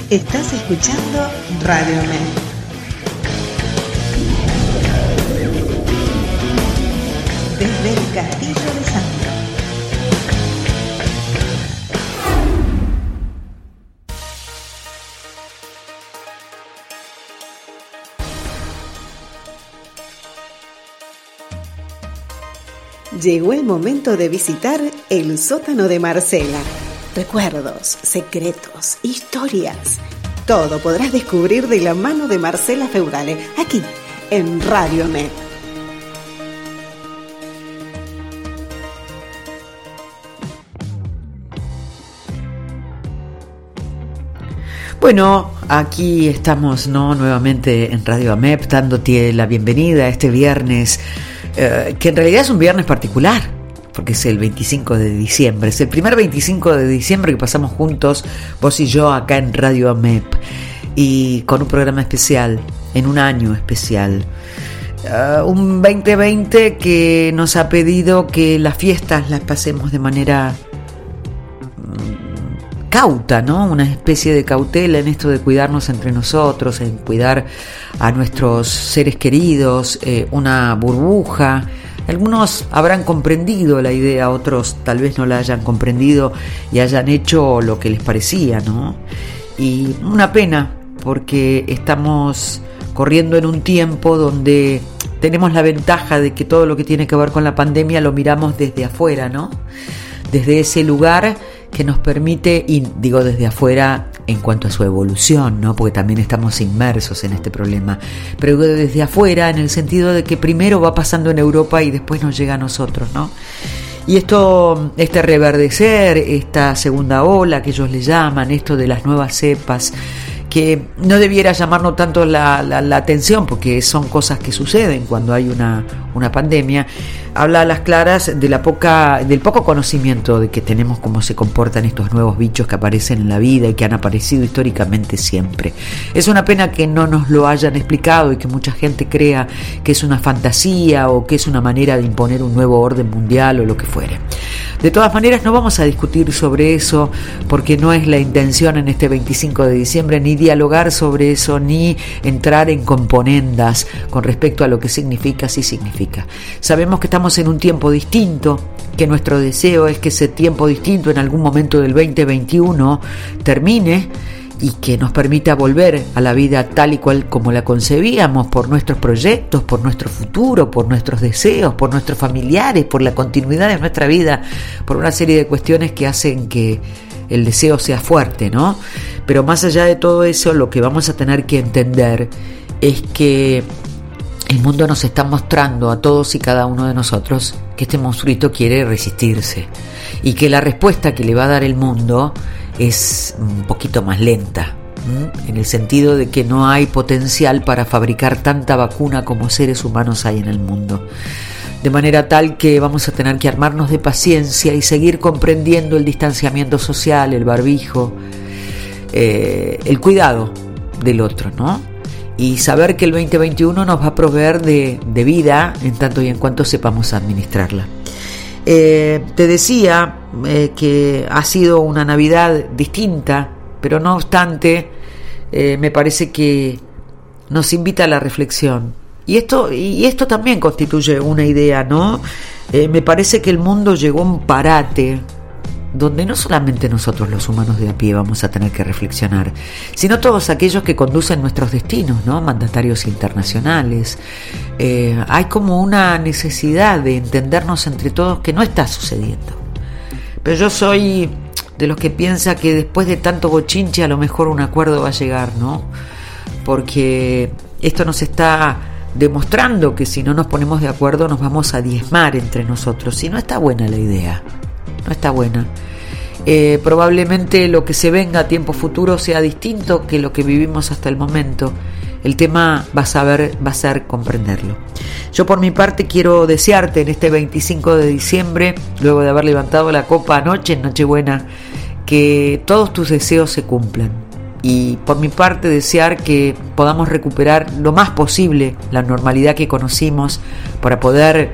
Estás escuchando Radio MEP. Desde el Castillo de Sandro. Llegó el momento de visitar el sótano de Marcela. Recuerdos, secretos, historias. Todo podrás descubrir de la mano de Marcela Feudale, aquí, en Radio MEP. Bueno, aquí estamos, nuevamente en Radio AMEP, dándote la bienvenida a este viernes, que en realidad es un viernes particular, porque es el 25 de diciembre, es el primer 25 de diciembre que pasamos juntos, vos y yo, acá en Radio AMEP, y con un programa especial, en un año especial. Un 2020 que nos ha pedido que las fiestas las pasemos de manera cauta, ¿no? Una especie de cautela en esto de cuidarnos entre nosotros, en cuidar a nuestros seres queridos, una burbuja. Algunos habrán comprendido la idea, otros tal vez no la hayan comprendido y hayan hecho lo que les parecía, ¿no? Y una pena, porque estamos corriendo en un tiempo donde tenemos la ventaja de que todo lo que tiene que ver con la pandemia lo miramos desde afuera, ¿no? Desde ese lugar que nos permite, y digo desde afuera en cuanto a su evolución, ¿no? Porque también estamos inmersos en este problema, pero desde afuera en el sentido de que primero va pasando en Europa y después nos llega a nosotros, ¿no? Y este reverdecer, esta segunda ola que ellos le llaman, esto de las nuevas cepas, que no debiera llamarnos tanto la atención, porque son cosas que suceden cuando hay una pandemia, habla a las claras de del poco conocimiento de que tenemos cómo se comportan estos nuevos bichos que aparecen en la vida y que han aparecido históricamente siempre. Es una pena que no nos lo hayan explicado y que mucha gente crea que es una fantasía o que es una manera de imponer un nuevo orden mundial o lo que fuere. De todas maneras, no vamos a discutir sobre eso, porque no es la intención en este 25 de diciembre ni dialogar sobre eso, ni entrar en componendas con respecto a lo que significa, si significa. Sabemos que estamos en un tiempo distinto, que nuestro deseo es que ese tiempo distinto en algún momento del 2021 termine y que nos permita volver a la vida tal y cual como la concebíamos, por nuestros proyectos, por nuestro futuro, por nuestros deseos, por nuestros familiares, por la continuidad de nuestra vida, por una serie de cuestiones que hacen que el deseo sea fuerte, ¿no? Pero más allá de todo eso, lo que vamos a tener que entender es que el mundo nos está mostrando a todos y cada uno de nosotros que este monstruito quiere resistirse y que la respuesta que le va a dar el mundo es un poquito más lenta, en el sentido de que no hay potencial para fabricar tanta vacuna como seres humanos hay en el mundo. De manera tal que vamos a tener que armarnos de paciencia y seguir comprendiendo el distanciamiento social, el barbijo, el cuidado del otro, ¿no? Y saber que el 2021 nos va a proveer de vida en tanto y en cuanto sepamos administrarla. Te decía que ha sido una Navidad distinta, pero no obstante, me parece que nos invita a la reflexión. Y esto también constituye una idea, ¿no? Me parece que el mundo llegó a un parate donde no solamente nosotros los humanos de a pie vamos a tener que reflexionar, sino todos aquellos que conducen nuestros destinos, ¿no? Mandatarios internacionales. Hay como una necesidad de entendernos entre todos que no está sucediendo. Pero yo soy de los que piensa que después de tanto bochinche a lo mejor un acuerdo va a llegar, ¿no? Porque esto nos está demostrando que si no nos ponemos de acuerdo nos vamos a diezmar entre nosotros, y no está buena la idea. No está buena. Probablemente lo que se venga a tiempo futuro sea distinto que lo que vivimos hasta el momento. El tema va a ser comprenderlo. Yo por mi parte quiero desearte en este 25 de diciembre, luego de haber levantado la copa anoche en Nochebuena, que todos tus deseos se cumplan. Y por mi parte desear que podamos recuperar lo más posible la normalidad que conocimos para poder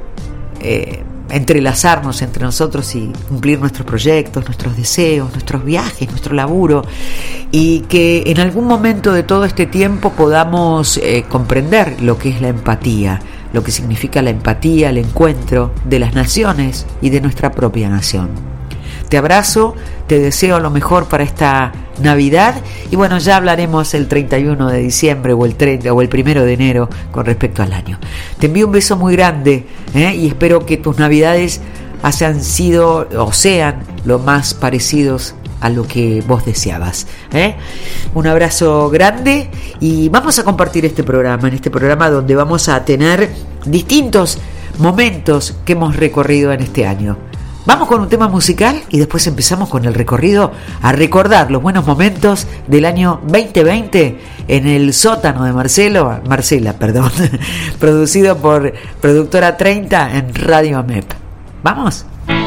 entrelazarnos entre nosotros y cumplir nuestros proyectos, nuestros deseos, nuestros viajes, nuestro laburo, y que en algún momento de todo este tiempo podamos comprender lo que es la empatía, lo que significa la empatía, el encuentro de las naciones y de nuestra propia nación. Te abrazo, te deseo lo mejor para esta Navidad y bueno, ya hablaremos el 31 de diciembre o el 30 o el 1 de enero con respecto al año. Te envío un beso muy grande y espero que tus Navidades hayan sido o sean lo más parecidos a lo que vos deseabas. Un abrazo grande y vamos a compartir este programa donde vamos a tener distintos momentos que hemos recorrido en este año. Vamos con un tema musical y después empezamos con el recorrido a recordar los buenos momentos del año 2020 en el sótano de Marcela, producido por Productora 30 en Radio AMEP. ¡Vamos!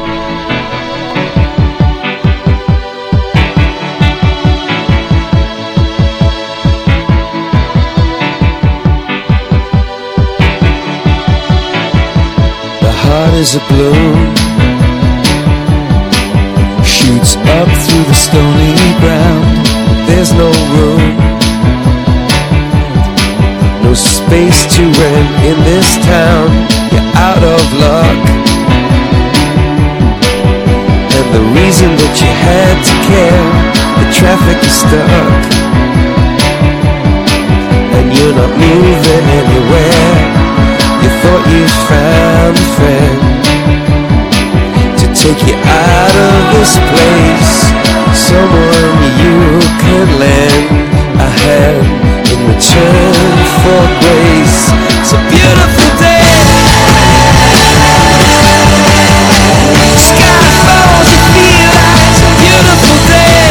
The heart is a balloon, shoots up through the stony ground. There's no room, no space to rent in this town. You're out of luck, and the reason that you had to care, the traffic is stuck, and you're not moving anywhere. You thought you found a friend to take you out of this place, someone you can lend a hand in return for grace. It's a beautiful day, sky falls, you feel like it's a beautiful day,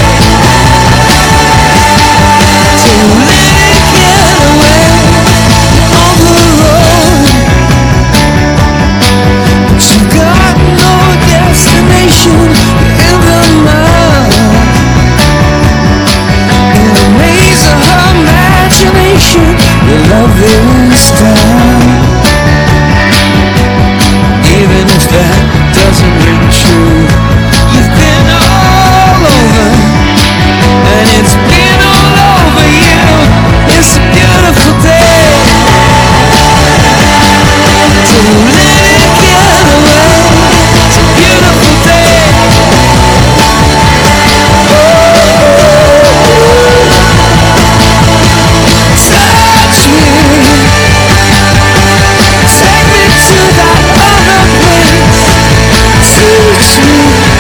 to let it get away on the road, but you got no destination. You're in the mud, in the maze of her imagination. Your love is down, even if that doesn't ring true. You've been all over, and it's been all over you. It's a beautiful day, to let it get away. It's a beautiful day. Touch me, take me to that other place. Teach me,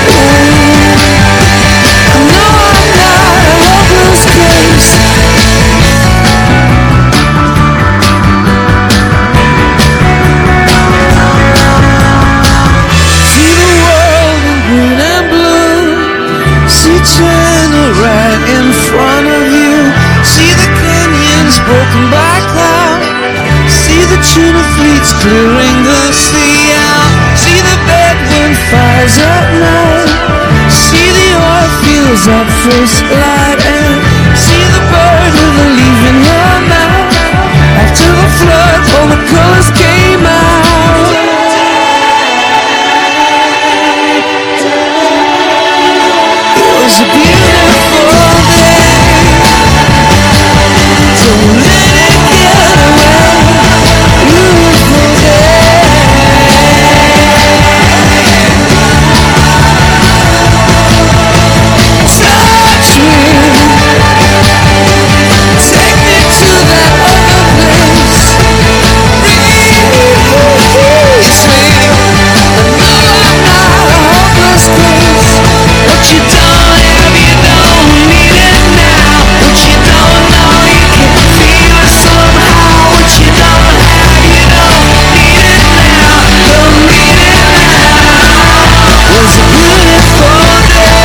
I know I'm not a hopeless case. See the world in green and blue, see China right in front of you, see the canyons broken by cloud, see the tuna fleets clearing the sea out, see the bedroom fires at night, see the oil fields at first light, and see the bird with a leaf in her mouth. After the flood, all the colors came out. It was a beautiful day, so let it get away. Beautiful day. Touch me, take me to that other place. Release me, I know I'm not a hopeless case. What you don't have, you don't need it now. What you don't know, you can feel it somehow. What you don't have, you don't need it now. Don't need it now. Was a beautiful day.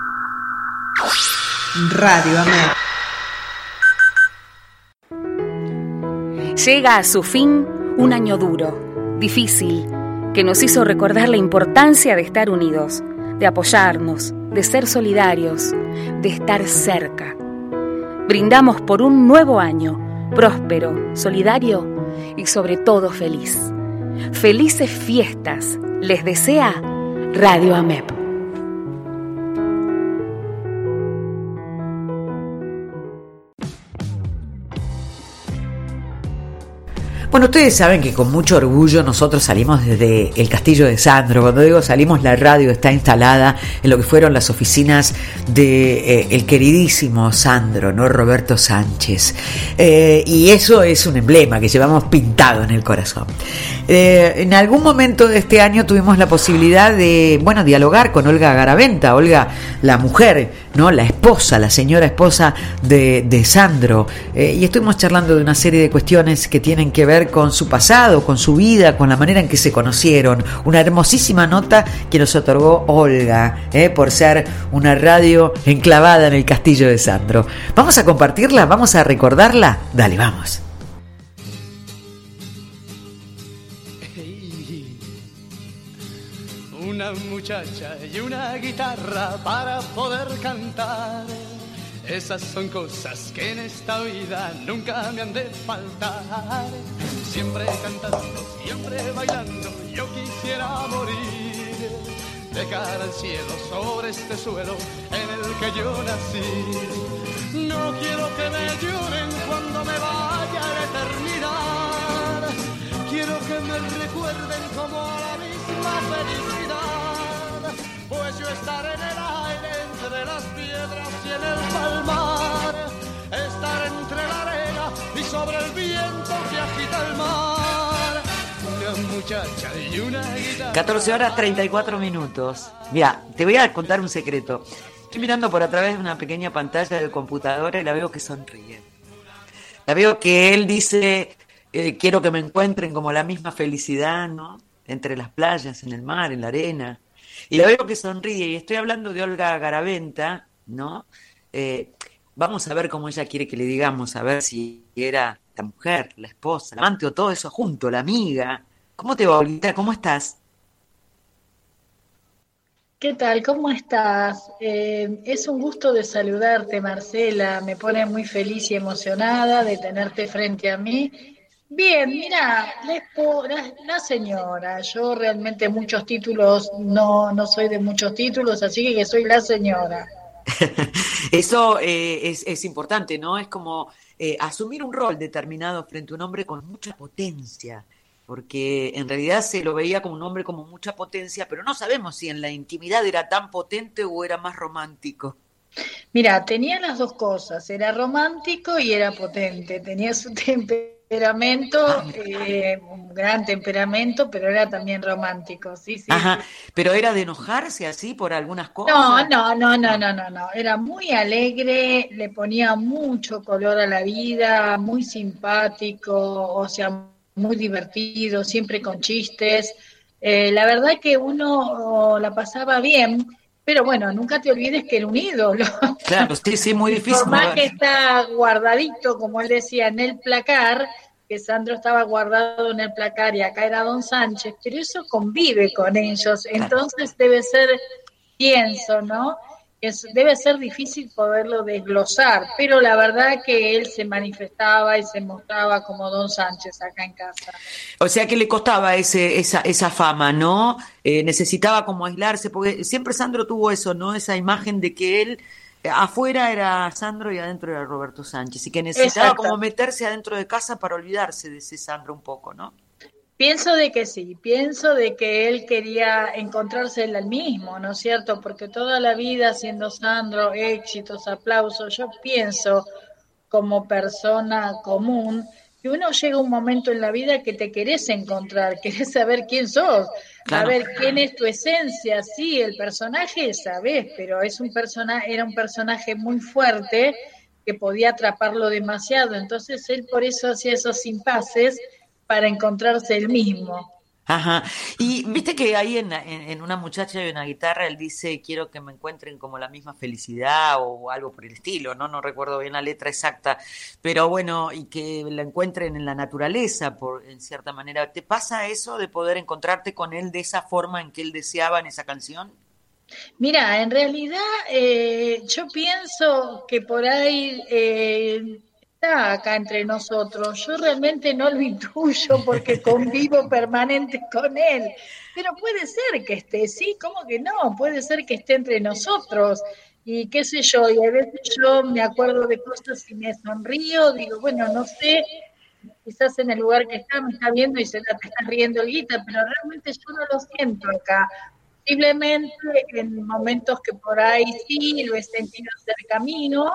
Radio AMEP. Llega a su fin un año duro, difícil, que nos hizo recordar la importancia de estar unidos, de apoyarnos, de ser solidarios, de estar cerca. Brindamos por un nuevo año, próspero, solidario y sobre todo feliz. Felices fiestas les desea Radio AMEP. Bueno, ustedes saben que con mucho orgullo nosotros salimos desde el Castillo de Sandro. Cuando digo salimos, la radio está instalada en lo que fueron las oficinas de el queridísimo Sandro, ¿no? Roberto Sánchez. Y eso es un emblema que llevamos pintado en el corazón. En algún momento de este año tuvimos la posibilidad de, dialogar con Olga Garaventa, Olga, la mujer, ¿no? La esposa, la señora esposa de Sandro. Y estuvimos charlando de una serie de cuestiones que tienen que ver con su pasado, con su vida, con la manera en que se conocieron. Una hermosísima nota que nos otorgó Olga, por ser una radio enclavada en el Castillo de Sandro. ¿Vamos a compartirla? ¿Vamos a recordarla? Dale, vamos. Una muchacha y una guitarra para poder cantar. Esas son cosas que en esta vida nunca me han de faltar. Siempre cantando, siempre bailando, yo quisiera morir de cara al cielo sobre este suelo en el que yo nací. No quiero que me lloren cuando me vaya a la eternidad. Quiero que me recuerden como a la misma felicidad. Pues yo estaré en el aire entre las piedras y en el palmar. Estar entre la arena y sobre el viento que agita el mar. Una muchacha y una guitarra. 14:34. Mira, te voy a contar un secreto. Estoy mirando por a través de una pequeña pantalla del computador y la veo que sonríe. La veo que él dice, quiero que me encuentren como la misma felicidad, ¿no? Entre las playas, en el mar, en la arena. Y la veo que sonríe, y estoy hablando de Olga Garaventa, ¿no? Vamos a ver cómo ella quiere que le digamos, a ver si era la mujer, la esposa, la amante o todo eso junto, la amiga. ¿Cómo te va, Olguita? ¿Cómo estás? ¿Qué tal? ¿Cómo estás? Es un gusto de saludarte, Marcela. Me pone muy feliz y emocionada de tenerte frente a mí. Bien, mira, la señora, yo realmente muchos títulos, no soy de muchos títulos, así que soy la señora. Eso es importante, ¿no? Es como asumir un rol determinado frente a un hombre con mucha potencia, porque en realidad se lo veía como un hombre con mucha potencia, pero no sabemos si en la intimidad era tan potente o era más romántico. Mira, tenía las dos cosas, era romántico y era potente, tenía su temperamento, un gran temperamento, pero era también romántico, sí. Ajá, Sí. pero era de enojarse así por algunas cosas. No, era muy alegre, le ponía mucho color a la vida, muy simpático, o sea, muy divertido, siempre con chistes. La verdad que uno la pasaba bien. Pero bueno, nunca te olvides que era un ídolo. Claro, sí, muy difícil. Por más que está guardadito, como él decía, en el placar, que Sandro estaba guardado en el placar y acá era Don Sánchez, pero eso convive con ellos. Entonces debe ser, pienso, ¿no? Debe ser difícil poderlo desglosar, pero la verdad que él se manifestaba y se mostraba como Don Sánchez acá en casa. O sea que le costaba esa fama, ¿no? Necesitaba como aislarse, porque siempre Sandro tuvo eso, ¿no? Esa imagen de que él afuera era Sandro y adentro era Roberto Sánchez, y que necesitaba Exacto. como meterse adentro de casa para olvidarse de ese Sandro un poco, ¿no? Pienso de que sí, pienso de que él quería encontrarse él al mismo, ¿no es cierto? Porque toda la vida siendo Sandro, éxitos, aplausos, yo pienso como persona común que uno llega a un momento en la vida que te querés encontrar, querés saber quién sos, Claro. saber quién es tu esencia, sí, el personaje sabés, pero era un personaje muy fuerte que podía atraparlo demasiado, entonces él por eso hacía esos impases para encontrarse él mismo. Ajá. Y viste que ahí en una muchacha y una guitarra él dice, quiero que me encuentren como la misma felicidad o algo por el estilo, ¿no? No recuerdo bien la letra exacta, pero bueno, y que la encuentren en la naturaleza, en cierta manera. ¿Te pasa eso de poder encontrarte con él de esa forma en que él deseaba en esa canción? Mira, en realidad yo pienso que por ahí está acá entre nosotros. Yo realmente no lo intuyo porque convivo permanente con él. Pero puede ser que esté, sí, ¿cómo que no? Puede ser que esté entre nosotros. Y qué sé yo, y a veces yo me acuerdo de cosas y me sonrío, digo, bueno, no sé, quizás en el lugar que está me está viendo y te está riendo el guita, pero realmente yo no lo siento acá. Posiblemente en momentos que por ahí sí lo he sentido hacer camino,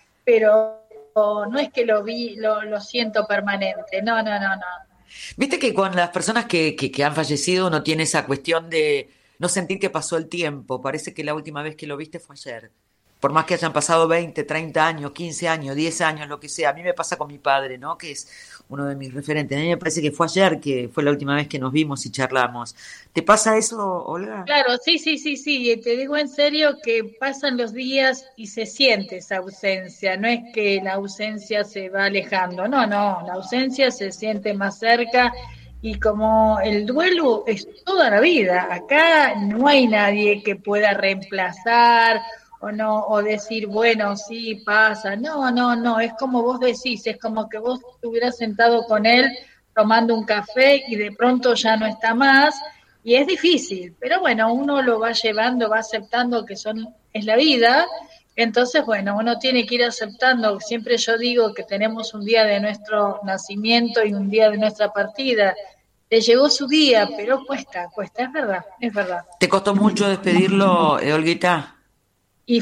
pero no es que lo siento permanente. No, no, no, no. Viste que con las personas que han fallecido uno tiene esa cuestión de no sentir que pasó el tiempo. Parece que la última vez que lo viste fue ayer. Por más que hayan pasado 20, 30 años, 15 años, 10 años, lo que sea. A mí me pasa con mi padre, ¿no? Que es uno de mis referentes. A mí me parece que fue ayer que fue la última vez que nos vimos y charlamos. ¿Te pasa eso, Olga? Claro, sí, sí, sí, sí, y te digo en serio que pasan los días y se siente esa ausencia, no es que la ausencia se va alejando, no, no, la ausencia se siente más cerca y como el duelo es toda la vida, acá no hay nadie que pueda reemplazar o no, o decir, bueno, sí, pasa, no, no, no, es como vos decís, es como que vos estuvieras sentado con él tomando un café y de pronto ya no está más. Y es difícil, pero bueno, uno lo va llevando, va aceptando que es la vida, entonces bueno, uno tiene que ir aceptando, siempre yo digo que tenemos un día de nuestro nacimiento y un día de nuestra partida, le llegó su día, pero cuesta, es verdad, es verdad. ¿Te costó mucho despedirlo, Olguita? Y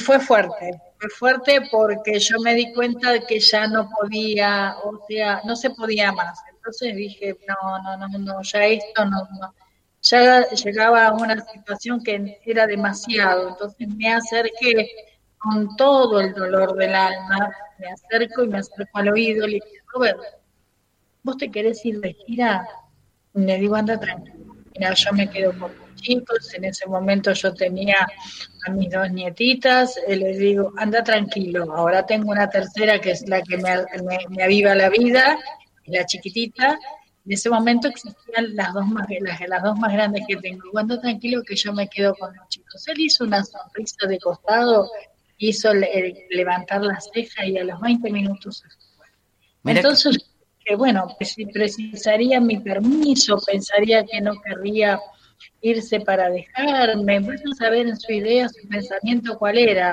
fue fuerte porque yo me di cuenta de que ya no podía, o sea, no se podía más, entonces dije, no, no, no, no, ya esto no, no. Ya llegaba a una situación que era demasiado, entonces me acerqué con todo el dolor del alma, me acerco al oído y le digo, Robert, ¿vos te querés ir de gira? Y le digo, anda tranquilo. Mira, yo me quedo con mis chicos, en ese momento yo tenía a mis dos nietitas, les digo, anda tranquilo, ahora tengo una tercera que es la que me aviva la vida, la chiquitita. En ese momento existían las dos más grandes que tengo. Ando tranquilo que yo me quedo con los chicos. Él hizo una sonrisa de costado, hizo levantar la ceja y a los 20 minutos se fue. Mira que... Entonces, que bueno, si precisaría mi permiso, pensaría que no querría irse para dejarme. Voy a saber en su idea, su pensamiento cuál era.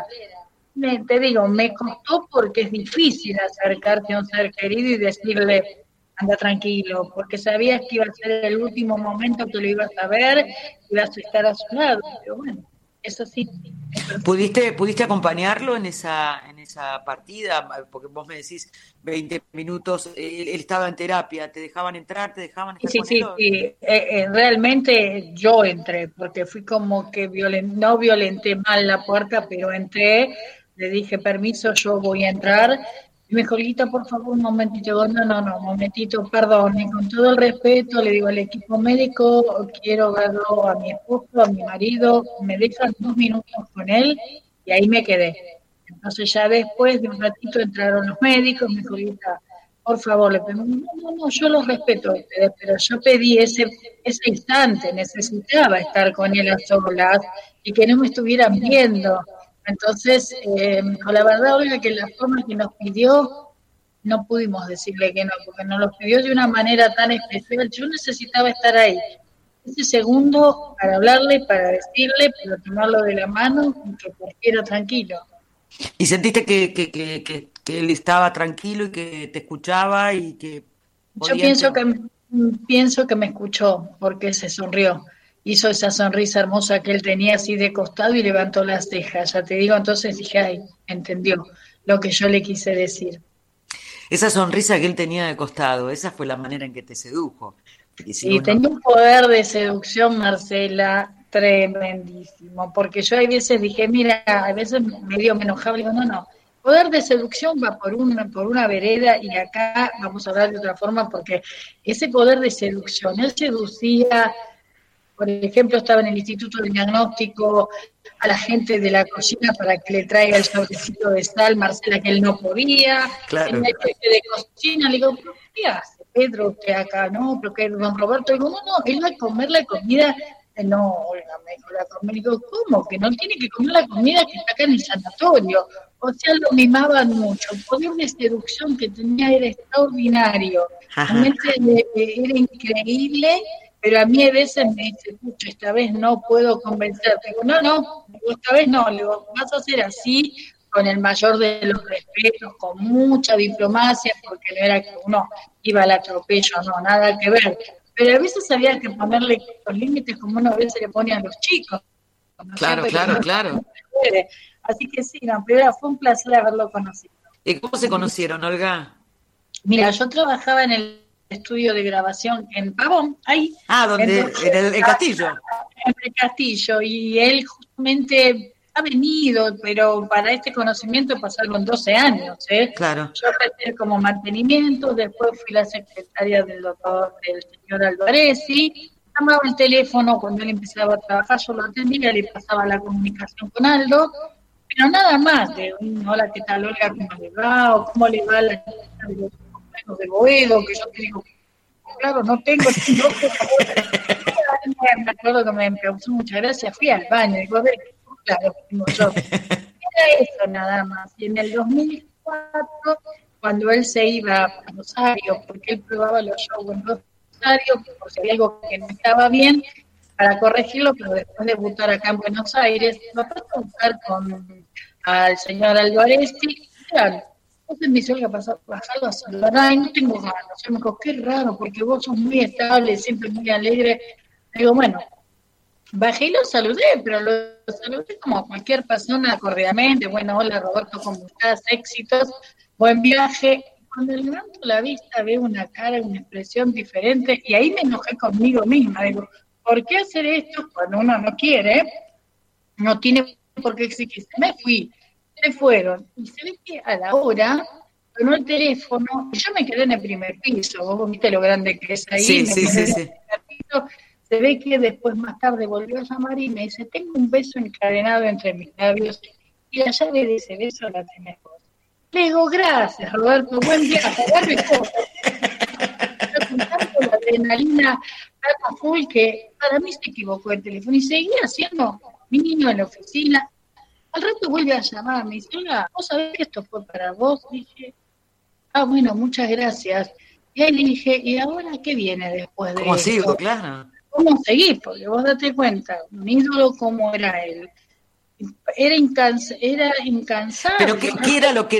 Te digo, me costó porque es difícil acercarte a un ser querido y decirle, anda tranquilo, porque sabías que iba a ser el último momento que lo ibas a ver, ibas a estar a su lado. Pero bueno, eso sí. ¿Pudiste acompañarlo en esa partida? Porque vos me decís 20 minutos, él estaba en terapia, ¿te dejaban entrar, te dejaban estar Sí, con sí, él? sí. Realmente yo entré, porque fui como que no violenté mal la puerta, pero entré, le dije permiso, yo voy a entrar. Y me dijo, Lita, por favor, un momentito. Digo, no, no, no, un momentito, perdón. Y con todo el respeto le digo al equipo médico, quiero verlo a mi esposo, a mi marido, me dejan 2 minutos con él y ahí me quedé. Entonces ya después de un ratito entraron los médicos, me dijo, Lita, por favor, le pedí, no, no, no, yo los respeto a ustedes, pero yo pedí ese instante, necesitaba estar con él a solas y que no me estuvieran viendo. Entonces, con la verdad, Olga, que la forma que nos pidió, no pudimos decirle que no, porque nos lo pidió de una manera tan especial. Yo necesitaba estar ahí, ese segundo, para hablarle, para decirle, para tomarlo de la mano y que prefiero tranquilo. ¿Y sentiste que él estaba tranquilo y que te escuchaba y que Yo podía entender? pienso que me escuchó porque se sonrió. Hizo esa sonrisa hermosa que él tenía así de costado y levantó las cejas. Ya te digo, entonces dije, ay, entendió lo que yo le quise decir. Esa sonrisa que él tenía de costado, esa fue la manera en que te sedujo. Y si Sí, uno... tenía un poder de seducción, Marcela, tremendísimo. Porque yo hay veces dije, mira, a veces medio me enojaba y digo, no, no, poder de seducción va por una vereda, y acá vamos a hablar de otra forma, porque ese poder de seducción, él seducía, por ejemplo, estaba en el Instituto de Diagnóstico a la gente de la cocina para que le traiga el sobrecito de sal, Marcela, que él no podía, Claro. en el jefe de cocina, le digo, ¿pero qué hace Pedro usted acá? No, pero que don Roberto, digo, no, él va a comer la comida. No, Olga, me dijo la comida. Digo, ¿cómo? Que no tiene que comer la comida que está acá en el sanatorio. O sea, lo mimaban mucho. El poder de seducción que tenía era extraordinario. Ajá. Realmente era increíble, pero a mí a veces me dice, pucha, esta vez no puedo convencerte. Digo, no, digo, esta vez no. Le digo, vas a hacer así, con el mayor de los respetos, con mucha diplomacia, porque no era que uno iba al atropello, no, nada que ver. Pero a veces había que ponerle los límites como uno a veces le pone a los chicos. ¿No? Claro. Así que sí, no, pero fue un placer haberlo conocido. ¿Y cómo se conocieron, Olga? Mira, yo trabajaba en el estudio de grabación en Pavón, ahí. ¿Dónde? Entonces, ¿En el Castillo? En el Castillo, y él justamente ha venido, pero para este conocimiento pasaron 12 años, ¿eh? Claro. Yo empecé como mantenimiento, después fui la secretaria del señor Alvarezi, llamaba el teléfono cuando él empezaba a trabajar, yo lo atendía, le pasaba la comunicación con Aldo, pero nada más de un hola, ¿qué tal, Olga? ¿Cómo le va? O ¿cómo le va la chica de los complejos de Boedo? Que yo te digo, claro, no tengo, me acuerdo que me causó mucha gracia, fui al baño, digo, a ver, claro, como yo. Era eso nada más. Y en el 2004, cuando él se iba a Rosario, porque él probaba los shows en Rosario, por si había algo que no estaba bien, para corregirlo, pero después de debutar acá en Buenos Aires, lo pasó a buscar al señor Alvarezi, claro. Entonces me dice, Olga, bajarlo a saludar, ay, no tengo ganas. Yo me dijo, qué raro, porque vos sos muy estable, siempre muy alegre. Digo, bueno, bajé y lo saludé, pero lo saludé como cualquier persona, cordialmente. Bueno, hola Roberto, ¿cómo estás? Éxitos, buen viaje. Cuando levanto la vista veo una cara, una expresión diferente, y ahí me enojé conmigo misma. Digo, ¿por qué hacer esto cuando uno no quiere? No tiene por qué exigirse. Me fui, se fueron, y se ve que a la hora sonó el teléfono, y yo me quedé en el primer piso. Vos viste lo grande que es ahí. Sí. Se ve que después, más tarde, volvió a llamar y me dice, tengo un beso encadenado entre mis labios y la llave de ese beso la tenés vos. Le digo, gracias, Roberto, buen viaje, agarre cosas. Con tanto la adrenalina tan a full que para mí se equivocó el teléfono y seguía siendo mi niño en la oficina. Al rato vuelve a llamar, me dice, Olga, ¿vos sabés que esto fue para vos? Dije, bueno, muchas gracias. Y ahí le dije, ¿y ahora qué viene después de ¿Cómo esto? sigo? Claro. ¿Cómo seguir? Porque vos date cuenta, un ídolo como era él. Era incansable. ¿Pero qué era lo que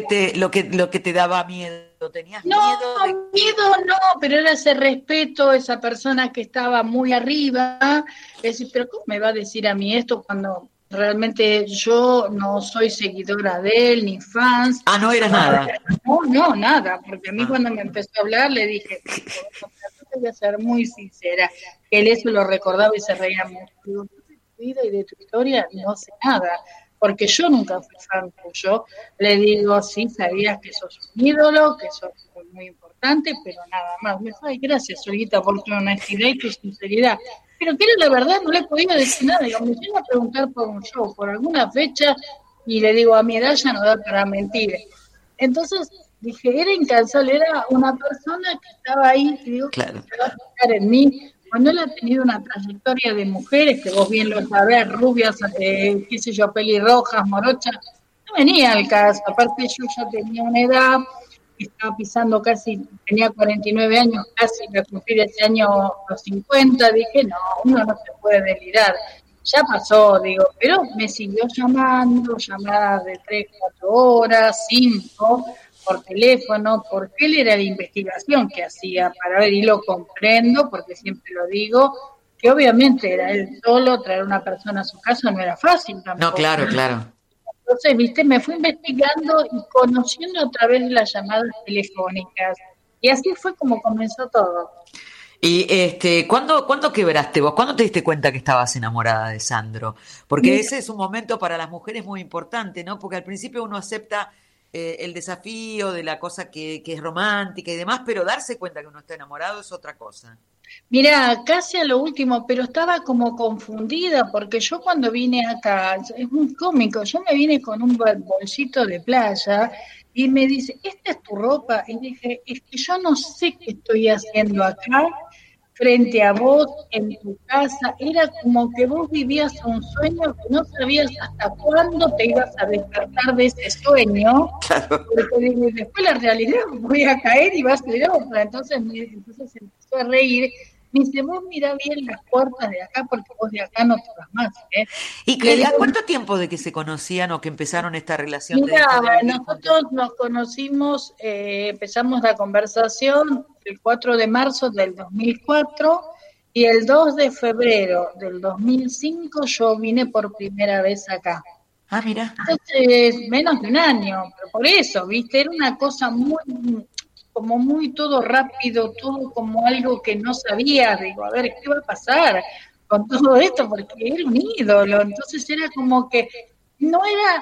te daba miedo? ¿Tenías miedo? Miedo no, pero era ese respeto, esa persona que estaba muy arriba. Es decir, pero ¿cómo me va a decir a mí esto cuando realmente yo no soy seguidora de él, ni fans? No eras nada. No, nada, porque a mí cuando me empezó a hablar le dije, voy a ser muy sincera, que él eso lo recordaba y se reía mucho. Digo, de tu vida y de tu historia no sé nada, porque yo nunca fui fan tuyo. Le digo, sí, sabías que sos un ídolo, que sos muy importante, pero nada más. Me dijo, ay, gracias, Olguita, por tu honestidad y tu sinceridad. Pero que era la verdad, no le podía decir nada. Digo, me llega a preguntar por un show, por alguna fecha, y le digo, a mi edad ya no da para mentir. Entonces dije, era incansable, era una persona que estaba ahí, y digo, claro, se va a fijar en mí. Cuando él ha tenido una trayectoria de mujeres, que vos bien lo sabés, rubias, qué sé yo, pelirrojas, morochas, no venía al caso. Aparte yo ya tenía una edad, estaba pisando casi, tenía 49 años, casi iba a cumplir ese año los 50, dije, no, uno no se puede delirar. Ya pasó, digo, pero me siguió llamando, llamadas de 3, 4 horas, 5, por teléfono, porque él era la investigación que hacía para ver, y lo comprendo, porque siempre lo digo, que obviamente era él solo, traer una persona a su casa no era fácil tampoco. No, claro. Entonces, viste, me fui investigando y conociendo a través de las llamadas telefónicas, y así fue como comenzó todo. Y ¿cuándo quebraste vos? ¿Cuándo te diste cuenta que estabas enamorada de Sandro? Porque ese es un momento para las mujeres muy importante, ¿no? Porque al principio uno acepta el desafío de la cosa que es romántica y demás, pero darse cuenta que uno está enamorado es otra cosa. Mira, casi a lo último, pero estaba como confundida porque yo cuando vine acá, es muy cómico, yo me vine con un bolsito de playa y me dice, ¿esta es tu ropa? Y dije, es que yo no sé qué estoy haciendo acá frente a vos, en tu casa. Era como que vos vivías un sueño que no sabías hasta cuándo te ibas a despertar de ese sueño. Claro. Porque después la realidad voy a caer y va a ser otra. Entonces empezó a reír. Me dice, vos mirá bien las puertas de acá porque vos de acá no te vas más. ¿Y a cuánto tiempo de que se conocían o que empezaron esta relación? Mira, nosotros nos conocimos, empezamos la conversación el 4 de marzo del 2004 y el 2 de febrero del 2005 yo vine por primera vez acá. Ah, mira. Entonces, menos de un año, pero por eso, ¿viste? Era una cosa muy todo rápido, todo como algo que no sabía. Digo, a ver, ¿qué va a pasar con todo esto? Porque era un ídolo, entonces era como que no era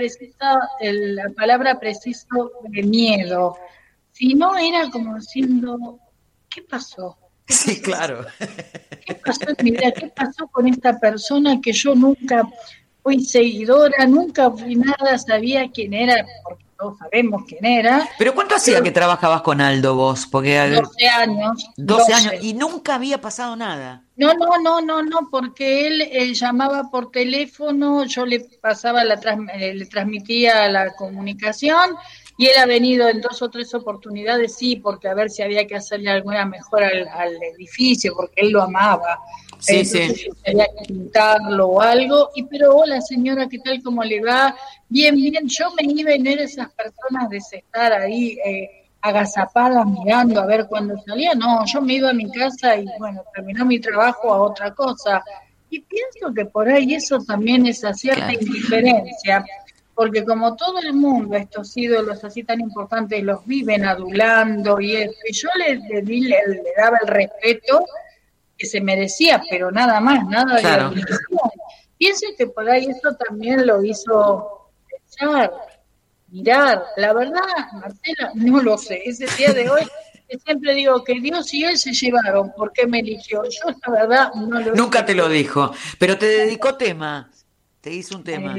la palabra precisa de miedo, sino era como diciendo, ¿qué pasó? Sí, claro. ¿Qué pasó en mi vida? ¿Qué pasó con esta persona que yo nunca fui seguidora, nunca fui nada, sabía quién era, porque todos sabemos quién era? ¿Pero cuánto hacía que trabajabas con Aldo vos? Porque 12 años. 12 años, y nunca había pasado nada. No, porque él llamaba por teléfono, yo le pasaba le transmitía la comunicación, y él ha venido en 2 o 3 oportunidades, sí, porque a ver si había que hacerle alguna mejora al edificio, porque él lo amaba. Sí, Entonces, sí. había que pintarlo o algo, pero hola señora, ¿qué tal? ¿Cómo le va? Bien, yo me iba y no era esas personas de estar ahí agazapadas mirando a ver cuándo salía, no, yo me iba a mi casa y bueno, terminó mi trabajo a otra cosa. Y pienso que por ahí eso también es a cierta indiferencia, porque como todo el mundo, estos ídolos así tan importantes, los viven adulando y eso, y yo le daba el respeto que se merecía, pero nada más, nada de admiración. Pienso que por ahí eso también lo hizo pensar, mirar. La verdad, Marcela, no lo sé. Ese día de hoy, siempre digo que Dios y él se llevaron, ¿por qué me eligió? Yo, la verdad, no lo sé. Nunca te lo dijo, pero te dedicó tema. Te hizo un tema.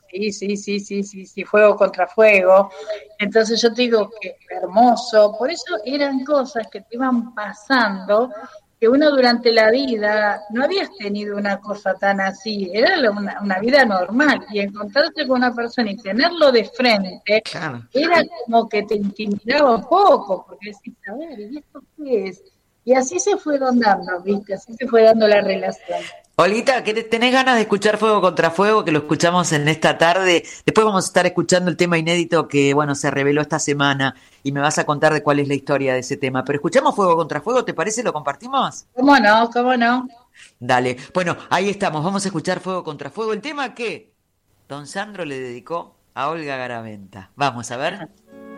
Sí, fuego contra fuego. Entonces yo te digo que hermoso. Por eso eran cosas que te iban pasando, que uno durante la vida no habías tenido una cosa tan así. Era una vida normal. Y encontrarse con una persona y tenerlo de frente, claro, era como que te intimidaba un poco, porque decís, a ver, ¿y esto qué es? Y así se fueron dando, ¿viste? Así se fue dando la relación. Olita, ¿tenés ganas de escuchar Fuego contra Fuego? Que lo escuchamos en esta tarde. Después vamos a estar escuchando el tema inédito que, bueno, se reveló esta semana y me vas a contar de cuál es la historia de ese tema. Pero escuchamos Fuego contra Fuego, ¿te parece? ¿Lo compartimos? ¿Cómo no? Dale. Bueno, ahí estamos. Vamos a escuchar Fuego contra Fuego. El tema que Don Sandro le dedicó a Olga Garaventa. Vamos a ver.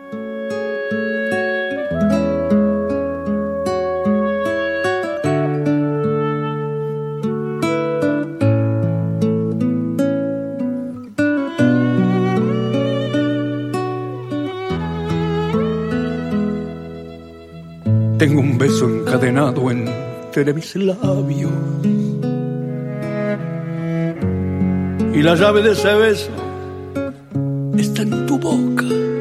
Tengo un beso encadenado entre mis labios y la llave de ese beso está en tu boca.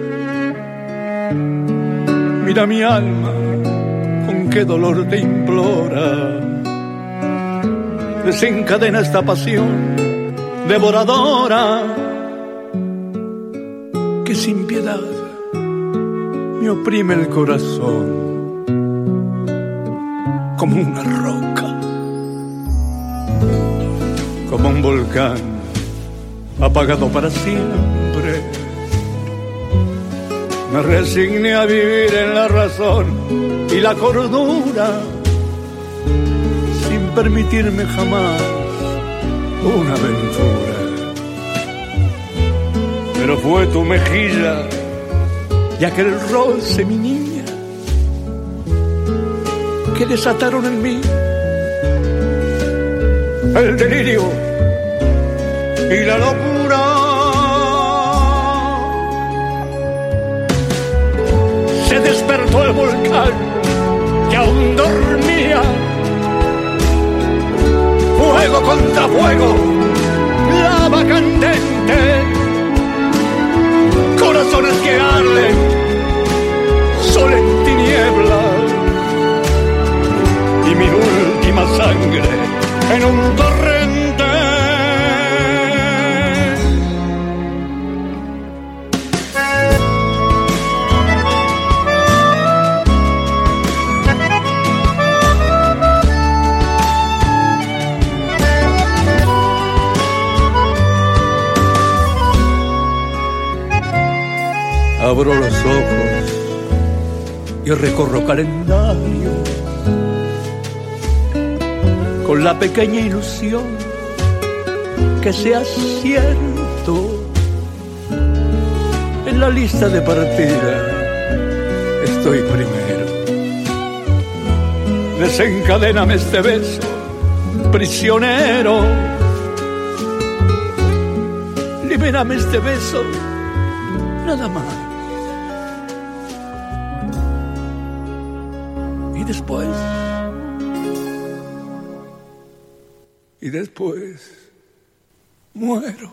Mira mi alma, con qué dolor te implora. Desencadena esta pasión devoradora que sin piedad me oprime el corazón como una roca, como un volcán apagado para siempre. Me resigné a vivir en la razón y la cordura, sin permitirme jamás una aventura. Pero fue tu mejilla y aquel roce, mi niña, que desataron en mí el delirio y la locura. despertó el volcán que aún dormía. Fuego contra fuego, lava candente, corazones que arden, sol en tinieblas, y mi última sangre en un torrente. Abro los ojos y recorro calendario con la pequeña ilusión que sea cierto. En la lista de partida estoy primero. Desencadéname este beso, prisionero. Libérame este beso, nada más. Y después muero.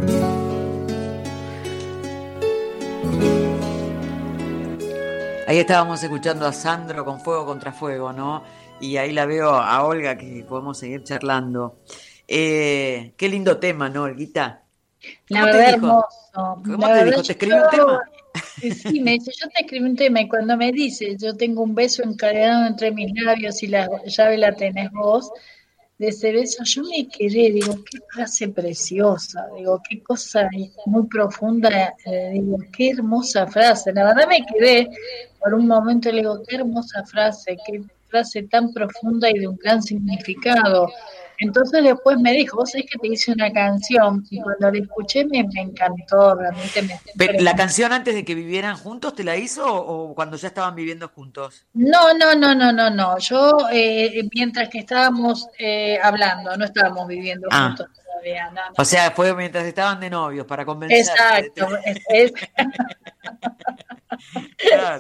Ahí estábamos escuchando a Sandro con Fuego contra Fuego, ¿no? Y ahí la veo a Olga, que podemos seguir charlando. Qué lindo tema, ¿no, Olguita? La verdad, hermoso. ¿Cómo te dijo? ¿Te escribió un tema? Sí, me dice, yo te escribí un tema, y cuando me dice, yo tengo un beso encadenado entre mis labios y la llave la tenés vos, de ese beso yo me quedé, digo, qué frase preciosa, digo, qué cosa muy profunda, digo, qué hermosa frase. La verdad me quedé, por un momento le digo, qué hermosa frase, qué frase tan profunda y de un gran significado. Entonces después me dijo, vos sabés que te hice una canción, y cuando la escuché me encantó, realmente me... ¿Pero la canción antes de que vivieran juntos te la hizo o cuando ya estaban viviendo juntos? No, yo mientras que estábamos hablando, no estábamos viviendo juntos todavía. No. O sea, fue mientras estaban de novios, para convencer. Exacto. Claro,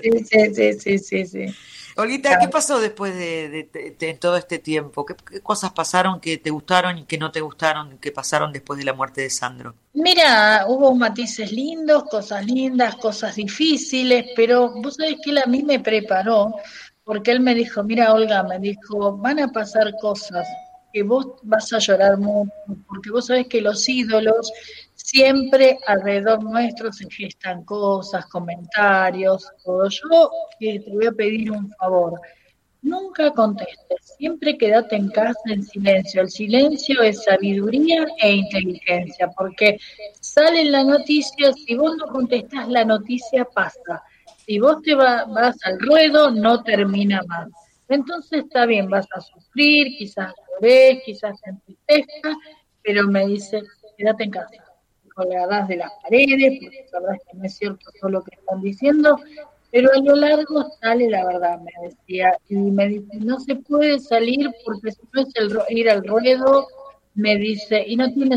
sí. Olguita, ¿qué pasó después de todo este tiempo? ¿Qué cosas pasaron que te gustaron y que no te gustaron, que pasaron después de la muerte de Sandro? Mira, hubo matices lindos, cosas difíciles, pero vos sabés que él a mí me preparó, porque él me dijo, mira, Olga, me dijo, van a pasar cosas que vos vas a llorar mucho, porque vos sabés que los ídolos siempre alrededor nuestro se gestan cosas, comentarios, todo. Yo te voy a pedir un favor, nunca contestes, siempre quédate en casa en silencio. El silencio es sabiduría e inteligencia, porque sale en la noticia, si vos no contestás, la noticia pasa. Si vos te vas al ruedo, no termina más. Entonces está bien, vas a sufrir, quizás llores, quizás te entristezcas, pero me dice, quédate en casa, colgadas de las paredes, porque sabrás que no es cierto todo lo que están diciendo, pero a lo largo sale la verdad, me decía, y me dice, no se puede salir porque si no es ir al ruedo, me dice, y no tiene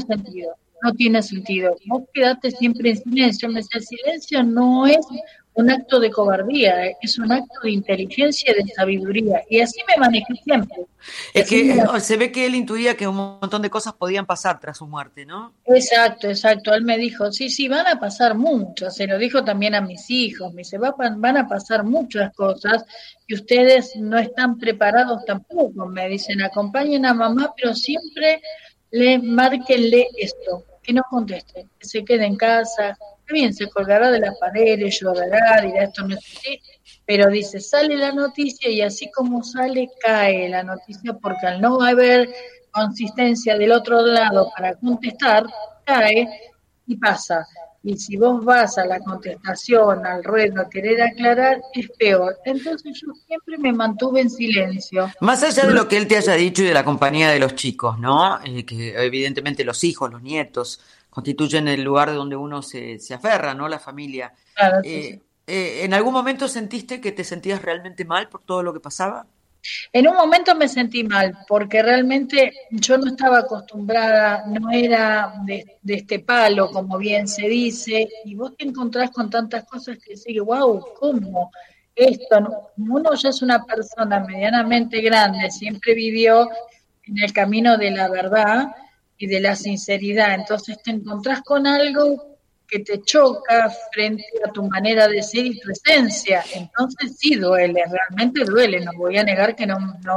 sentido, vos quedate siempre en silencio. Me dice, el silencio no es un acto de cobardía, es un acto de inteligencia y de sabiduría, y así me manejé siempre. Es que se ve que él intuía que un montón de cosas podían pasar tras su muerte, ¿no? Exacto, él me dijo, sí, van a pasar muchas, se lo dijo también a mis hijos, me dice, van a pasar muchas cosas y ustedes no están preparados tampoco, me dicen, acompañen a mamá, pero siempre márquenle esto, que no conteste, que se quede en casa. Bien, se colgará de las paredes, llorará, dirá esto no es así, pero dice, sale la noticia y así como sale, cae la noticia, porque al no haber consistencia del otro lado para contestar, cae y pasa. Y si vos vas a la contestación, al ruedo, a querer aclarar, es peor. Entonces yo siempre me mantuve en silencio. Más allá de lo que él te haya dicho y de la compañía de los chicos, ¿no? Que evidentemente los hijos, los nietos constituyen el lugar donde uno se aferra, ¿no? La familia. Claro, sí. ¿En algún momento sentiste que te sentías realmente mal por todo lo que pasaba? En un momento me sentí mal, porque realmente yo no estaba acostumbrada, no era de este palo, como bien se dice, y vos te encontrás con tantas cosas que decís, wow, ¿cómo? Esto, no? Como uno ya es una persona medianamente grande, siempre vivió en el camino de la verdad y de la sinceridad, entonces te encontrás con algo que te choca frente a tu manera de ser y tu esencia. Entonces sí duele, realmente duele. No voy a negar que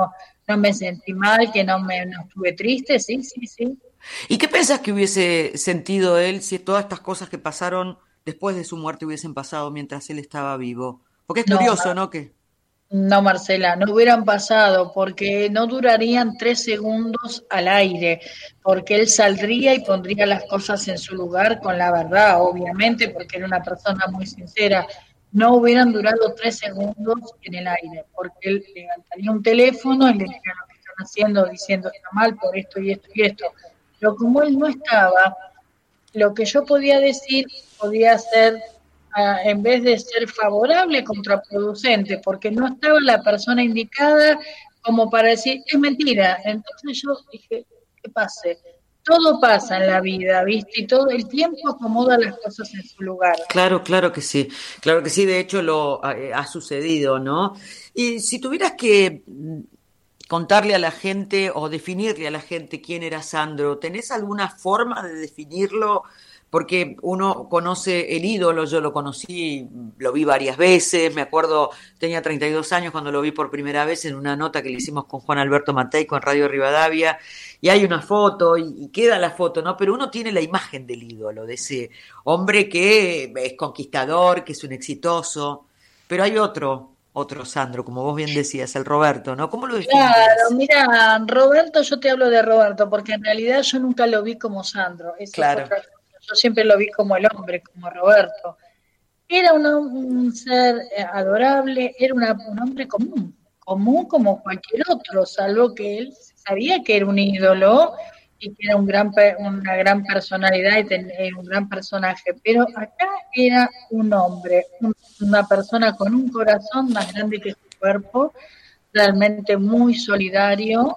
no me sentí mal, que no estuve triste, sí, sí, sí. ¿Y qué pensás que hubiese sentido él si todas estas cosas que pasaron después de su muerte hubiesen pasado mientras él estaba vivo? Porque es No, curioso, ¿no? Que no, Marcela, no hubieran pasado porque no durarían 3 segundos al aire, porque él saldría y pondría las cosas en su lugar con la verdad, obviamente, porque era una persona muy sincera. No hubieran durado 3 segundos en el aire, porque él levantaría un teléfono y le diría lo que están haciendo, diciendo está mal por esto y esto y esto. Pero como él no estaba, lo que yo podía decir podía ser, en vez de ser favorable, contraproducente, porque no estaba la persona indicada como para decir, es mentira. Entonces yo dije, ¿qué pase? Todo pasa en la vida, ¿viste? Y todo el tiempo acomoda las cosas en su lugar. claro, claro que sí, de hecho lo ha sucedido, ¿no? Y si tuvieras que contarle a la gente o definirle a la gente quién era Sandro, ¿tenés alguna forma de definirlo? Porque uno conoce el ídolo, yo lo conocí, lo vi varias veces, me acuerdo, tenía 32 años cuando lo vi por primera vez en una nota que le hicimos con Juan Alberto Matei, con Radio Rivadavia, y hay una foto, y queda la foto, ¿no? Pero uno tiene la imagen del ídolo, de ese hombre que es conquistador, que es un exitoso, pero hay otro Sandro, como vos bien decías, el Roberto, ¿no? ¿Cómo lo Claro, definirías? mira, Roberto, yo te hablo de Roberto, porque en realidad yo nunca lo vi como Sandro, esa es Claro. otra cosa. Yo siempre lo vi como el hombre, como Roberto. Era un ser adorable, era un hombre común, común como cualquier otro, salvo que él sabía que era un ídolo y que era una gran personalidad y un gran personaje. Pero acá era un hombre, una persona con un corazón más grande que su cuerpo, realmente muy solidario,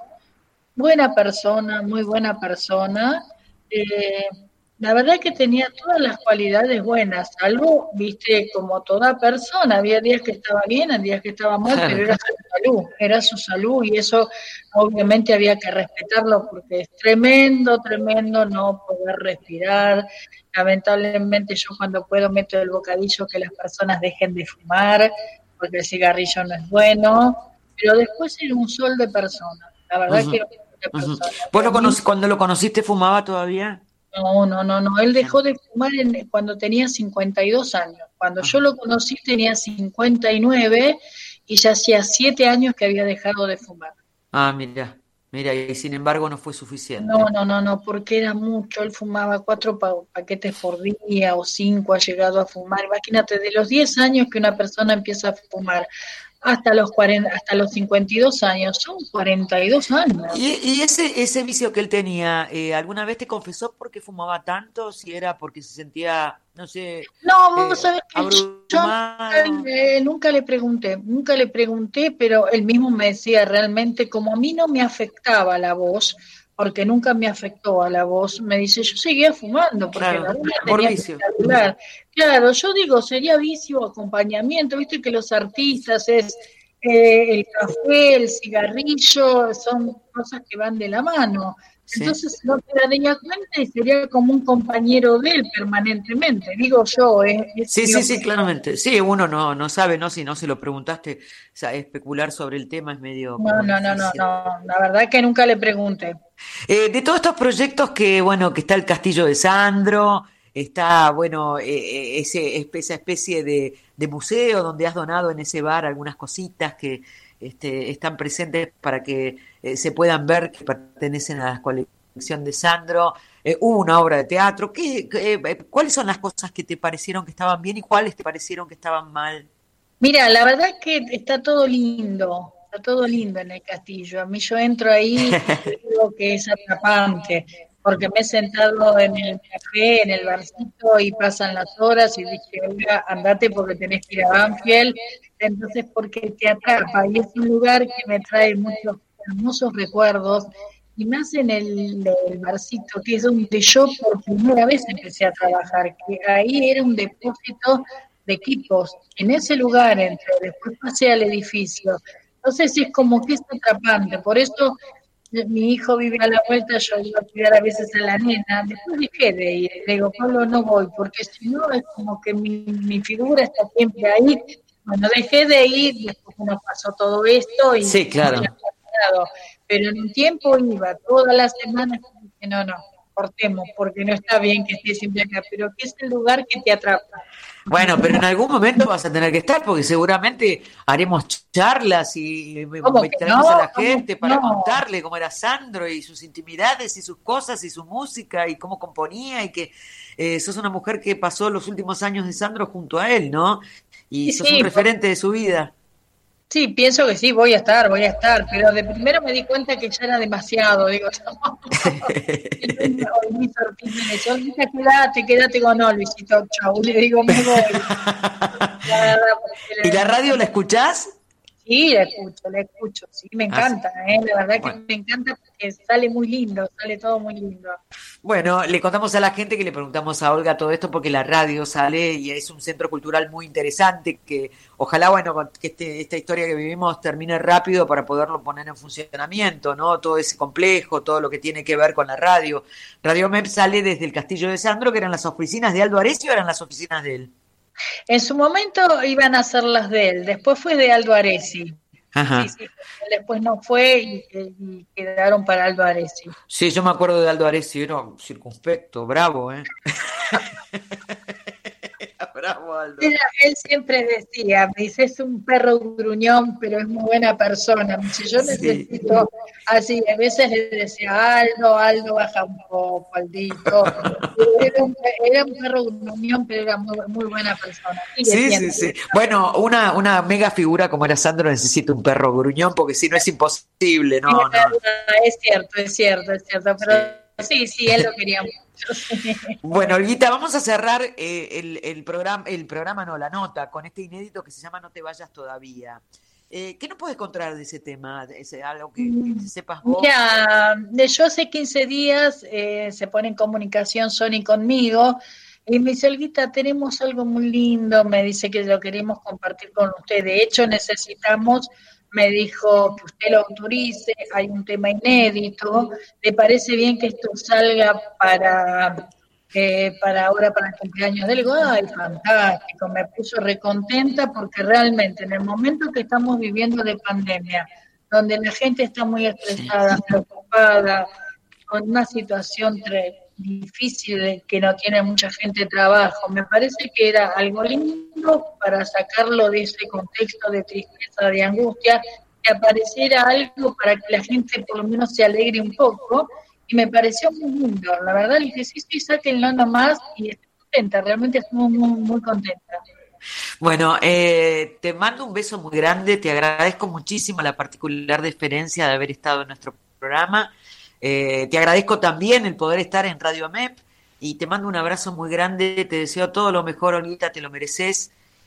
muy buena persona. Eh, la verdad que tenía todas las cualidades buenas, algo, viste, como toda persona, había días que estaba bien, había días que estaba mal, pero era su salud y eso obviamente había que respetarlo porque es tremendo, tremendo no poder respirar. Lamentablemente yo cuando puedo meto el bocadillo que las personas dejen de fumar, porque el cigarrillo no es bueno, pero después era un sol de persona, la verdad que Ujú, era un sol de ujú. persona. ¿Vos Y a mí cuando lo conociste fumaba todavía? no. Él dejó de fumar cuando tenía 52 años. Cuando yo Ajá. lo conocí tenía 59 y ya hacía 7 años que había dejado de fumar. Ah, mira, y sin embargo no fue suficiente. No, porque era mucho. Él fumaba 4 paquetes por día o 5 ha llegado a fumar. Imagínate, de los 10 años que una persona empieza a fumar hasta los 40, hasta los 52 años, son 42 años. Y ese vicio que él tenía, ¿alguna vez te confesó por qué fumaba tanto? Si era porque se sentía, no sé, No, vos sabés que yo abrumado. nunca le pregunté, pero él mismo me decía realmente, como a mí no me afectaba la voz, porque nunca me afectó a la voz, me dice, yo seguía fumando, porque la Claro, voz la por tenía que vicio. regular. Claro, yo digo, sería vicio o acompañamiento, viste que los artistas es el café, el cigarrillo, son cosas que van de la mano. Sí. Entonces no te daría cuenta y sería como un compañero de él permanentemente, digo yo, es mi Sí, opinión. claramente. Sí, uno no sabe, ¿no? Si no se lo preguntaste, o sea, especular sobre el tema es medio como difícil. La verdad que nunca le pregunté. De todos estos proyectos que, bueno, que está el Castillo de Sandro, está, bueno, esa especie de museo donde has donado en ese bar algunas cositas que están presentes para que se puedan ver que pertenecen a la colección de Sandro. Hubo una obra de teatro. ¿Cuáles son las cosas que te parecieron que estaban bien y cuáles te parecieron que estaban mal? Mira, la verdad es que está todo lindo en el castillo. A mí yo entro ahí y te digo que es atrapante. porque me he sentado en el café, en el barcito, y pasan las horas, y dije, oiga, andate porque tenés que ir a Banfield, entonces porque te atrapa, y es un lugar que me trae muchos hermosos recuerdos, y más en el barcito, que es donde yo por primera vez empecé a trabajar, que ahí era un depósito de equipos, en ese lugar después pasé al edificio, entonces es como que es atrapante, por eso mi hijo vive a la vuelta, yo iba a cuidar a veces a la nena, después dejé de ir, le digo, Pablo, no voy, porque si no es como que mi figura está siempre ahí, bueno, dejé de ir, después nos pasó todo esto, y sí, claro. Pero en un tiempo iba todas las semanas, y dije, no, cortemos, porque no está bien que esté siempre acá, pero que es el lugar que te atrapa. Bueno, pero en algún momento vas a tener que estar, porque seguramente haremos charlas y invitaremos a la gente para contarle cómo era Sandro y sus intimidades y sus cosas y su música y cómo componía, y que sos una mujer que pasó los últimos años de Sandro junto a él, ¿no? Y sos un referente de su vida. Sí, pienso que sí, voy a estar, pero de primero me di cuenta que ya era demasiado, digo, no. Quédate con Luisito, chau, le digo, me voy. ¿Y la radio la escuchás? Sí, la escucho, sí, me encanta, la verdad que me encanta porque sale muy lindo, sale todo muy lindo. Bueno, le contamos a la gente que le preguntamos a Olga todo esto porque la radio sale y es un centro cultural muy interesante que ojalá, que esta historia que vivimos termine rápido para poderlo poner en funcionamiento, ¿no? Todo ese complejo, todo lo que tiene que ver con la radio. Radio MEP sale desde el Castillo de Sandro, que eran las oficinas de Aldo Aresi, o eran las oficinas de él. En su momento iban a ser las de él, después fue de Aldo Aresi. Ajá. Sí, después no fue y quedaron para Aldo Aresi. Sí, yo me acuerdo de Aldo Aresi, era circunspecto, bravo, Bravo, Aldo. Él siempre decía, me dice, es un perro gruñón, pero es muy buena persona. Me dice, yo necesito, así, a veces le decía, Aldo, baja un poco, Aldito. Era un perro gruñón, pero era muy, muy buena persona. Sí. Bueno, una mega figura como era Sandro necesita un perro gruñón, porque si no es imposible, ¿no? Es cierto, pero sí, él lo quería mucho. Bueno, Olguita, vamos a cerrar el programa, la nota, con este inédito que se llama No te vayas todavía. ¿Qué nos puedes contar de ese tema? ¿Es algo que sepas vos? Mira, yo hace 15 días se pone en comunicación Sony conmigo y me dice, Olguita, tenemos algo muy lindo, me dice que lo queremos compartir con usted. De hecho, necesitamos, me dijo, que usted lo autorice, hay un tema inédito, ¿le parece bien que esto salga para ahora, para el cumpleaños del digo, ay, fantástico, me puso recontenta porque realmente en el momento que estamos viviendo de pandemia, donde la gente está muy estresada, preocupada, con una situación difícil de que no tiene mucha gente trabajo, me parece que era algo lindo para sacarlo de ese contexto de tristeza, de angustia, que apareciera algo para que la gente por lo menos se alegre un poco, y me pareció muy lindo, la verdad, le dije, sí, sáquenlo nomás, y estoy contenta, realmente estoy muy, muy contenta. Bueno, te mando un beso muy grande, te agradezco muchísimo la particular deferencia de haber estado en nuestro programa. Te agradezco también el poder estar en Radio MEP y te mando un abrazo muy grande, te deseo todo lo mejor, Olguita, te lo mereces,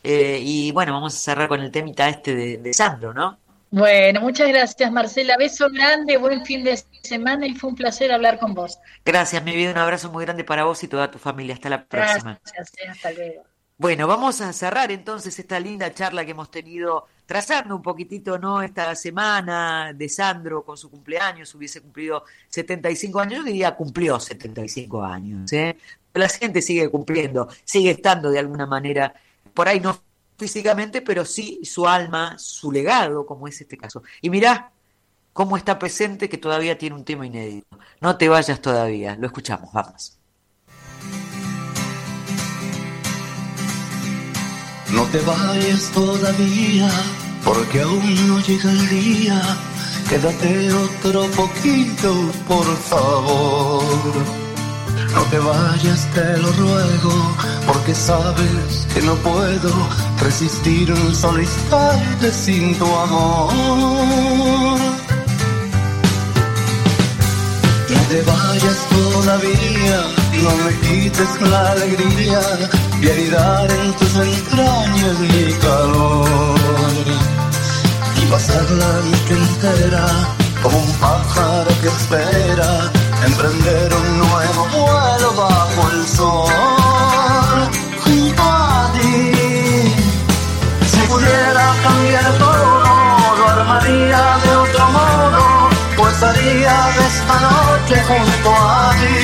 y bueno, vamos a cerrar con el temita de Sandro, ¿no? Bueno, muchas gracias, Marcela, beso grande, buen fin de semana y fue un placer hablar con vos. Gracias, mi vida, un abrazo muy grande para vos y toda tu familia, hasta la próxima. Gracias, hasta luego. Bueno, vamos a cerrar entonces esta linda charla que hemos tenido, trazando un poquitito, ¿no?, esta semana de Sandro con su cumpleaños, hubiese cumplido 75 años, yo diría cumplió 75 años, Pero la gente sigue cumpliendo, sigue estando de alguna manera, por ahí no físicamente, pero sí su alma, su legado, como es este caso. Y mirá cómo está presente, que todavía tiene un tema inédito. No te vayas todavía, lo escuchamos, vamos. No te vayas todavía, porque aún no llega el día. Quédate otro poquito, por favor. No te vayas, te lo ruego, porque sabes que no puedo resistir un solo instante sin tu amor. No te vayas todavía, no me quites la alegría de anidar en tus entrañas mi calor y pasar la noche entera como un pájaro que espera emprender un nuevo vuelo bajo el sol. Junto a ti, si pudiera cambiar todo, lo armaría de otro modo, pues haría de esta noche junto a ti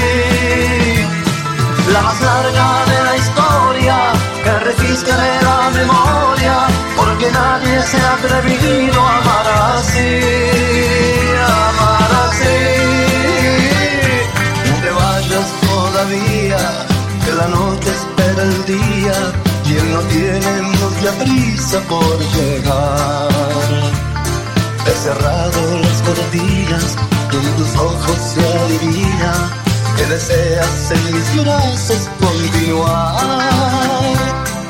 la más larga de la historia que refrescaré la memoria, porque nadie se ha atrevido a amar así, amar así. No te vayas todavía, que la noche espera el día y él no tiene mucha prisa por llegar. He cerrado las cortinas y en tus ojos se adivina que deseas en mis brazos continuar.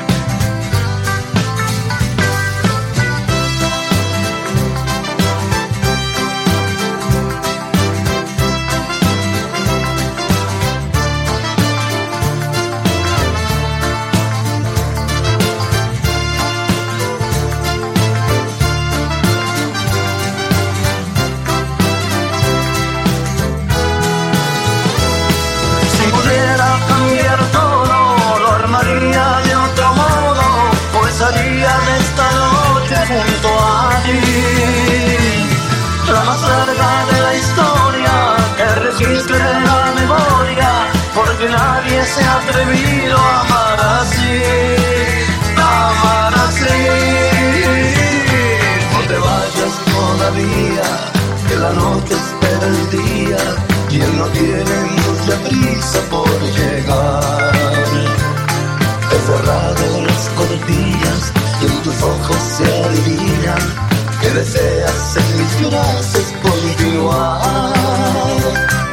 Junto a ti, la más larga de la historia que registre la memoria, porque nadie se ha atrevido a amar así, amar así. No te vayas todavía, que la noche espera el día y él no tiene mucha prisa por llegar. He cerrado las cortinas y en tus ojos se adivina que deseas en mis brazos continuar.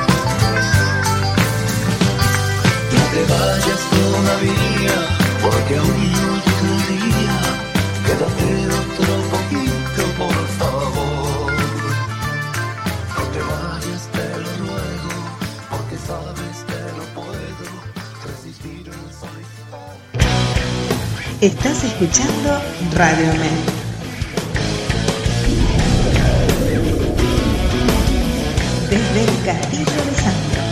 No te vayas todavía, porque aún no llega el día. Quédate otro poquito, por favor. No te vayas, te lo ruego, porque sabes que no puedo resistir un solitario. Estás escuchando Radio Amén. Desde el Castillo de Sandro.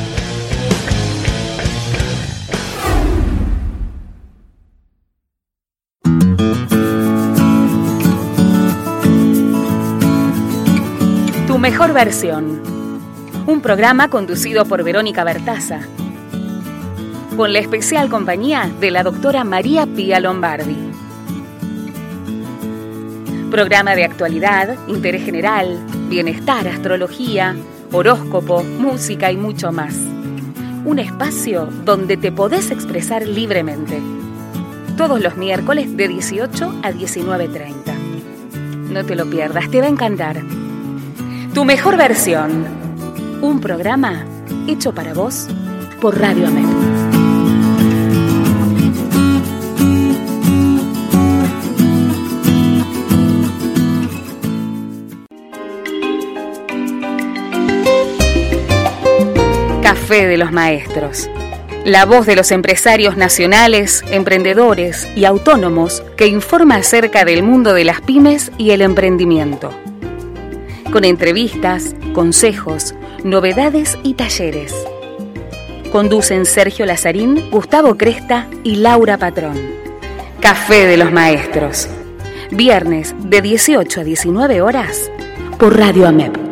Tu mejor versión. Un programa conducido por Verónica Bertaza, con la especial compañía de la doctora María Pía Lombardi. Programa de actualidad, interés general, bienestar, astrología, horóscopo, música y mucho más. Un espacio donde te podés expresar libremente. Todos los miércoles de 18 a 19:30. No te lo pierdas, te va a encantar. Tu mejor versión. Un programa hecho para vos por Radio Amén. Café de los Maestros. La voz de los empresarios nacionales, emprendedores y autónomos que informa acerca del mundo de las pymes y el emprendimiento. Con entrevistas, consejos, novedades y talleres. Conducen Sergio Lazarín, Gustavo Cresta y Laura Patrón. Café de los Maestros. Viernes de 18 a 19 horas por Radio AMEP.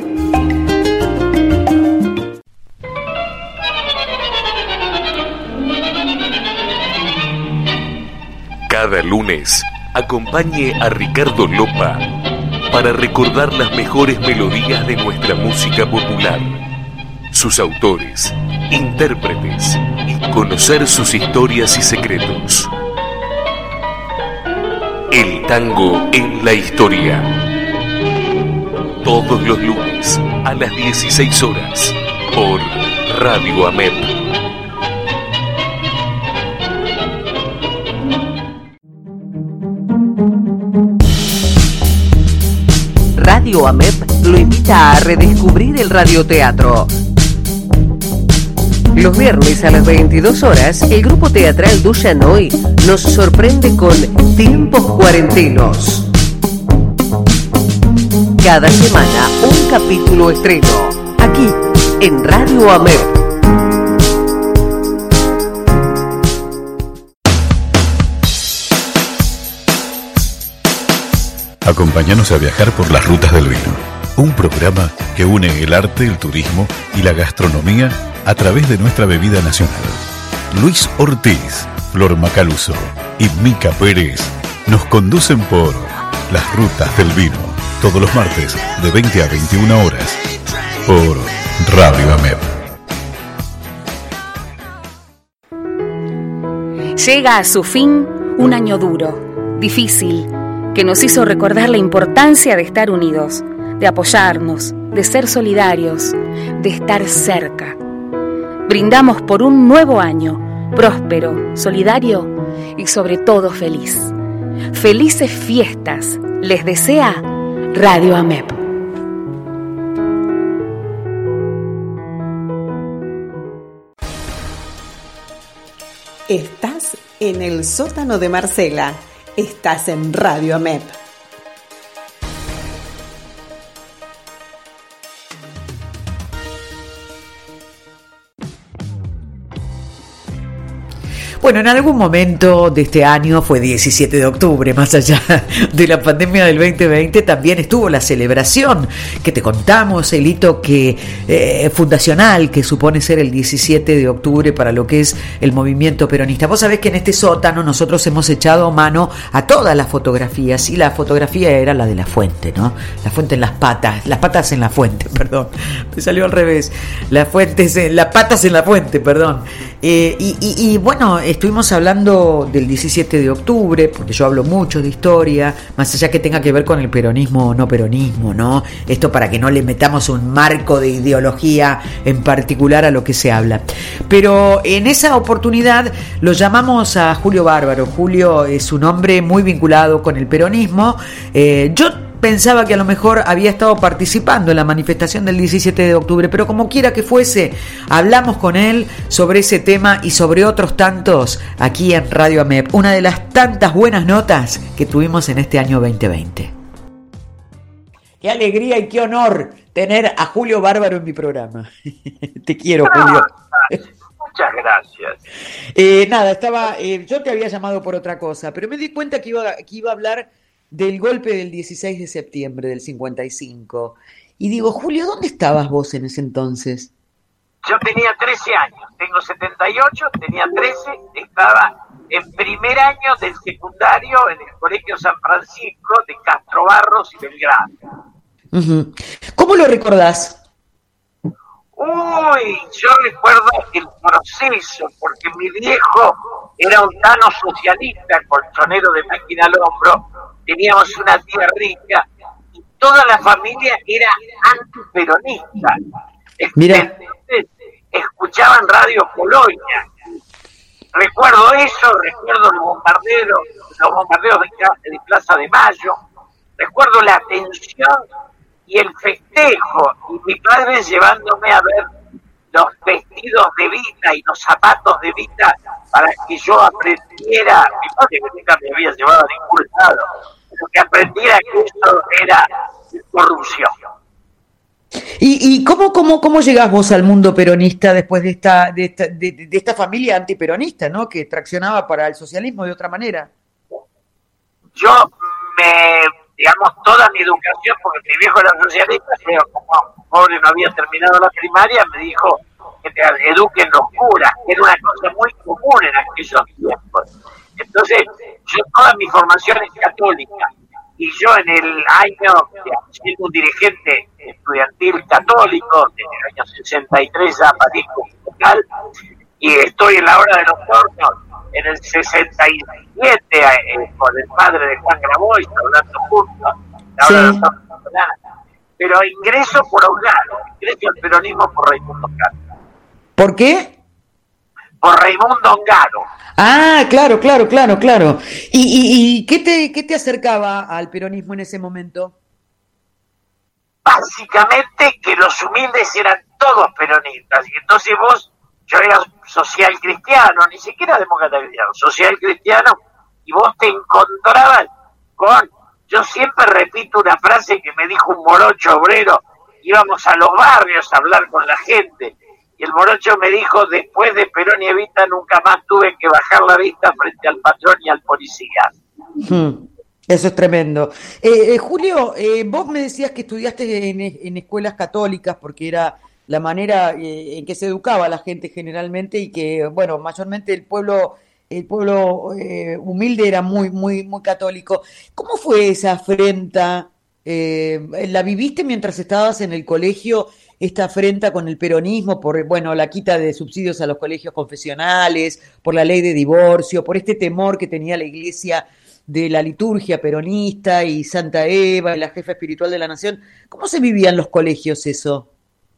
Cada lunes, acompañe a Ricardo Lopa para recordar las mejores melodías de nuestra música popular, sus autores, intérpretes y conocer sus historias y secretos. El tango en la historia. Todos los lunes a las 16 horas por Radio AMEP. Radio AMEP lo invita a redescubrir el radioteatro. Los viernes a las 22 horas, el grupo teatral Duyanoi nos sorprende con Tiempos Cuarentinos. Cada semana, un capítulo estreno, aquí, en Radio AMEP. Acompáñanos a viajar por las rutas del vino. Un programa que une el arte, el turismo y la gastronomía a través de nuestra bebida nacional. Luis Ortiz, Flor Macaluso y Mica Pérez nos conducen por las rutas del vino. Todos los martes de 20 a 21 horas por Radio AMEP. Llega a su fin un año duro, difícil, que nos hizo recordar la importancia de estar unidos, de apoyarnos, de ser solidarios, de estar cerca. Brindamos por un nuevo año, próspero, solidario y sobre todo feliz. Felices fiestas les desea Radio AMEP. Estás en el sótano de Marcela. Estás en Radio AMEP. Bueno, en algún momento de este año, fue 17 de octubre, más allá de la pandemia del 2020, también estuvo la celebración que te contamos, el hito fundacional que supone ser el 17 de octubre para lo que es el movimiento peronista. Vos sabés que en este sótano nosotros hemos echado mano a todas las fotografías, y la fotografía era la de la fuente, ¿no? La fuente en las patas en la fuente, perdón, me salió al revés, las patas en la fuente, perdón. Y bueno, estuvimos hablando del 17 de octubre, porque yo hablo mucho de historia, más allá que tenga que ver con el peronismo o no peronismo, ¿no? Esto para que no le metamos un marco de ideología en particular a lo que se habla. Pero en esa oportunidad lo llamamos a Julio Bárbaro. Julio es un hombre muy vinculado con el peronismo. Yo pensaba que a lo mejor había estado participando en la manifestación del 17 de octubre, pero como quiera que fuese, hablamos con él sobre ese tema y sobre otros tantos aquí en Radio AMEP, una de las tantas buenas notas que tuvimos en este año 2020. Qué alegría y qué honor tener a Julio Bárbaro en mi programa. Te quiero, Julio. Muchas gracias. Yo te había llamado por otra cosa, pero me di cuenta que iba a hablar del golpe del 16 de septiembre del 55. Y digo, Julio, ¿dónde estabas vos en ese entonces? Yo tenía 13 años, tengo 78, tenía 13, estaba en primer año del secundario en el Colegio San Francisco de Castro Barros y Belgrano. Uh-huh. ¿Cómo lo recordás? Yo recuerdo el proceso, porque mi viejo era un tano socialista, colchonero de máquina al hombro. Teníamos una tía rica y toda la familia era antiperonista. Mira. Entonces, escuchaban Radio Colonia. Recuerdo eso, recuerdo los bombardeos de Plaza de Mayo, recuerdo la tensión y el festejo, y mi padre llevándome a ver los vestidos de Vita y los zapatos de Vita para que yo aprendiera, mi padre que nunca me había llevado a ningún lado, pero que aprendiera que eso era corrupción. ¿Y cómo llegás vos al mundo peronista después de esta familia antiperonista, ¿no? Que traccionaba para el socialismo de otra manera? Yo toda mi educación, porque mi viejo era socialista, pero como pobre no había terminado la primaria, me dijo que te eduquen los curas, que era una cosa muy común en aquellos tiempos. Entonces, yo toda mi formación es católica, y yo en el año, siendo un dirigente estudiantil católico, desde el año 63 ya padezco local, y estoy en la hora de los hornos, en el 67, con el padre de Juan Grabois, hablando juntos, la hora de los hornos, pero ingreso por Ongaro, ingreso al peronismo por Raimundo Ongaro. ¿Por qué? Por Raimundo Ongaro. Ah, claro. ¿Y qué te acercaba al peronismo en ese momento? Básicamente que los humildes eran todos peronistas, y entonces vos yo era social cristiano, ni siquiera demócrata cristiano, social cristiano, y vos te encontrabas con, yo siempre repito una frase que me dijo un morocho obrero, íbamos a los barrios a hablar con la gente, y el morocho me dijo, después de Perón y Evita nunca más tuve que bajar la vista frente al patrón y al policía. Eso es tremendo. Julio, vos me decías que estudiaste en escuelas católicas porque era la manera en que se educaba a la gente generalmente y que, bueno, mayormente el pueblo humilde era muy, muy, muy católico. ¿Cómo fue esa afrenta? ¿La viviste mientras estabas en el colegio, esta afrenta con el peronismo por, bueno, la quita de subsidios a los colegios confesionales, por la ley de divorcio, por este temor que tenía la iglesia de la liturgia peronista y Santa Eva y la jefa espiritual de la nación? ¿Cómo se vivía en los colegios eso?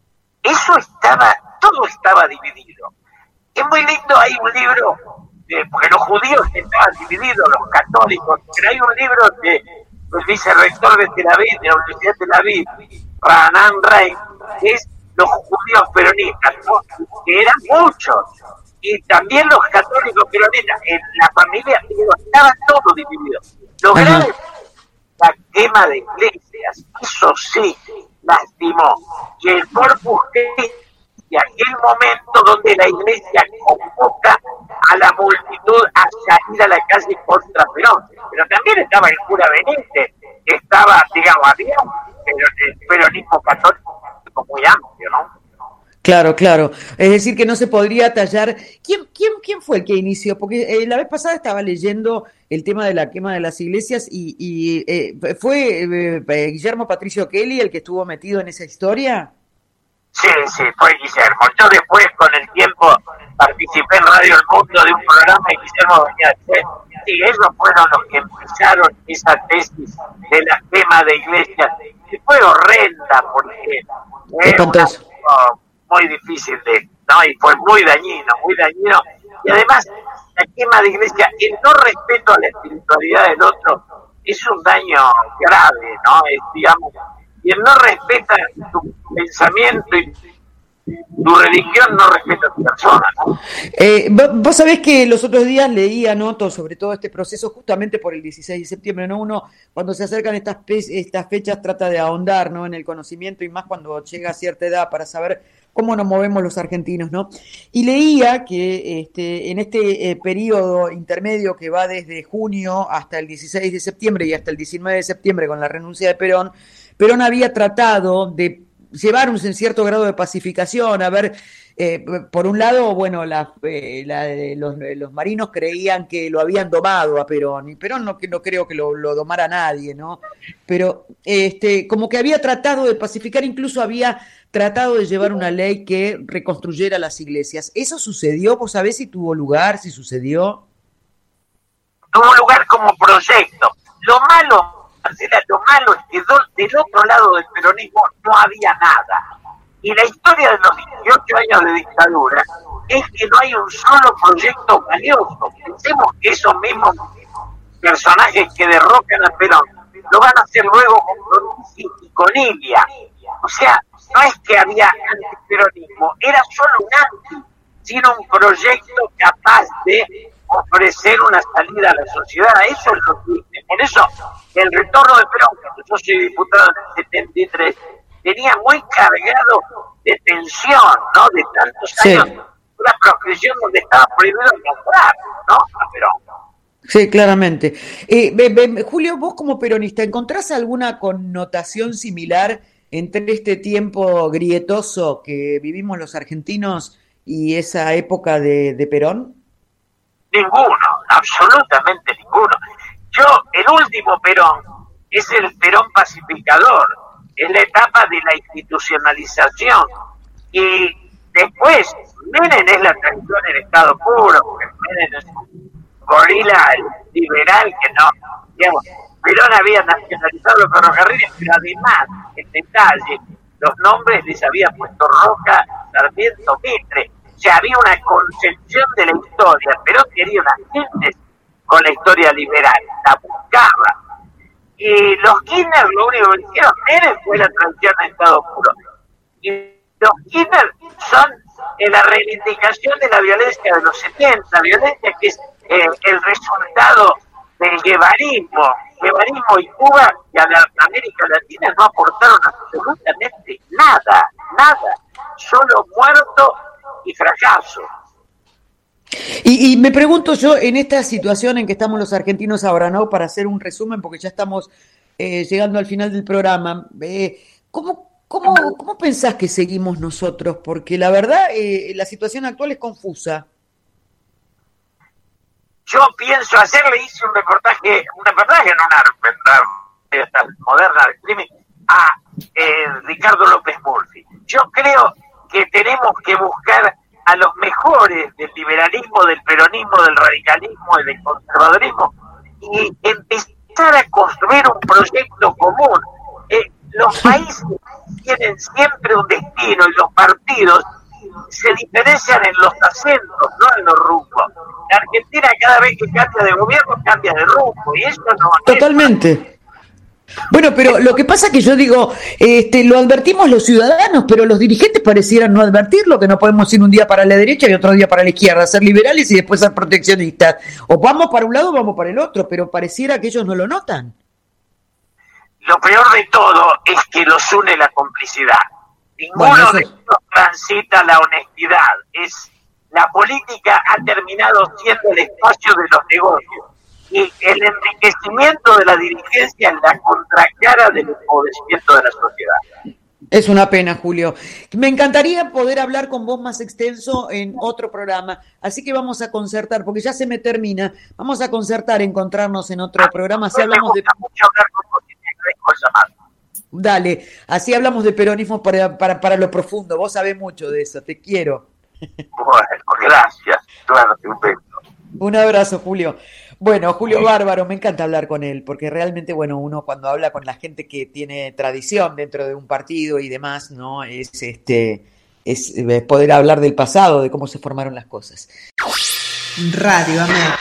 Todo estaba dividido. Es muy lindo, hay un libro, porque los judíos estaban divididos, los católicos, pero hay un libro de el vicerrector de Tel Aviv, de la Universidad de Tel Aviv, Ranan Rein, que es los judíos peronistas, ¿no? Que eran muchos, y también los católicos peronistas, en la familia estaba todo dividido. Lo grave, la quema de iglesias, eso sí, lastimó. Y el Corpus Christi, aquel momento donde la iglesia convoca a la multitud a salir a la calle contra Perón. Pero también estaba el cura Benítez, estaba, digamos, había el peronismo católico muy amplio, ¿no? Claro, claro. Es decir, que no se podría tallar. ¿Quién fue el que inició? Porque la vez pasada estaba leyendo el tema de la quema de las iglesias y ¿fue Guillermo Patricio Kelly el que estuvo metido en esa historia? Sí, fue Guillermo. Yo después, con el tiempo, participé en Radio El Mundo de un programa y Guillermo venía a decir, sí, ellos fueron los que empezaron esa tesis de la quema de iglesias. Y fue horrenda porque espantoso. Muy difícil ¿no? Y fue muy dañino, y además la quema de iglesia, el no respeto a la espiritualidad del otro es un daño grave, ¿no? Digamos, y el no respeta tu pensamiento y tu religión no respeta a tu persona, ¿no? Vos sabés que los otros días leía notas sobre todo este proceso justamente por el 16 de septiembre, ¿no? Uno cuando se acercan estas fechas trata de ahondar, ¿no? En el conocimiento y más cuando llega a cierta edad para saber cómo nos movemos los argentinos, ¿no? Y leía que en este periodo intermedio que va desde junio hasta el 16 de septiembre y hasta el 19 de septiembre con la renuncia de Perón, Perón había tratado de llevar un cierto grado de pacificación, a ver, por un lado, bueno, los marinos creían que lo habían domado a Perón, y Perón no creo que lo domara nadie, ¿no? Pero como que había tratado de pacificar, incluso había tratado de llevar una ley que reconstruyera las iglesias. ¿Eso sucedió? ¿Vos sabés si tuvo lugar, si sucedió? Tuvo lugar como proyecto. Lo malo, Marcela, es que del otro lado del peronismo no había nada. Y la historia de los 18 años de dictadura es que no hay un solo proyecto valioso. Pensemos que esos mismos personajes que derrocan a Perón lo van a hacer luego con Ronchi y con Ilia. O sea, no es que había antiperonismo, era solo un anti, sino un proyecto capaz de ofrecer una salida a la sociedad. Eso es lo que... Por eso, el retorno de Perón, cuando yo soy diputado en el 73, tenía muy cargado de tensión, ¿no? De tantos años, una proscripción donde estaba prohibido nombrar, ¿no? A Perón. Sí, claramente. Julio, vos como peronista, ¿encontrás alguna connotación similar entre este tiempo grietoso que vivimos los argentinos y esa época de Perón? Ninguno, absolutamente ninguno. El último Perón es el Perón pacificador, es la etapa de la institucionalización. Y después, Menem es la tradición del Estado puro, porque Menem es un gorila liberal que no, digamos, Perón había nacionalizado los ferrocarriles, pero además, en detalle, los nombres les había puesto Roca, Sarmiento, Mitre. O sea, había una concepción de la historia. Perón quería una síntesis con la historia liberal, la buscaba. Y los Kirchner lo único que hicieron, Menem fue la transición de Estado puro. Y Los Kirchner son la reivindicación de la violencia de los 70, violencia que es el resultado del guevarismo. Guevarismo y Cuba y a la América Latina no aportaron absolutamente nada, solo muerto y fracaso. Y me pregunto yo, en esta situación en que estamos los argentinos ahora, ¿no? Para hacer un resumen, porque ya estamos llegando al final del programa, ¿cómo pensás que seguimos nosotros? Porque la verdad, la situación actual es confusa. Yo pienso ayer le hice un reportaje en una moderna del crimen a Ricardo López Murphy. Yo creo que tenemos que buscar a los mejores del liberalismo, del peronismo, del radicalismo, del conservadurismo y empezar a construir un proyecto común. Los países tienen siempre un destino y los partidos se diferencian en los acentos, no en los rumbos. La Argentina cada vez que cambia de gobierno cambia de rumbo y eso no... Totalmente. Bueno, pero lo que pasa es que yo digo, lo advertimos los ciudadanos, pero los dirigentes parecieran no advertirlo, que no podemos ir un día para la derecha y otro día para la izquierda, ser liberales y después ser proteccionistas. O vamos para un lado o vamos para el otro, pero pareciera que ellos no lo notan. Lo peor de todo es que los une la complicidad. Ninguno de ellos transita la honestidad. La política ha terminado siendo el espacio de los negocios. Y el enriquecimiento de la dirigencia en la contracara del empobrecimiento de la sociedad. Es una pena, Julio. Me encantaría poder hablar con vos más extenso en otro programa, así que vamos a concertar, porque ya se me termina, vamos a concertar, encontrarnos en otro programa, así hablamos de... mucho hablar con vos y te agradezco el llamado. Dale, así hablamos de peronismo para lo profundo, vos sabés mucho de eso, te quiero. Bueno, gracias, claro, un beso. Un abrazo, Julio. Bueno, Julio Bárbaro, me encanta hablar con él, porque realmente, bueno, uno cuando habla con la gente que tiene tradición dentro de un partido y demás, ¿no? Es poder hablar del pasado, de cómo se formaron las cosas. Radio América.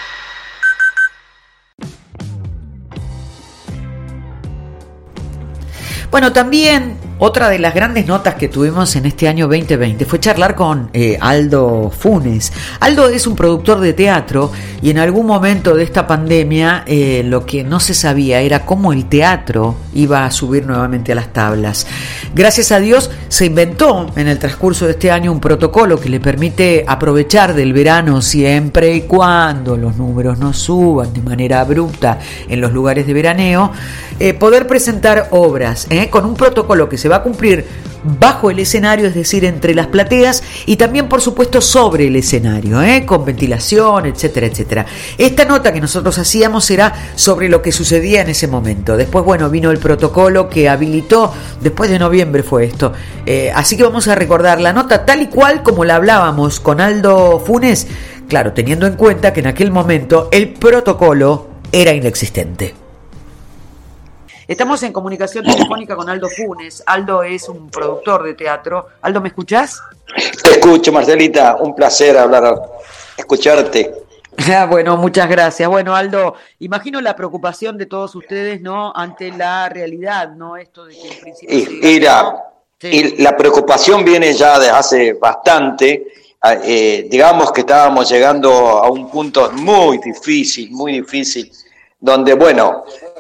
Bueno, también otra de las grandes notas que tuvimos en este año 2020 fue charlar con Aldo Funes. Aldo es un productor de teatro y en algún momento de esta pandemia lo que no se sabía era cómo el teatro iba a subir nuevamente a las tablas. Gracias a Dios se inventó en el transcurso de este año un protocolo que le permite aprovechar del verano siempre y cuando los números no suban de manera abrupta en los lugares de veraneo, poder presentar obras con un protocolo que se va a cumplir bajo el escenario, es decir, entre las plateas y también, por supuesto, sobre el escenario, con ventilación, etcétera, etcétera. Esta nota que nosotros hacíamos era sobre lo que sucedía en ese momento. Después, bueno, vino el protocolo que habilitó, después de noviembre fue esto. Así que vamos a recordar la nota tal y cual como la hablábamos con Aldo Funes, claro, teniendo en cuenta que en aquel momento el protocolo era inexistente. Estamos en comunicación telefónica con Aldo Funes. Aldo es un productor de teatro. Aldo, ¿me escuchás? Te escucho, Marcelita. Un placer escucharte. Bueno, muchas gracias. Bueno, Aldo, imagino la preocupación de todos ustedes, ¿no? Ante la realidad, ¿no? Esto de que en principio... Mira, sí. Y la preocupación viene ya de hace bastante. Digamos que estábamos llegando a un punto muy difícil, donde, bueno...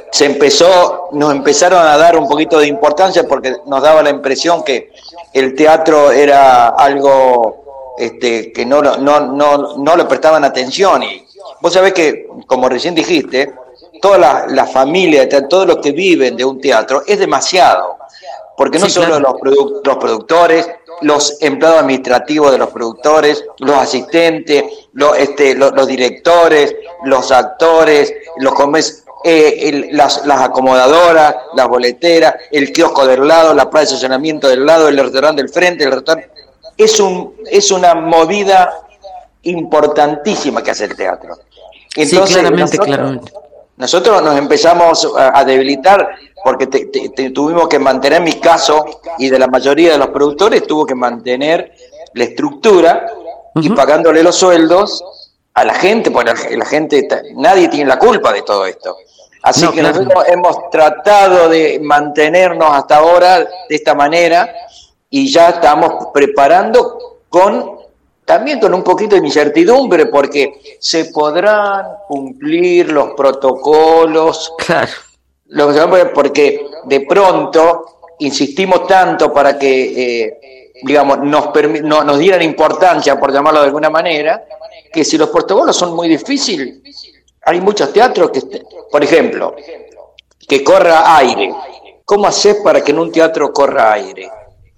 nos empezaron a dar un poquito de importancia porque nos daba la impresión que el teatro era algo que no le prestaban atención. Y vos sabés que, como recién dijiste, toda la familia, todos los que viven de un teatro es demasiado, porque no solo claro. los productores, los empleados administrativos de los productores, los asistentes, los directores, los actores, los comercios, las acomodadoras, las boleteras, el kiosco del lado, la plaza de estacionamiento del lado, el restaurante del frente, el restaurante. Es una movida importantísima que hace el teatro. Entonces, sí, claramente. Nosotros nos empezamos a debilitar porque tuvimos que mantener, en mi caso, y de la mayoría de los productores, tuvo que mantener la estructura y pagándole los sueldos a la gente, porque la gente, nadie tiene la culpa de todo esto. Así que claro. Nosotros hemos tratado de mantenernos hasta ahora de esta manera y ya estamos preparando también con un poquito de incertidumbre, porque se podrán cumplir los protocolos, porque de pronto insistimos tanto para que, digamos, nos dieran importancia, por llamarlo de alguna manera, que si los protocolos son muy difíciles, hay muchos teatros que, por ejemplo, que corra aire. ¿Cómo haces para que en un teatro corra aire?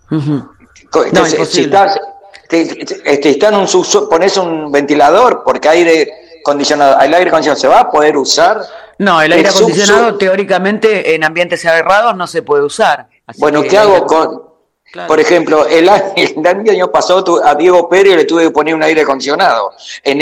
Si pones un ventilador, porque el aire acondicionado se va a poder usar. No, el aire acondicionado teóricamente en ambientes cerrados no se puede usar. Bueno, ¿qué hago con...? Claro. Por ejemplo, el año pasado a Diego Pérez le tuve que poner un aire acondicionado en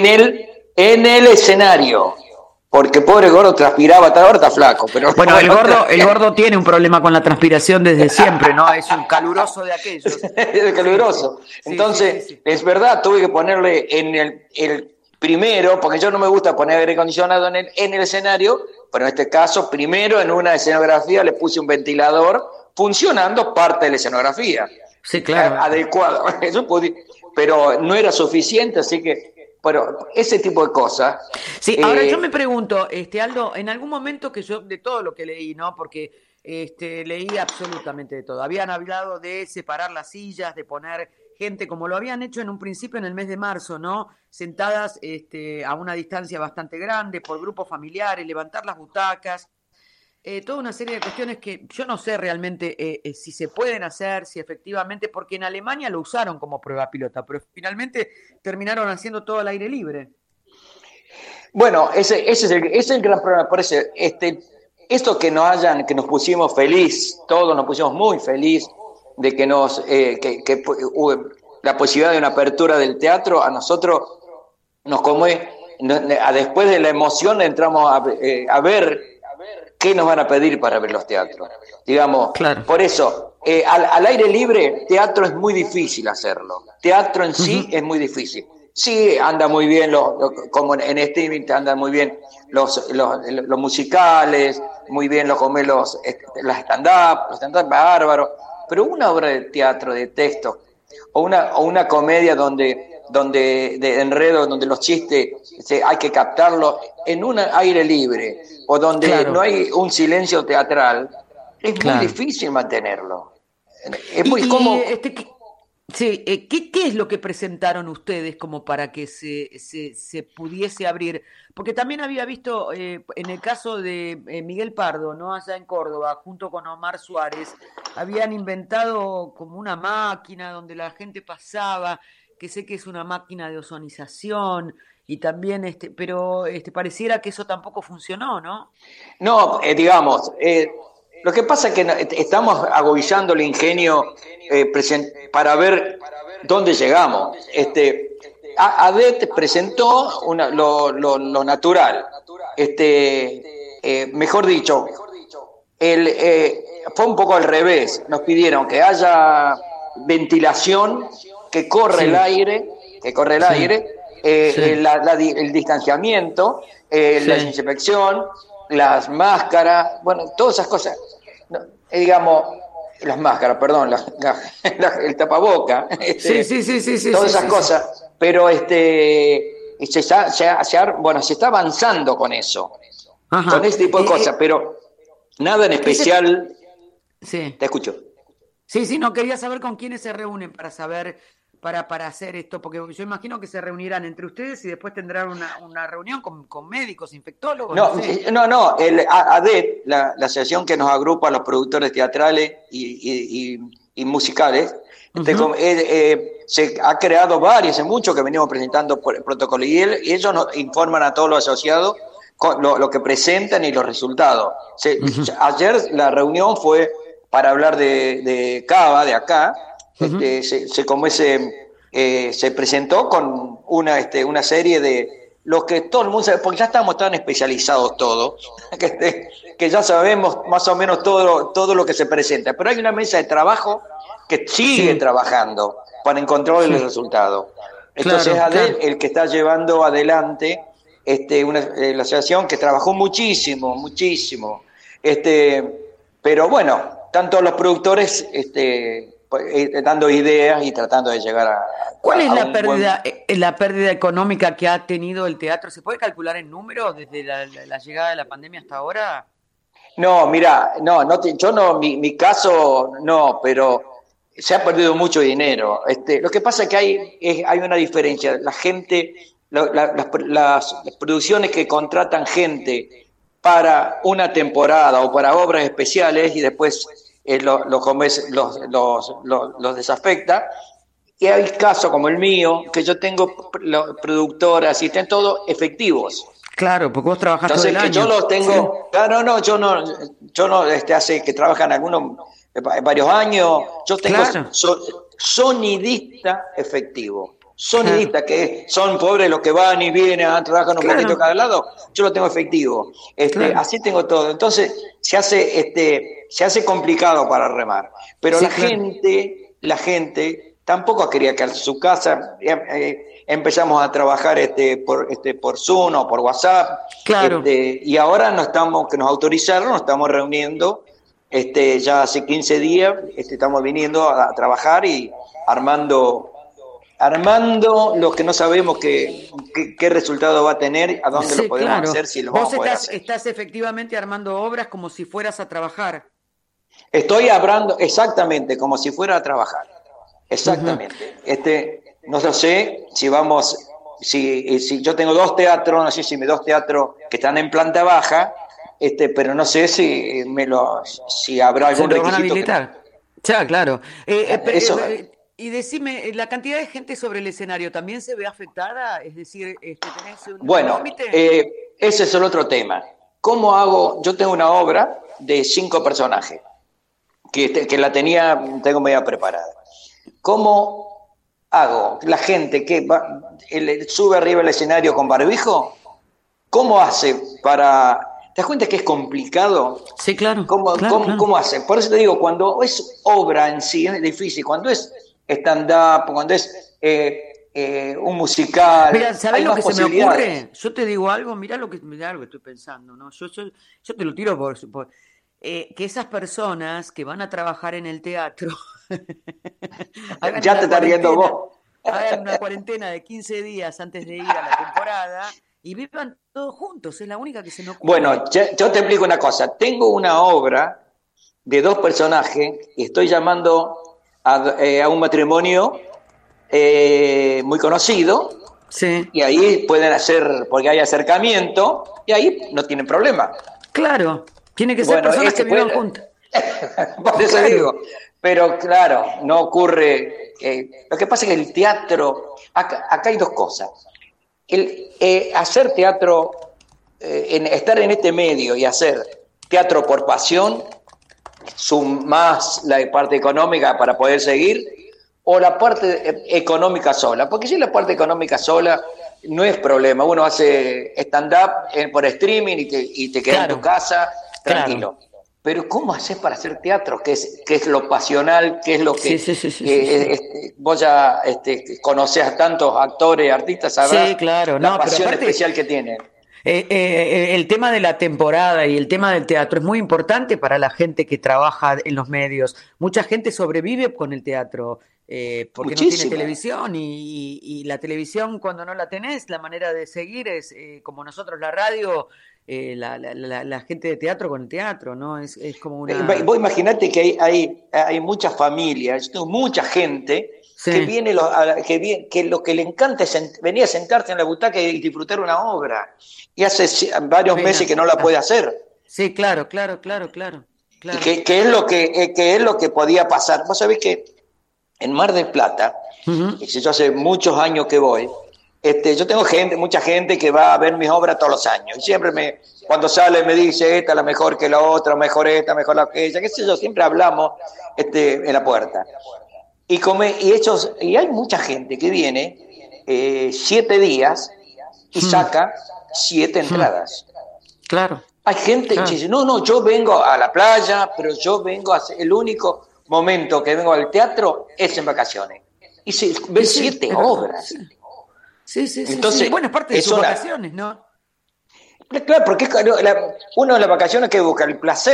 el escenario, porque pobre gordo transpiraba, ahora está flaco. Pero bueno, el gordo tiene un problema con la transpiración desde siempre, ¿no? Es un caluroso de aquellos. Es caluroso. Entonces, es verdad, tuve que ponerle en el primero, porque yo no me gusta poner aire acondicionado en el escenario, pero en este caso, primero en una escenografía le puse un ventilador funcionando parte de la escenografía. Sí, claro. Adecuado. Pero no era suficiente, así que, pero ese tipo de cosas. Sí, ahora yo me pregunto, Aldo, en algún momento que yo, de todo lo que leí, ¿no? Porque leí absolutamente de todo. Habían hablado de separar las sillas, de poner gente, como lo habían hecho en un principio en el mes de marzo, ¿no? Sentadas a una distancia bastante grande, por grupos familiares, levantar las butacas. Toda una serie de cuestiones que yo no sé realmente si se pueden hacer, si efectivamente, porque en Alemania lo usaron como prueba pilota, pero finalmente terminaron haciendo todo al aire libre. Bueno, ese es el gran problema. Por eso, esto que nos pusimos feliz, todos nos pusimos muy feliz de que que la posibilidad de una apertura del teatro, a nosotros nos conmueve. Después de la emoción entramos a ver qué nos van a pedir para ver los teatros. Digamos, claro. Por eso, al aire libre, teatro es muy difícil hacerlo. Teatro en sí es muy difícil. Sí, anda muy bien, como en streaming andan muy bien los musicales, muy bien las stand-up bárbaros, pero una obra de teatro, de texto, o una comedia de enredo, donde los chistes hay que captarlos en un aire libre, o donde no hay un silencio teatral, es muy difícil mantenerlo. Es muy cómodo. ¿Qué es lo que presentaron ustedes como para que se pudiese abrir? Porque también había visto en el caso de Miguel Pardo, ¿no? Allá en Córdoba, junto con Omar Suárez, habían inventado como una máquina donde la gente pasaba, que sé que es una máquina de ozonización, y también pero pareciera que eso tampoco funcionó, ¿no? No, digamos, lo que pasa es que estamos agudizando el ingenio para ver dónde llegamos. ADET presentó lo natural. Mejor dicho, fue un poco al revés. Nos pidieron que haya ventilación, que corre el aire, el distanciamiento, la desinfección, las máscaras, bueno, todas esas cosas. Digamos, las máscaras, perdón, el tapaboca, sí, todas esas cosas, pero se está avanzando con eso, con ese tipo de cosas, pero nada en especial. Sí. Te escucho. Sí, no, quería saber con quiénes se reúnen para saber, para hacer esto, porque yo imagino que se reunirán entre ustedes y después tendrán una reunión con médicos, infectólogos. No, el ADET, la asociación que nos agrupa a los productores teatrales y musicales, se ha creado varios, hace mucho que venimos presentando protocolos, y ellos nos informan a todos los asociados lo que presentan y los resultados. Ayer la reunión fue para hablar de Cava, de acá. Se presentó con una serie de lo que todo el mundo sabe, porque ya estamos tan especializados todos, que ya sabemos más o menos todo lo que se presenta, pero hay una mesa de trabajo que sigue trabajando para encontrar el resultado. Entonces Adel, el que está llevando adelante la asociación, que trabajó muchísimo, pero bueno, tanto los productores dando ideas y tratando de llegar a... ¿Cuál es a la pérdida económica que ha tenido el teatro? ¿Se puede calcular en números desde la llegada de la pandemia hasta ahora? No, mira, mi caso no, pero se ha perdido mucho dinero. Lo que pasa es que hay una diferencia. La gente, las producciones que contratan gente para una temporada o para obras especiales y después los desafecta. Y hay casos como el mío, que yo tengo productoras, asistentes, todos efectivos. Claro, porque vos trabajás todo el año. Entonces, yo los tengo... Sí. Claro, yo no hace que trabajan algunos varios años. Yo tengo sonidista efectivo. Sonidista, que son pobres los que van y vienen, trabajan un poquito cada lado. Yo lo tengo efectivo. Así tengo todo. Entonces, se hace complicado para remar. Pero la gente tampoco quería quedarse en su casa. Empezamos a trabajar por Zoom o por WhatsApp. Claro. Y ahora que nos autorizaron, nos estamos reuniendo. Ya hace 15 días estamos viniendo a trabajar y armando lo que no sabemos qué resultado va a tener, a dónde lo podemos hacer, si lo vamos a poder hacer. Estás efectivamente armando obras como si fueras a trabajar. Estoy hablando exactamente como si fuera a trabajar. Exactamente. No sé si yo tengo 2 teatros, no sé si mis 2 teatros que están en planta baja, pero no sé si habrá algún requisito. Van a habilitar. Ya, claro. Eso. Y decime, ¿la cantidad de gente sobre el escenario también se ve afectada? Es decir, ¿tenés un límite? Ese es el otro tema. ¿Cómo hago? Yo tengo una obra de 5 personajes que la tengo media preparada. ¿Cómo hago? La gente que sube arriba al escenario con barbijo, ¿cómo hace para...? ¿Te das cuenta que es complicado? Sí, claro. ¿Cómo hace? Por eso te digo, cuando es obra en sí es difícil. Cuando es stand-up, cuando es un musical... Mira, ¿sabés lo que se me ocurre? Yo te digo algo, mirá lo que estoy pensando, ¿no? Yo te lo tiro por que esas personas que van a trabajar en el teatro... ya te estás riendo vos. Hagan una cuarentena de 15 días antes de ir a la temporada y vivan todos juntos, es la única que se me ocurre. Bueno, yo te explico una cosa. Tengo una obra de 2 personajes y estoy llamando a un matrimonio muy conocido. Sí. Y ahí pueden hacer, porque hay acercamiento, y ahí no tienen problema. Claro, tiene que ser personas que vivan juntas. Por eso digo. Pero claro, no ocurre. Lo que pasa es que el teatro, acá hay 2 cosas. Hacer teatro, estar en este medio y hacer teatro por pasión, más la parte económica para poder seguir, o la parte económica sola. Porque si la parte económica sola no es problema. Uno hace stand-up por streaming y te quedas en tu casa tranquilo. Claro. Pero ¿cómo haces para hacer teatro? ¿Qué es lo pasional? ¿Qué es lo que vos ya conocés a tantos actores, artistas, sabrás la pasión especial que tienen? El tema de la temporada y el tema del teatro es muy importante para la gente que trabaja en los medios. Mucha gente sobrevive con el teatro porque no tiene televisión y la televisión, cuando no la tenés, la manera de seguir es como nosotros la radio. La gente de teatro con el teatro, ¿no? Es como una... Vos imaginate que hay muchas familias, yo tengo mucha gente que viene que lo que le encanta es venir a sentarse en la butaca y disfrutar una obra. Y hace varios meses que no la puede hacer. Sí, claro. ¿Y qué es lo que podía pasar? Vos sabés que en Mar del Plata, yo hace muchos años que voy, yo tengo mucha gente que va a ver mis obras todos los años. Y siempre cuando sale me dice, esta es la mejor que la otra, mejor esta, mejor la que ella, qué sé yo, siempre hablamos en la puerta. Y hay mucha gente que viene 7 días y saca 7 entradas. Claro. Hay gente que dice, no, yo vengo a la playa, pero yo vengo el único momento que vengo al teatro es en vacaciones. Y se ven 7 obras. Sí. Entonces, bueno, es parte de sus vacaciones, ¿no? Claro, porque uno en las vacaciones que busca el placer.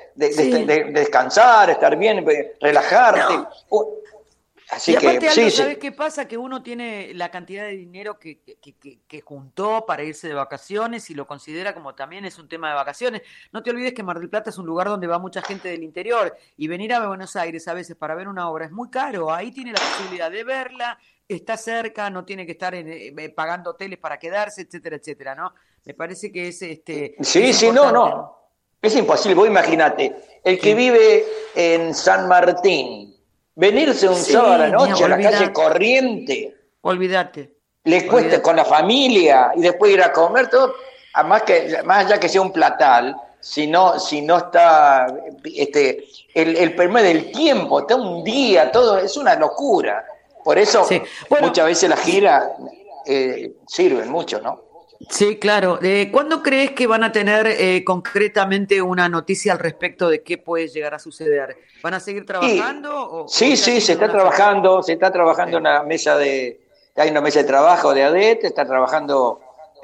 descansar, estar bien, relajarte. No. Así y aparte, que, Aldo, ¿sabes qué pasa? Que uno tiene la cantidad de dinero que juntó para irse de vacaciones y lo considera como también es un tema de vacaciones. No te olvides que Mar del Plata es un lugar donde va mucha gente del interior y venir a Buenos Aires a veces para ver una obra es muy caro. Ahí tiene la posibilidad de verla, está cerca, no tiene que estar pagando hoteles para quedarse, etcétera, etcétera, ¿no? Me parece que es no. Es imposible. Vos imagínate, el que vive en San Martín, venirse un sábado a la noche a la calle Corriente. Olvídate. Le cuesta con la familia y después ir a comer todo. Más allá que sea un platal, si no está el problema del tiempo, está un día, todo es una locura. Por eso muchas veces las giras sirven mucho, ¿no? Sí, claro. ¿Cuándo crees que van a tener concretamente una noticia al respecto de qué puede llegar a suceder? ¿Van a seguir trabajando? Sí, se está trabajando en una mesa hay una mesa de trabajo de ADET, está trabajando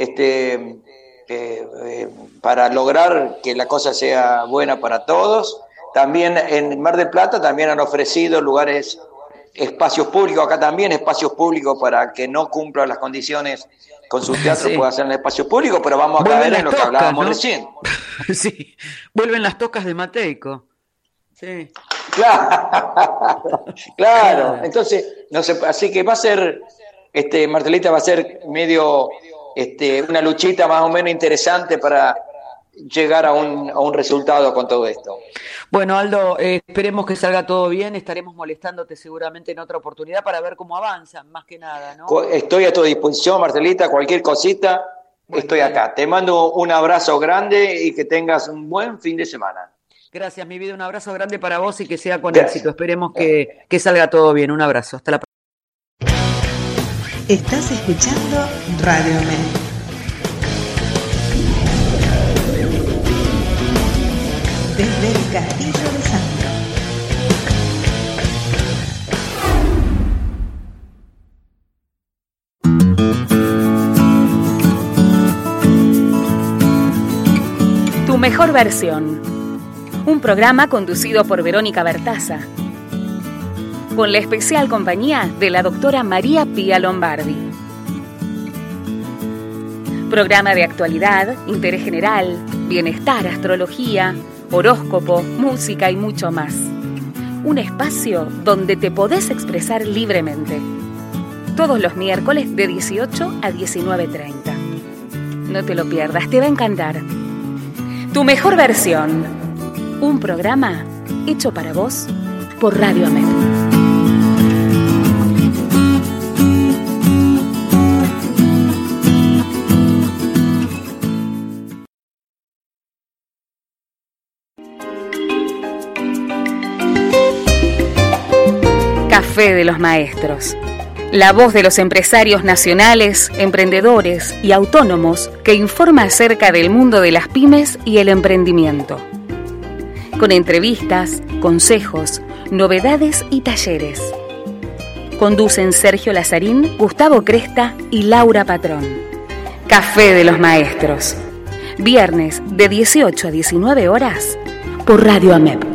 para lograr que la cosa sea buena para todos. También en Mar del Plata también han ofrecido espacios públicos, acá también espacios públicos para que no cumplan las condiciones con su teatro pueda hacer en el espacio público, pero vamos a caer en lo que hablábamos recién. Sí, vuelven las tocas de Mateico. Sí. Claro. Entonces, no sé, así que va a ser, Marcelita, va a ser medio una luchita más o menos interesante para llegar a un resultado con todo esto. Bueno, Aldo, esperemos que salga todo bien, estaremos molestándote seguramente en otra oportunidad para ver cómo avanzan, más que nada, ¿no? Estoy a tu disposición, Marcelita, cualquier cosita, estoy acá. Te mando un abrazo grande y que tengas un buen fin de semana. Gracias, mi vida, un abrazo grande para vos y que sea con éxito. Esperemos que salga todo bien. Un abrazo, hasta la próxima. Estás escuchando Radio Med. Desde el Castillo de Sandro. Tu mejor versión. Un programa conducido por Verónica Bertaza, con la especial compañía de la doctora María Pía Lombardi. Programa de actualidad, interés general, bienestar, astrología, horóscopo, música y mucho más. Un espacio donde te podés expresar libremente. Todos los miércoles de 18 a 19:30. No te lo pierdas, te va a encantar. Tu mejor versión. Un programa hecho para vos por Radio Med. Café de los Maestros. La voz de los empresarios nacionales, emprendedores y autónomos que informa acerca del mundo de las pymes y el emprendimiento. Con entrevistas, consejos, novedades y talleres. Conducen Sergio Lazarín, Gustavo Cresta y Laura Patrón. Café de los Maestros. Viernes de 18 a 19 horas por Radio AMEP.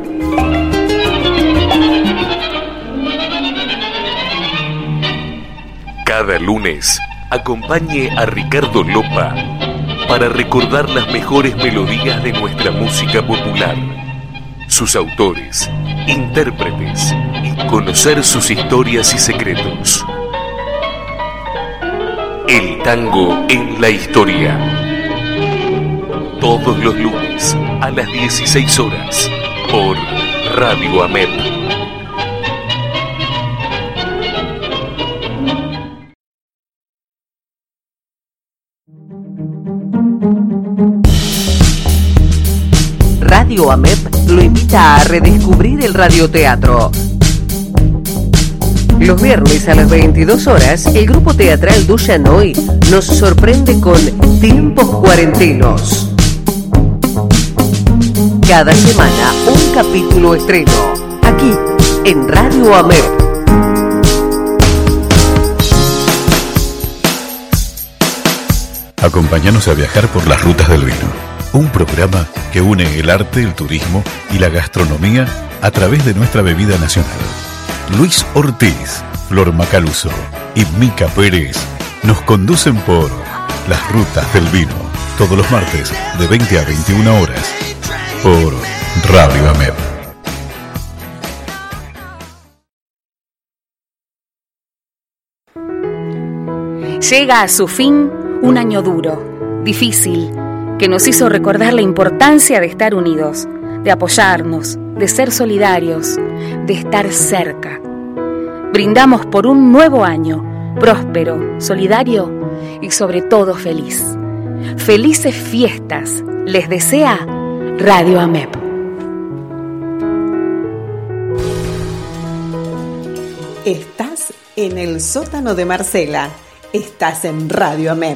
Cada lunes, acompañe a Ricardo Lopa para recordar las mejores melodías de nuestra música popular, sus autores, intérpretes y conocer sus historias y secretos. El tango en la historia. Todos los lunes a las 16 horas por Radio AMEP. Radio AMEP lo invita a redescubrir el radioteatro. Los viernes a las 22 horas, el grupo teatral Duyan Hoy nos sorprende con Tiempos Cuarentinos. Cada semana, un capítulo estreno, aquí, en Radio AMEP. Acompáñanos a viajar por las rutas del vino. Un programa que une el arte, el turismo y la gastronomía a través de nuestra bebida nacional. Luis Ortiz, Flor Macaluso y Mica Pérez nos conducen por Las Rutas del Vino, todos los martes de 20 a 21 horas por Radio AMEP. Llega a su fin un año duro, difícil, que nos hizo recordar la importancia de estar unidos, de apoyarnos, de ser solidarios, de estar cerca. Brindamos por un nuevo año, próspero, solidario y sobre todo feliz. Felices fiestas les desea Radio AMEP. Estás en el sótano de Marcela. Estás en Radio AMEP.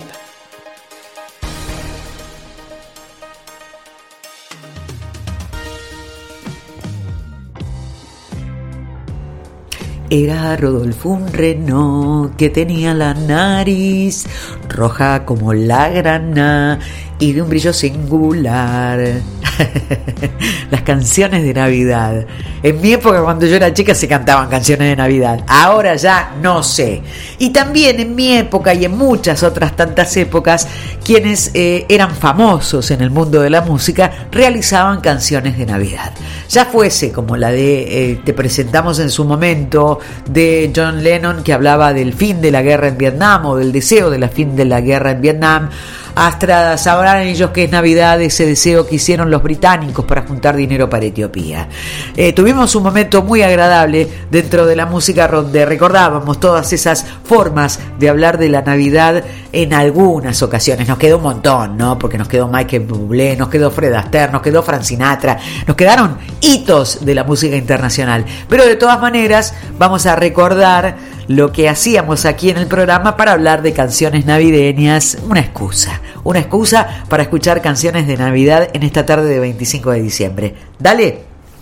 Era Rodolfo un reno que tenía la nariz roja como la grana y de un brillo singular. Las canciones de Navidad. En mi época, cuando yo era chica, se cantaban canciones de Navidad. Ahora ya no sé. Y también en mi época y en muchas otras tantas épocas, quienes eran famosos en el mundo de la música realizaban canciones de Navidad. Ya fuese como la de Te presentamos en su momento, de John Lennon, que hablaba del fin de la guerra en Vietnam o del deseo de la fin de la guerra en Vietnam, hasta sabrán ellos que es Navidad, ese deseo que hicieron los británicos para juntar dinero para Etiopía. Tuvimos un momento muy agradable dentro de la música donde recordábamos todas esas formas de hablar de la Navidad en algunas ocasiones. Nos quedó un montón, ¿no? Porque nos quedó Michael Bublé, nos quedó Fred Astaire, nos quedó Frank Sinatra, nos quedaron hitos de la música internacional. Pero de todas maneras vamos a recordar lo que hacíamos aquí en el programa para hablar de canciones navideñas, una excusa para escuchar canciones de Navidad en esta tarde de 25 de diciembre. Dale.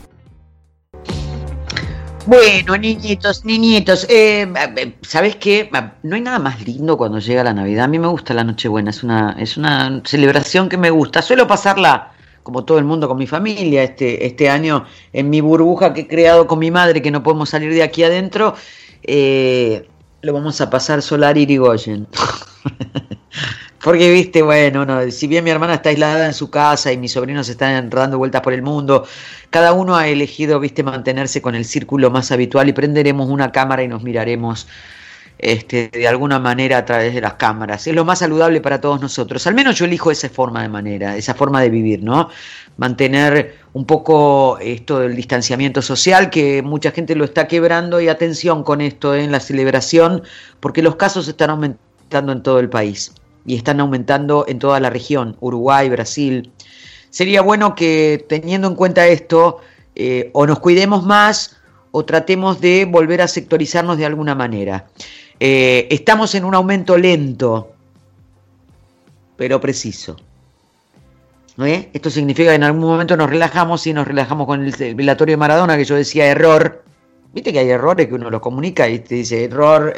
Bueno, niñitos, ¿sabés qué? No hay nada más lindo cuando llega la Navidad. A mí me gusta la Nochebuena, es una celebración que me gusta. Suelo pasarla, como todo el mundo, con mi familia. Este año, en mi burbuja que he creado con mi madre, que no podemos salir de aquí adentro, lo vamos a pasar Solar Irigoyen. Porque, viste, bueno, no, si bien mi hermana está aislada en su casa y mis sobrinos están dando vueltas por el mundo, cada uno ha elegido, viste, mantenerse con el círculo más habitual y prenderemos una cámara y nos miraremos de alguna manera a través de las cámaras. Es lo más saludable para todos nosotros. Al menos yo elijo esa forma de vivir, ¿no? Mantener un poco esto del distanciamiento social, que mucha gente lo está quebrando, y atención con esto en la celebración, porque los casos están aumentando en todo el país. Y están aumentando en toda la región, Uruguay, Brasil. Sería bueno que, teniendo en cuenta esto, o nos cuidemos más o tratemos de volver a sectorizarnos de alguna manera. Estamos en un aumento lento, pero preciso. Esto significa que en algún momento nos relajamos con el velatorio de Maradona, que yo decía error. Viste que hay errores que uno los comunica y te dice error,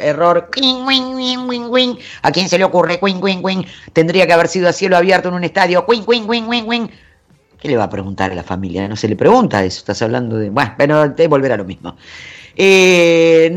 ¿a quién se le ocurre? Tendría que haber sido a cielo abierto en un estadio. ¿Qué le va a preguntar a la familia? No se le pregunta eso, estás hablando de... Bueno, pero te volverá lo mismo. Te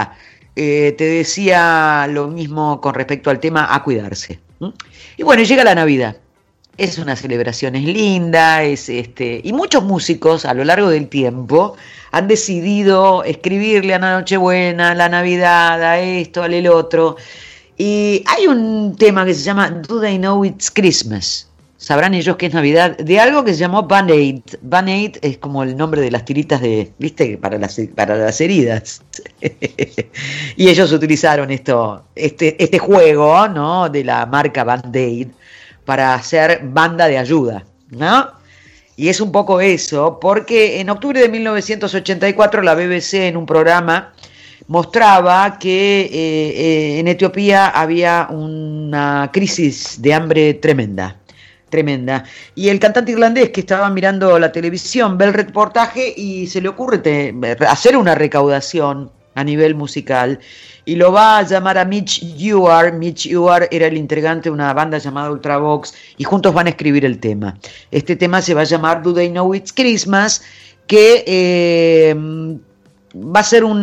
decía lo mismo con respecto al tema a cuidarse. Y bueno, llega la Navidad. Es una celebración, es linda, y muchos músicos a lo largo del tiempo han decidido escribirle a la Nochebuena, a la Navidad, a esto, al otro. Y hay un tema que se llama Do They Know It's Christmas? Sabrán ellos que es Navidad, de algo que se llamó Band-Aid. Band-Aid es como el nombre de las tiritas ¿viste? Para las heridas. Y ellos utilizaron este juego, ¿no? De la marca Band-Aid para hacer banda de ayuda, ¿no? Y es un poco eso, porque en octubre de 1984 la BBC en un programa mostraba que en Etiopía había una crisis de hambre tremenda. Y el cantante irlandés que estaba mirando la televisión ve el reportaje y se le ocurre hacer una recaudación a nivel musical, y lo va a llamar a Mitch Ewart. Mitch Ewart era el integrante de una banda llamada Ultravox, y juntos van a escribir el tema. Este tema se va a llamar Do They Know It's Christmas, que va a ser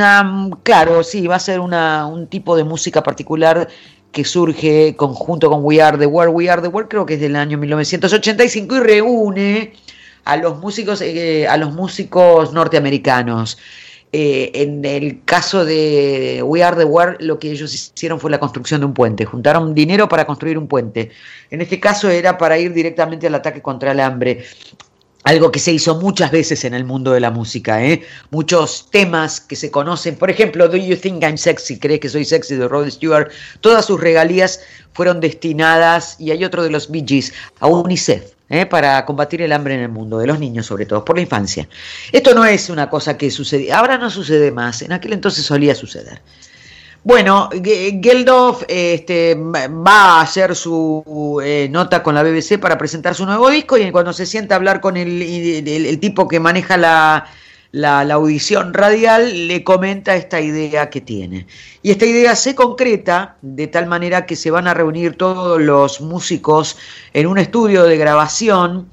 un tipo de música particular que surge junto con We Are the World. We Are the World creo que es del año 1985 y reúne a los músicos norteamericanos. En el caso de We Are the World, lo que ellos hicieron fue la construcción de un puente. Juntaron dinero para construir un puente. En este caso era para ir directamente al ataque contra el hambre. Algo que se hizo muchas veces en el mundo de la música, muchos temas que se conocen, por ejemplo, Do You Think I'm Sexy? ¿Crees que soy sexy? De Rod Stewart. Todas sus regalías fueron destinadas, y hay otro de los Bee Gees, a UNICEF, para combatir el hambre en el mundo, de los niños sobre todo, por la infancia. Esto no es una cosa que sucede, ahora no sucede más, en aquel entonces solía suceder. Bueno, Geldof va a hacer su nota con la BBC para presentar su nuevo disco, y cuando se sienta a hablar con el tipo que maneja la audición radial, le comenta esta idea que tiene. Y esta idea se concreta de tal manera que se van a reunir todos los músicos en un estudio de grabación.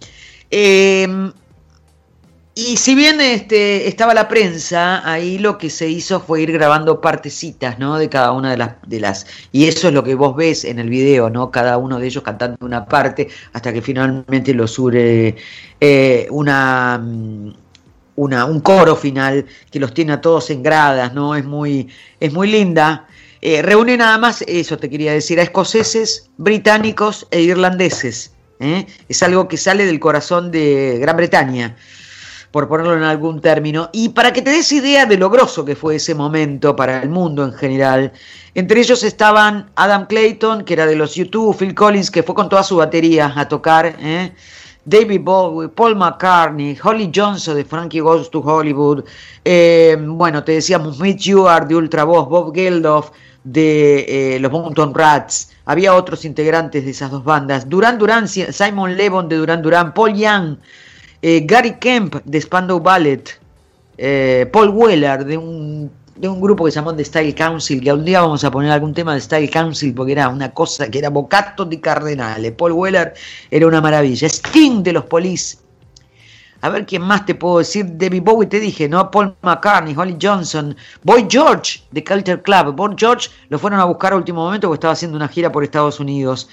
Y si bien estaba la prensa, ahí lo que se hizo fue ir grabando partecitas, ¿no? De cada una de las y eso es lo que vos ves en el video, ¿no? Cada uno de ellos cantando una parte hasta que finalmente lo sube un coro final que los tiene a todos en gradas, ¿no? Es muy linda. Reúne nada más, eso te quería decir, a escoceses, británicos e irlandeses. Es algo que sale del corazón de Gran Bretaña, por ponerlo en algún término, y para que te des idea de lo grosso que fue ese momento para el mundo en general. Entre ellos estaban Adam Clayton, que era de los U2, Phil Collins, que fue con toda su batería a tocar, David Bowie, Paul McCartney, Holly Johnson de Frankie Goes to Hollywood, bueno, te decíamos Mitch Ewart de Ultravox, Bob Geldof de los Mountain Rats, había otros integrantes de esas dos bandas, Duran Duran, Simon Le Bon de Duran Duran, Paul Young, Gary Kemp de Spandau Ballet, Paul Weller de un grupo que se llamó The Style Council, que un día vamos a poner algún tema de Style Council porque era una cosa que era Boccatto di Cardinale. Paul Weller era una maravilla. Sting de los Police. A ver quién más te puedo decir. David Bowie te dije, ¿no? Paul McCartney, Holly Johnson, Boy George de Culture Club. Boy George lo fueron a buscar a último momento porque estaba haciendo una gira por Estados Unidos.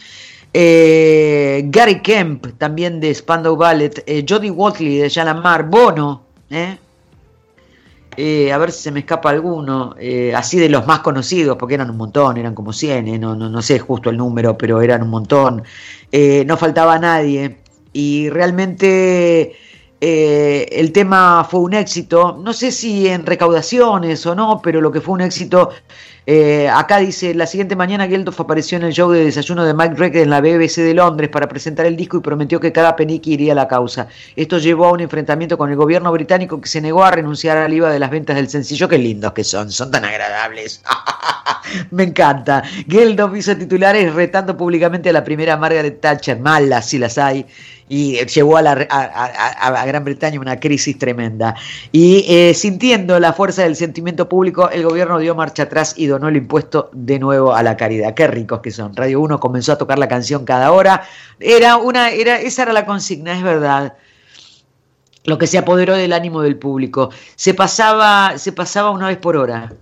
Gary Kemp también de Spandau Ballet, Jodie Watley de Shalamar, Bono, a ver si se me escapa alguno, así de los más conocidos, porque eran un montón, eran como 100, no sé justo el número, pero eran un montón, no faltaba nadie, y realmente el tema fue un éxito, no sé si en recaudaciones o no, pero lo que fue un éxito. Acá dice, la siguiente mañana Geldof apareció en el show de desayuno de Mike Rector en la BBC de Londres para presentar el disco y prometió que cada penique iría a la causa. Esto llevó a un enfrentamiento con el gobierno británico, que se negó a renunciar al IVA de las ventas del sencillo. Qué lindos que son tan agradables. Me encanta. Geldof hizo titulares retando públicamente a la primera Margaret Thatcher, malas si las hay, y llevó a Gran Bretaña una crisis tremenda. Y sintiendo la fuerza del sentimiento público, el gobierno dio marcha atrás y donó el impuesto de nuevo a la caridad. Qué ricos que son. Radio 1 comenzó a tocar la canción cada hora. Esa era la consigna, es verdad. Lo que se apoderó del ánimo del público. Se pasaba una vez por hora.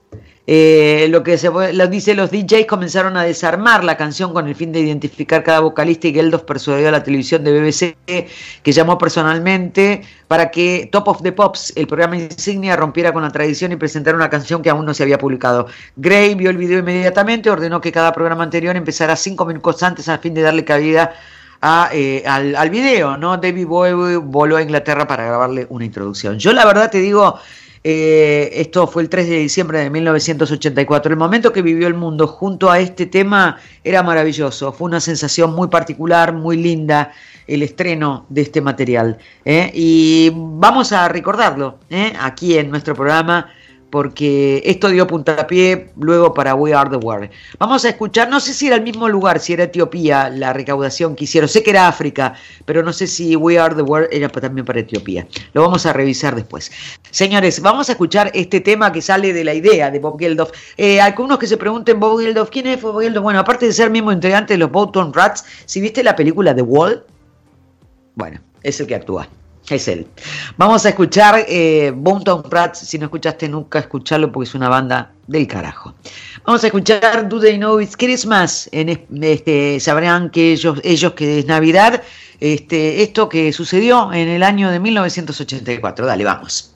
Lo dice, los DJs comenzaron a desarmar la canción con el fin de identificar cada vocalista, y Geldof persuadió a la televisión de BBC, que llamó personalmente, para que Top of the Pops, el programa insignia, rompiera con la tradición y presentara una canción que aún no se había publicado. Gray vio el video inmediatamente, ordenó que cada programa anterior empezara 5 minutos antes a fin de darle cabida al video, ¿no? David Bowie voló a Inglaterra para grabarle una introducción. Yo la verdad te digo, esto fue el 3 de diciembre de 1984. El momento que vivió el mundo junto a este tema era maravilloso. Fue una sensación muy particular, muy linda, el estreno de este material. Y vamos a recordarlo aquí en nuestro programa, porque esto dio puntapié luego para We Are the World. Vamos a escuchar, no sé si era el mismo lugar, si era Etiopía la recaudación que hicieron, sé que era África, pero no sé si We Are the World era también para Etiopía. Lo vamos a revisar después. Señores, vamos a escuchar este tema que sale de la idea de Bob Geldof. Algunos que se pregunten, Bob Geldof, ¿quién es Bob Geldof? Bueno, aparte de ser mismo integrante de los Bolton Rats, si viste la película The Wall, bueno, es el que actúa. Es él. Vamos a escuchar Bolton Rats. Si no escuchaste nunca, escucharlo porque es una banda del carajo. Vamos a escuchar Do They Know It's Christmas. Sabrán que ellos que es Navidad. Esto que sucedió en el año de 1984. Dale, vamos.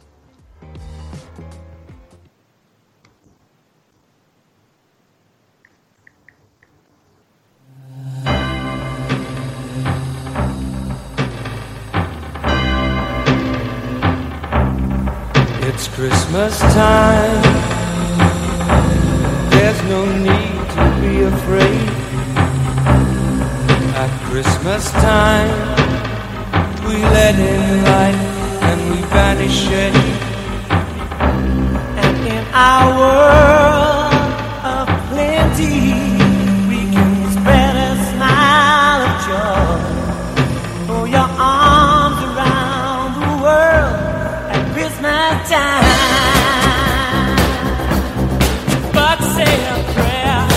It's Christmas time. There's no need to be afraid. At Christmas time, we let in light and we banish shade. And in our world of plenty, we can spread a smile of joy. Throw your arms around the world at Christmas time. But say a prayer,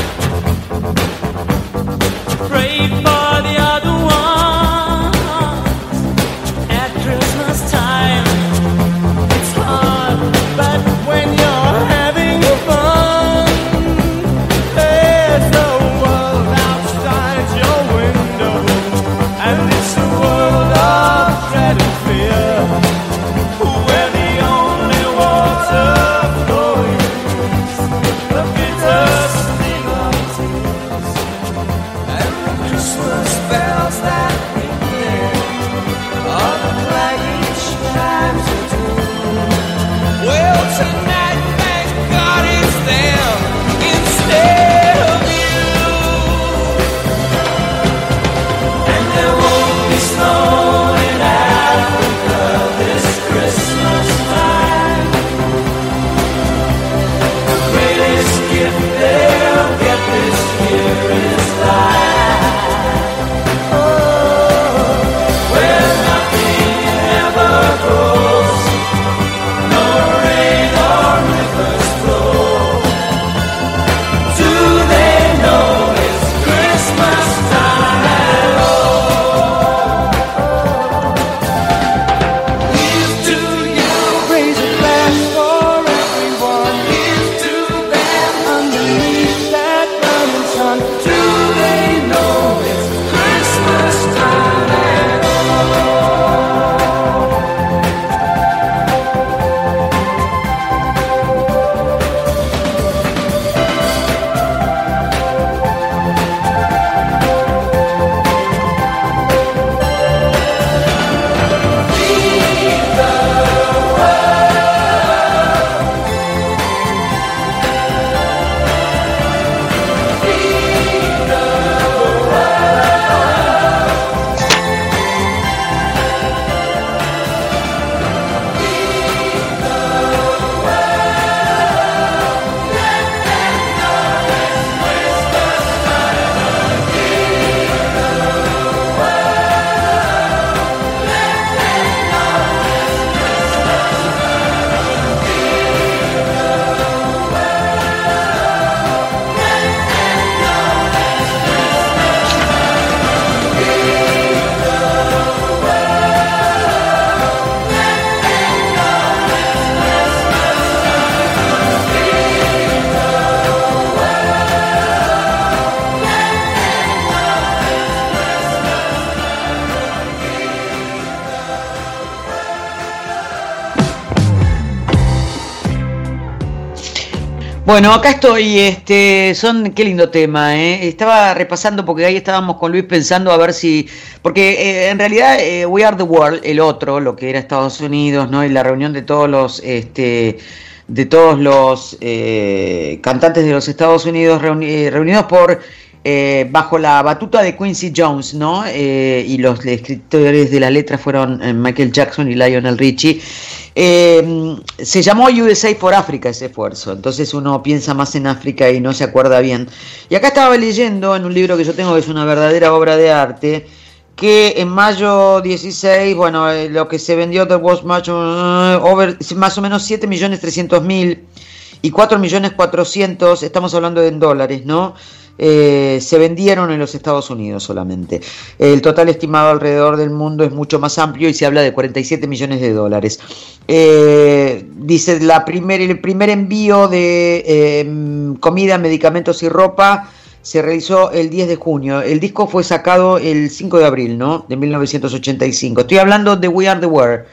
pray for the other ones. At Christmas time, it's hard, but when you're having fun, there's a world outside your window, and it's a world of dread and fear. Bueno, acá estoy, qué lindo tema, estaba repasando porque ahí estábamos con Luis pensando a ver si, porque en realidad We Are the World, el otro, lo que era Estados Unidos, ¿no? Y la reunión de todos los, cantantes de los Estados Unidos reunidos por, bajo la batuta de Quincy Jones, ¿no? Y los escritores de la letra fueron Michael Jackson y Lionel Richie. Se llamó USA for Africa ese esfuerzo, entonces uno piensa más en África y no se acuerda bien. Y acá estaba leyendo en un libro que yo tengo, que es una verdadera obra de arte, que en mayo 16, bueno, lo que se vendió de was más o menos 7.300.000 y 4.400.000, estamos hablando en dólares, ¿no? Se vendieron en los Estados Unidos solamente. El total estimado alrededor del mundo es mucho más amplio y se habla de 47 millones de dólares. Dice, el primer envío de comida, medicamentos y ropa se realizó el 10 de junio. El disco fue sacado el 5 de abril, ¿no? De 1985. Estoy hablando de We Are the World,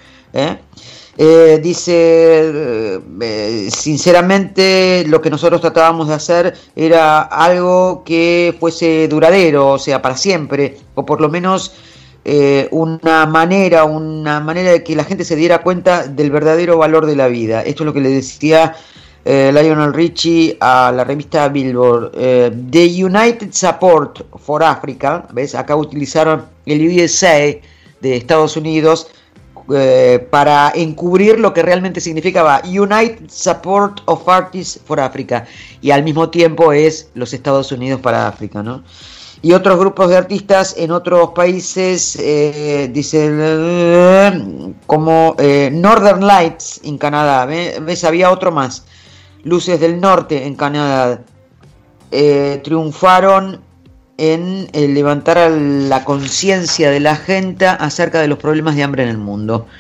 dice, sinceramente lo que nosotros tratábamos de hacer era algo que fuese duradero, o sea, para siempre, o por lo menos una manera de que la gente se diera cuenta del verdadero valor de la vida. Esto es lo que le decía Lionel Richie a la revista Billboard. The United Support for Africa, ¿ves? Acá utilizaron el USA de Estados Unidos para encubrir lo que realmente significaba United Support of Artists for Africa, y al mismo tiempo es los Estados Unidos para África, ¿no? Y otros grupos de artistas en otros países, dice, como Northern Lights en Canadá, ¿ves? Había otro más, Luces del Norte en Canadá, triunfaron en levantar a la conciencia de la gente acerca de los problemas de hambre en el mundo.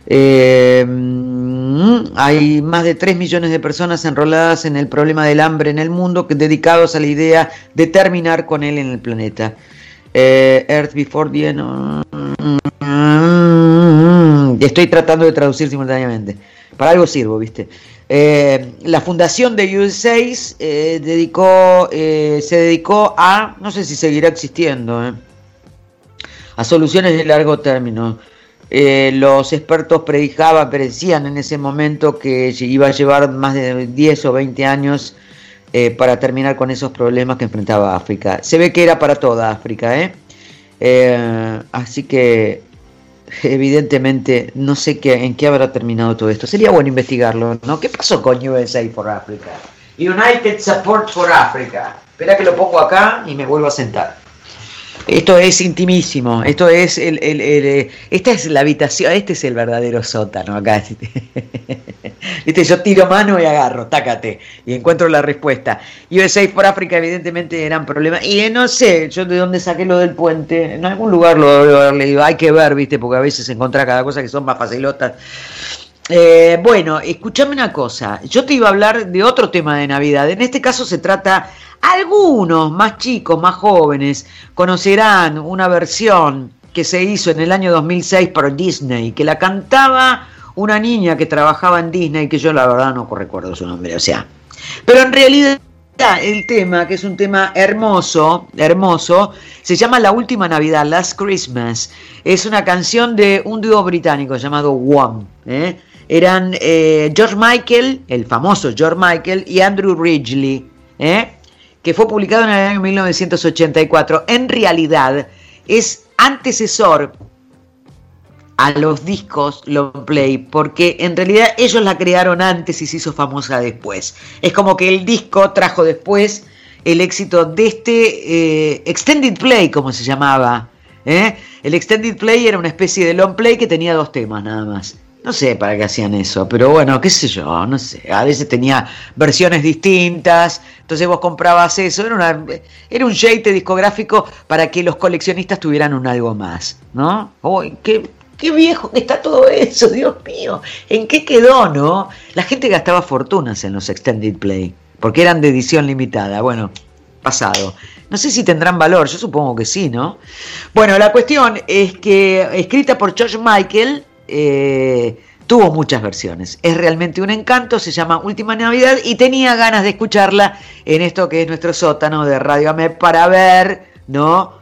Hay más de 3 millones de personas enroladas en el problema del hambre en el mundo, dedicados a la idea de terminar con él en el planeta. Earth Before the End. Estoy tratando de traducir simultáneamente. Para algo sirvo, ¿viste? La fundación de USA se dedicó a, no sé si seguirá existiendo, a soluciones de largo término. Los expertos predecían en ese momento que iba a llevar más de 10 o 20 años para terminar con esos problemas que enfrentaba África. Se ve que era para toda África, así que evidentemente no sé en qué habrá terminado todo esto. Sería bueno investigarlo, ¿no? ¿Qué pasó con USA for Africa? United Support for Africa. Espera que lo pongo acá y me vuelvo a sentar. Esto es intimísimo. Esto es esta es la habitación. Este es el verdadero sótano acá. ¿Viste? Yo tiro mano y agarro, tácate, y encuentro la respuesta. USA for Africa evidentemente eran problemas. Y no sé, yo de dónde saqué lo del puente. En algún lugar lo debo haber leído. Hay que ver, ¿viste? Porque a veces se encuentra cada cosa que son más facilotas. Bueno, escúchame una cosa. Yo te iba a hablar de otro tema de Navidad. En este caso se trata... Algunos más chicos, más jóvenes, conocerán una versión que se hizo en el año 2006 por Disney, que la cantaba una niña que trabajaba en Disney, que yo la verdad no recuerdo su nombre, o sea. Pero en realidad el tema, que es un tema hermoso, se llama La Última Navidad, Last Christmas. Es una canción de un dúo británico llamado Wham. Eran George Michael, el famoso George Michael, y Andrew Ridgeley, que fue publicado en el año 1984. En realidad es antecesor a los discos long play, porque en realidad ellos la crearon antes y se hizo famosa después. Es como que el disco trajo después el éxito de este extended play, como se llamaba. El extended play era una especie de long play que tenía 2 temas nada más. No sé para qué hacían eso, pero bueno, qué sé yo, no sé. A veces tenía versiones distintas, entonces vos comprabas eso. Era un jeite discográfico para que los coleccionistas tuvieran un algo más, ¿no? ¡Uy, qué viejo que está todo eso, Dios mío! ¿En qué quedó, no? La gente gastaba fortunas en los extended play, porque eran de edición limitada. Bueno, pasado. No sé si tendrán valor, yo supongo que sí, ¿no? Bueno, la cuestión es que, escrita por George Michael, tuvo muchas versiones. Es realmente un encanto, se llama Última Navidad, y tenía ganas de escucharla en esto que es nuestro sótano de Radio AMEP para ver, ¿no?,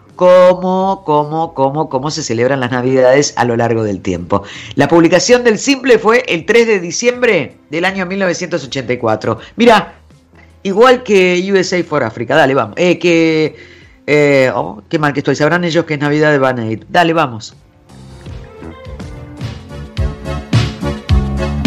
cómo se celebran las Navidades a lo largo del tiempo. La publicación del simple fue el 3 de diciembre del año 1984. Mira, igual que USA for Africa. Dale, vamos. Qué mal que estoy. Sabrán ellos que es Navidad de Van Eyck. Dale, vamos.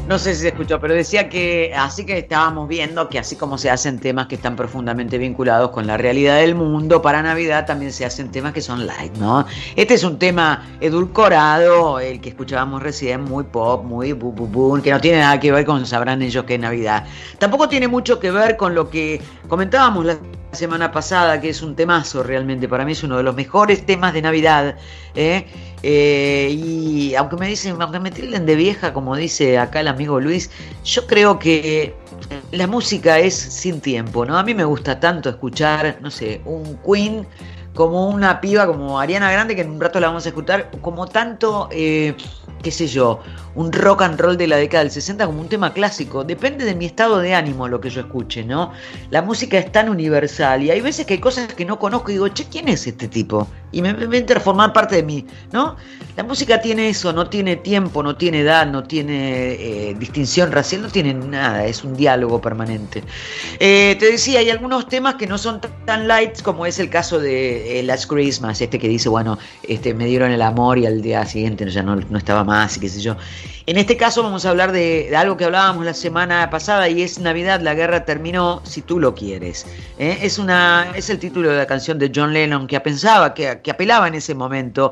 No sé si se escuchó, pero decía que así que estábamos viendo que así como se hacen temas que están profundamente vinculados con la realidad del mundo, para Navidad también se hacen temas que son light, ¿no? Este es un tema edulcorado, el que escuchábamos recién, muy pop, muy bu, que no tiene nada que ver con sabrán ellos que es Navidad. Tampoco tiene mucho que ver con lo que comentábamos la semana pasada, que es un temazo realmente, para mí es uno de los mejores temas de Navidad, y aunque me tilden de vieja, como dice acá el amigo Luis, yo creo que la música es sin tiempo, ¿no? A mí me gusta tanto escuchar, no sé, un Queen, como una piba como Ariana Grande, que en un rato la vamos a escuchar, como tanto, qué sé yo, un rock and roll de la década del 60 como un tema clásico. Depende de mi estado de ánimo lo que yo escuche, ¿no? La música es tan universal y hay veces que hay cosas que no conozco y digo, che, ¿quién es este tipo? Y me entra a formar parte de mí, ¿no? La música tiene eso, no tiene tiempo, no tiene edad, no tiene distinción racial, no tiene nada, es un diálogo permanente. Te decía, hay algunos temas que no son tan light como es el caso de Last Christmas, que dice, bueno, me dieron el amor y al día siguiente ya no estaba más y qué sé yo. En este caso vamos a hablar de algo que hablábamos la semana pasada y es Navidad, la guerra terminó si tú lo quieres. Es el título de la canción de John Lennon que apelaba en ese momento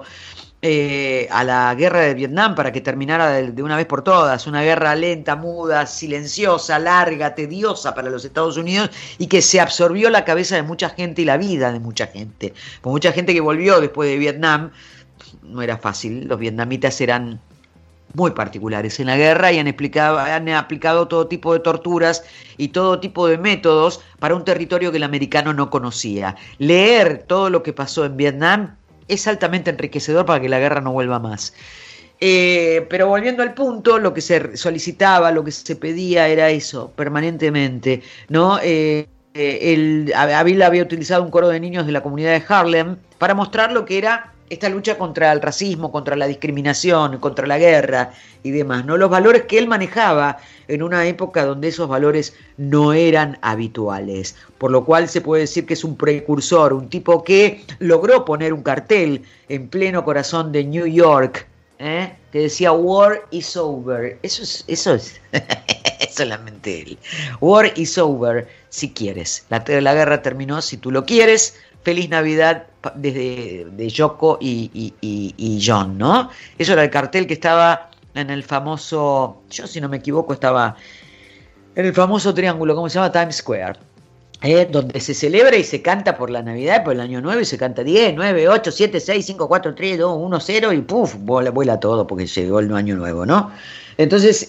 a la guerra de Vietnam para que terminara de una vez por todas, una guerra lenta, muda, silenciosa, larga, tediosa para los Estados Unidos y que se absorbió la cabeza de mucha gente y la vida de mucha gente. Con mucha gente que volvió después de Vietnam, no era fácil, los vietnamitas eran muy particulares en la guerra y han aplicado todo tipo de torturas y todo tipo de métodos para un territorio que el americano no conocía. Leer todo lo que pasó en Vietnam es altamente enriquecedor para que la guerra no vuelva más. Pero volviendo al punto, lo que se solicitaba, lo que se pedía era eso, permanentemente, ¿no? Bill había utilizado un coro de niños de la comunidad de Harlem para mostrar lo que era esta lucha contra el racismo, contra la discriminación, contra la guerra y demás, ¿no? Los valores que él manejaba en una época donde esos valores no eran habituales, por lo cual se puede decir que es un precursor, un tipo que logró poner un cartel en pleno corazón de New York, que decía War is over. Eso es solamente él. War is over si quieres. La guerra terminó si tú lo quieres. Feliz Navidad de Yoko y John, ¿no? Eso era el cartel que estaba en el famoso, yo si no me equivoco estaba en el famoso triángulo, ¿cómo se llama? Times Square, donde se celebra y se canta por la Navidad, por el Año Nuevo, y se canta 10, 9, 8, 7, 6, 5, 4, 3, 2, 1, 0 y ¡puf! Vuela todo porque llegó el Año Nuevo, ¿no? Entonces,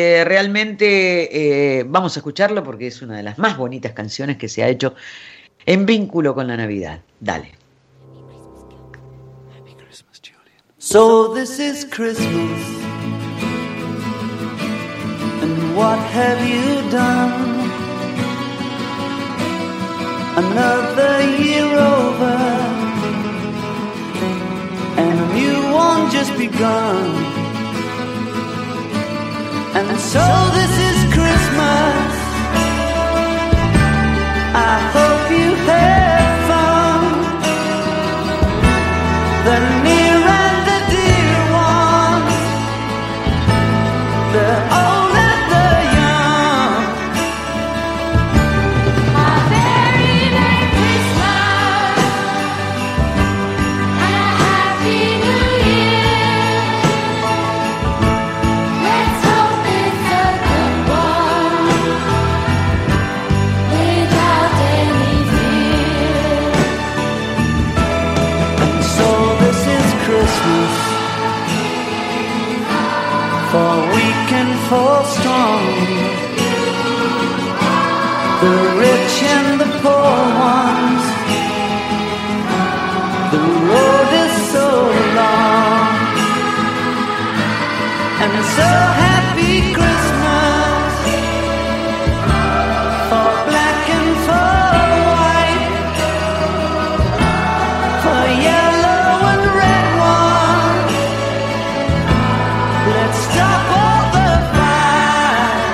realmente vamos a escucharlo porque es una de las más bonitas canciones que se ha hecho en vínculo con la Navidad. Dale. So this is Christmas, and what have you done? Another year over, and a new one just begun. And so this is Christmas, I hope you have fun. The near and the dear ones, the old and the young. A very Merry Christmas and a Happy New Year. Let's hope it's a good one without any fear. And so this is Christmas, for weak and for strong, the rich and the poor ones. The road is so long, and so happy Christmas for black and for white, for yellow and red ones. Let's stop all the fight.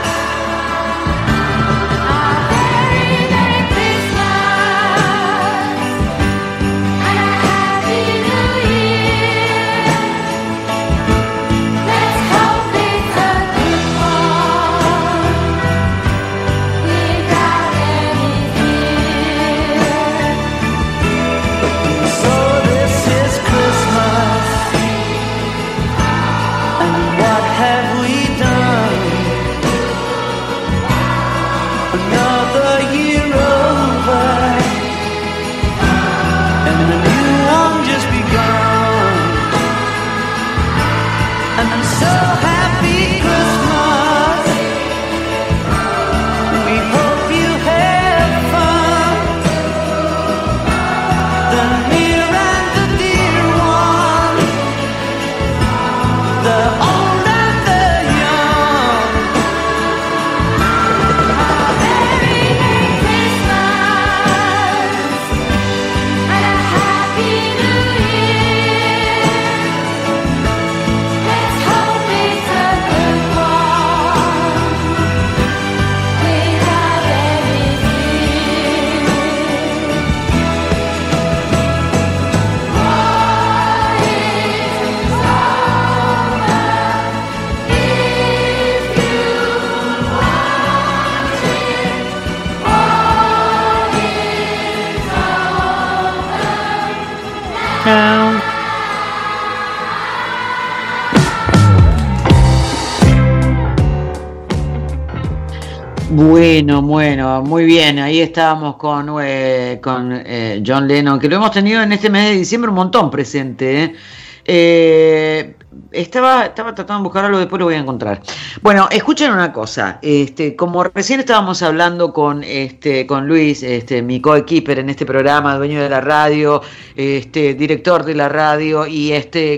A very Merry Christmas and a Happy New Year. Let's hope it's a good one have we done? Another year over, and a new one just begun. And I'm so happy Christmas. We hope you have fun. The near and the dear one, the old and the young. A Merry Christmas and a Happy New Year. Let's hope it's a good one without any fear. War is over if you want it. War is over now. Bueno, muy bien. Ahí estábamos con John Lennon, que lo hemos tenido en este mes de diciembre un montón presente. Estaba tratando de buscar algo, después lo voy a encontrar. Bueno, escuchen una cosa. Como recién estábamos hablando con Luis, mi coequiper en este programa, dueño de la radio, director de la radio, y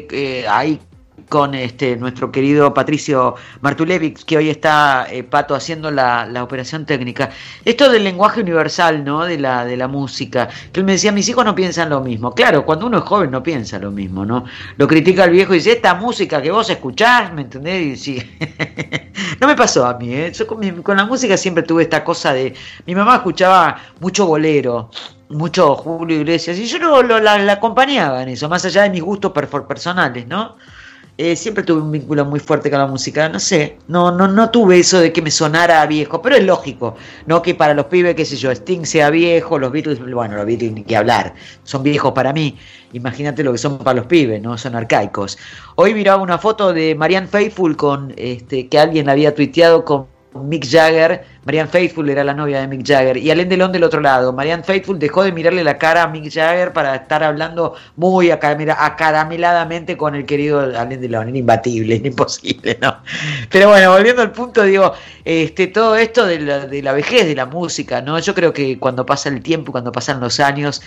ahí con nuestro querido Patricio Martulevic, que hoy está, Pato, haciendo la operación técnica. Esto del lenguaje universal, ¿no? De la música, que él me decía, mis hijos no piensan lo mismo. Claro, cuando uno es joven no piensa lo mismo, ¿no? Lo critica el viejo y dice, esta música que vos escuchás, ¿me entendés? Y sí. No me pasó a mí, ¿eh? Yo con la música siempre tuve esta cosa de... Mi mamá escuchaba mucho bolero, mucho Julio Iglesias, y yo la acompañaba en eso, más allá de mis gustos personales, ¿no? Siempre tuve un vínculo muy fuerte con la música, no sé, no tuve eso de que me sonara viejo, pero es lógico, ¿no? Que para los pibes, qué sé yo, Sting sea viejo, los Beatles ni que hablar, son viejos para mí, imagínate lo que son para los pibes, ¿no? Son arcaicos. Hoy miraba una foto de Marianne Faithfull que alguien la había tuiteado con Mick Jagger. Marianne Faithfull era la novia de Mick Jagger, y Alain Delon del otro lado. Marianne Faithfull dejó de mirarle la cara a Mick Jagger para estar hablando muy acarameladamente con el querido Alain Delon. Era imbatible, era imposible, ¿no? Pero bueno, volviendo al punto, digo, todo esto de la vejez de la música, ¿no? Yo creo que cuando pasa el tiempo, cuando pasan los años,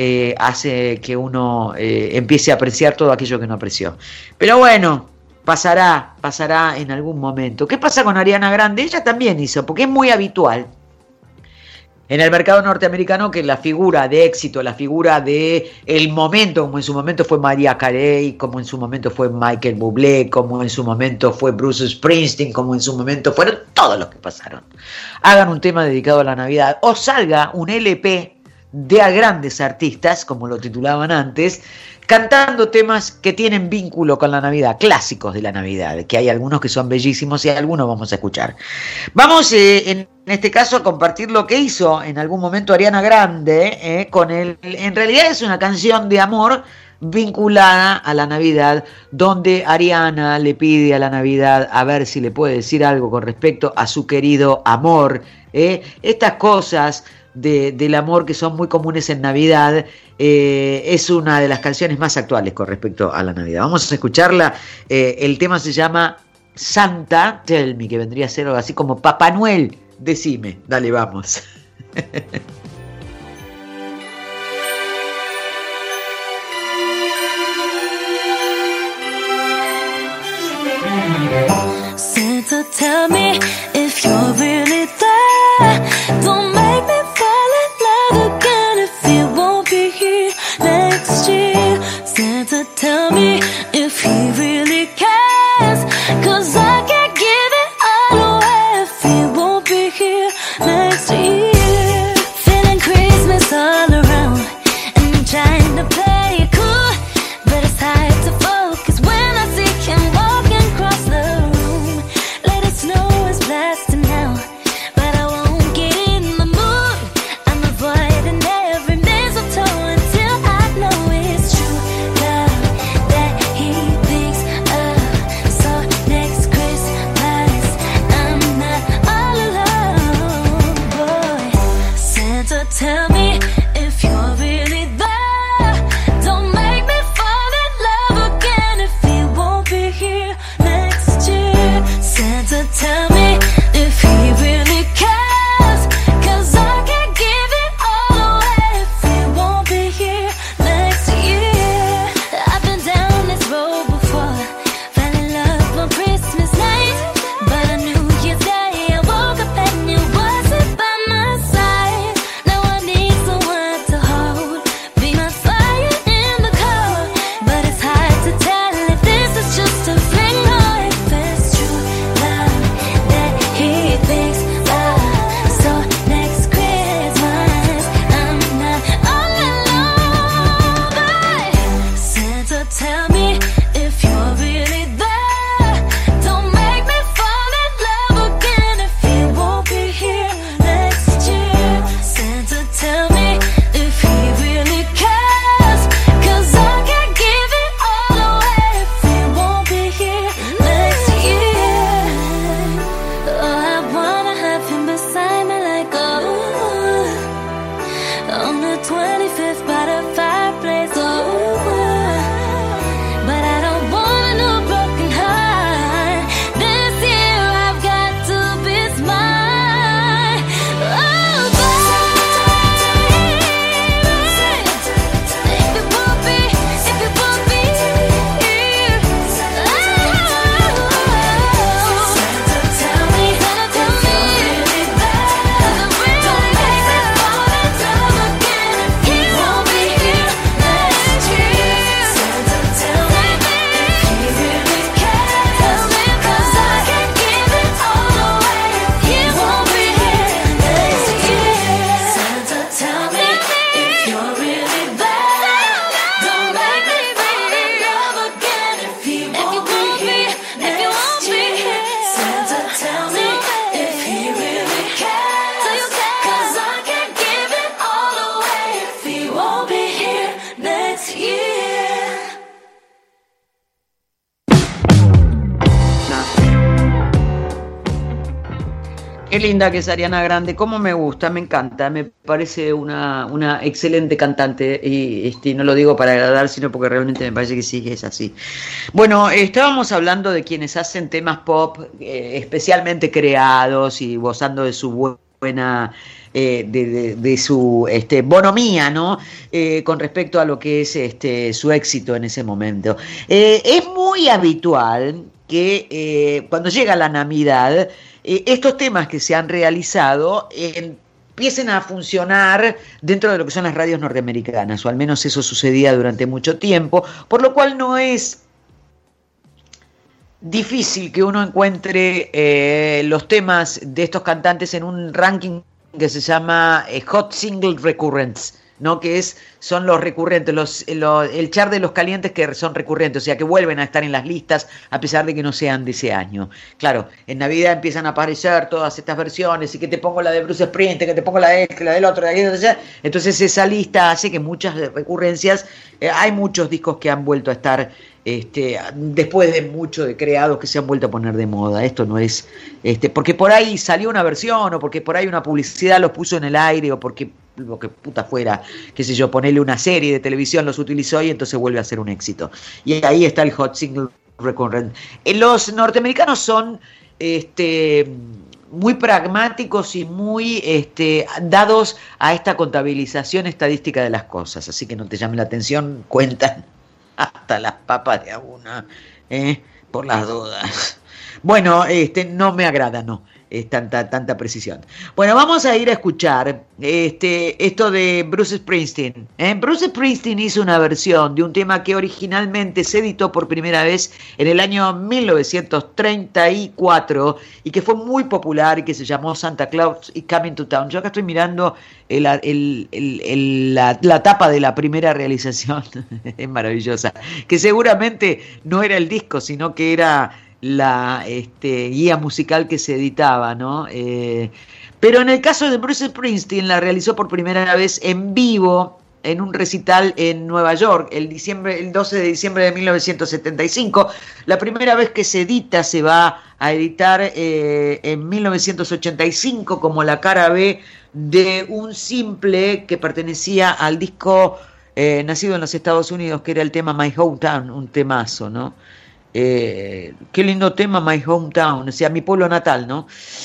hace que uno empiece a apreciar todo aquello que no apreció. Pero bueno, pasará en algún momento. ¿Qué pasa con Ariana Grande? Ella también hizo, porque es muy habitual en el mercado norteamericano que la figura de éxito, la figura de el momento, como en su momento fue Mariah Carey, como en su momento fue Michael Bublé, como en su momento fue Bruce Springsteen, como en su momento fueron todos los que pasaron, hagan un tema dedicado a la Navidad, o salga un LP de a grandes artistas, como lo titulaban antes, cantando temas que tienen vínculo con la Navidad, clásicos de la Navidad, que hay algunos que son bellísimos y algunos vamos a escuchar. Vamos en este caso a compartir lo que hizo en algún momento Ariana Grande con él. En realidad es una canción de amor vinculada a la Navidad, donde Ariana le pide a la Navidad a ver si le puede decir algo con respecto a su querido amor. Estas cosas del amor que son muy comunes en Navidad, es una de las canciones más actuales con respecto a la Navidad. Vamos a escucharla. El tema se llama Santa Tell Me, que vendría a ser algo así como Papá Noel, decime. Dale, vamos. Santa, tell me if you're really there. Don't make me fall in love again if you won't be here next year. Santa, tell me if he really cares, 'cause I can't give it all away if he won't be here next year. Feeling Christmas all around, and I'm trying to play it cool, but it's hard to focus when I see him walking across the room. Let it snow is blasting now, but I won't get in here next year. Santa, tell me if he really cares, 'cause I can't give it all away if he won't be here next year. I've been down this road before, fell in love on Christmas night, but on New Year's Day I woke up and you wasn't by my side. Now I need someone to hold, be my fire in the cold, but it's hard to tell if this is just a fling or if it's true love that he thinks of. So next Christmas I'm not all alone, but Santa, tell me if you're really there. Don't make me fall in love again if he won't be here next year. Santa, tell me if he really cares, 'cause I can't give it all away if he won't be here next year. Oh, I wanna have him beside me like, oh, on the 25th by the fireplace, oh, but I don't want no broken heart. This year I've got to be smart. Oh, baby, if it won't be here, Santa, tell me if you're really bad. Don't make me fall in love again if he won't be here next year. Santa, tell me if he really cares, 'cause I can't give it all away if he won't be here next year. Santa, tell me if you're really bad. Don't make me fall in love again if he won't be here next year. Santa, tell me if he really cares, 'cause I can't give it all away if he won't be here next year. Qué linda que es Ariana Grande, cómo me gusta, me encanta, me parece una excelente cantante y no lo digo para agradar, sino porque realmente me parece que sí que es así. Bueno, estábamos hablando de quienes hacen temas pop especialmente creados y gozando de su buena de su bonomía, ¿no? Con respecto a lo que es su éxito en ese momento. Es muy habitual que cuando llega la Navidad, estos temas que se han realizado empiecen a funcionar dentro de lo que son las radios norteamericanas, o al menos eso sucedía durante mucho tiempo, por lo cual no es difícil que uno encuentre los temas de estos cantantes en un ranking que se llama Hot Single Recurrents, ¿no? Que son los recurrentes, el chart de los calientes que son recurrentes, o sea que vuelven a estar en las listas a pesar de que no sean de ese año. Claro, en Navidad empiezan a aparecer todas estas versiones y que te pongo la de Bruce Springsteen, que te pongo la de este, la del otro, de aquí, de allá. Entonces esa lista hace que muchas recurrencias, hay muchos discos que han vuelto a estar después de mucho de creados que se han vuelto a poner de moda. Esto no es porque por ahí salió una versión, o porque por ahí una publicidad los puso en el aire, o porque lo que puta fuera, qué sé yo, ponerle una serie de televisión los utilizó y entonces vuelve a ser un éxito. Y ahí está el Hot Single Recurrent. Los norteamericanos son muy pragmáticos y muy dados a esta contabilización estadística de las cosas, así que no te llame la atención, cuentan hasta las papas de a una, por las dudas. Bueno, no me agrada, no, tanta precisión. Bueno, vamos a ir a escuchar esto de Bruce Springsteen. Bruce Springsteen hizo una versión de un tema que originalmente se editó por primera vez en el año 1934 y que fue muy popular y que se llamó Santa Claus is Coming to Town. Yo acá estoy mirando la tapa de la primera realización, es maravillosa, que seguramente no era el disco, sino que era la guía musical que se editaba, ¿no? Pero en el caso de Bruce Springsteen la realizó por primera vez en vivo en un recital en Nueva York el 12 de diciembre de 1975. La primera vez que se edita, se va a editar en 1985 como la cara B de un simple que pertenecía al disco nacido en los Estados Unidos, que era el tema My Hometown, un temazo, ¿no? Qué lindo tema, My Hometown, o sea, mi pueblo natal, ¿no?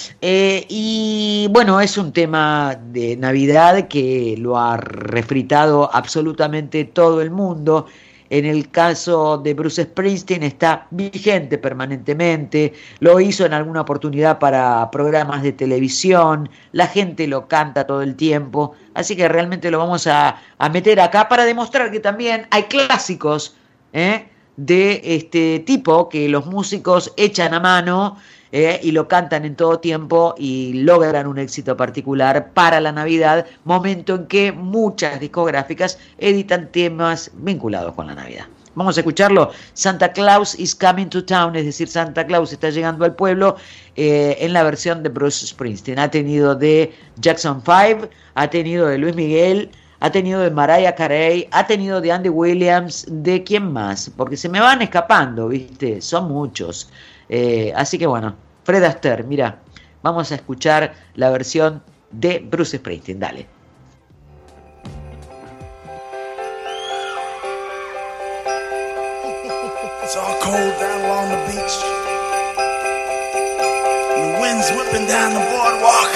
Y bueno, es un tema de Navidad que lo ha refritado absolutamente todo el mundo. En el caso de Bruce Springsteen está vigente permanentemente, lo hizo en alguna oportunidad para programas de televisión, la gente lo canta todo el tiempo, así que realmente lo vamos a meter acá para demostrar que también hay clásicos, de este tipo que los músicos echan a mano y lo cantan en todo tiempo y logran un éxito particular para la Navidad, momento en que muchas discográficas editan temas vinculados con la Navidad. Vamos a escucharlo. Santa Claus is coming to town, es decir, Santa Claus está llegando al pueblo, en la versión de Bruce Springsteen. Ha tenido de Jackson 5, ha tenido de Luis Miguel, ha tenido de Mariah Carey, ha tenido de Andy Williams, ¿de quién más? Porque se me van escapando, ¿viste? Son muchos. Así que bueno, Fred Astaire, mira, vamos a escuchar la versión de Bruce Springsteen, dale. It's all cold down along the beach. The wind's whipping down the boardwalk.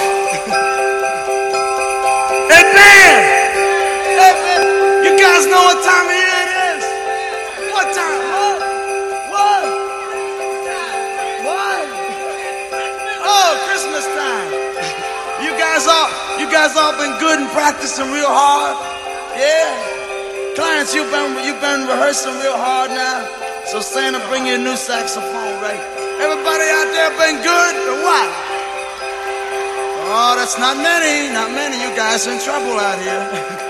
Hey, man! Hey, man! You guys know what time of year it is? What time? What? Oh, Christmas time. You guys all been good and practicing real hard? Yeah? Clarence, you've been rehearsing real hard now. So Santa, bring you a new saxophone, right? Everybody out there been good or what? Oh, that's not many. You guys are in trouble out here.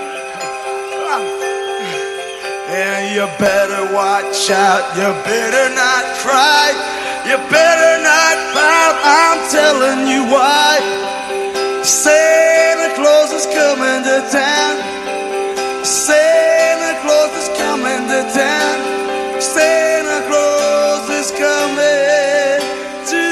Yeah, you better watch out. You better not cry. You better not pout. I'm telling you why. Santa Claus is coming to town. Santa Claus is coming to town. Santa Claus is coming to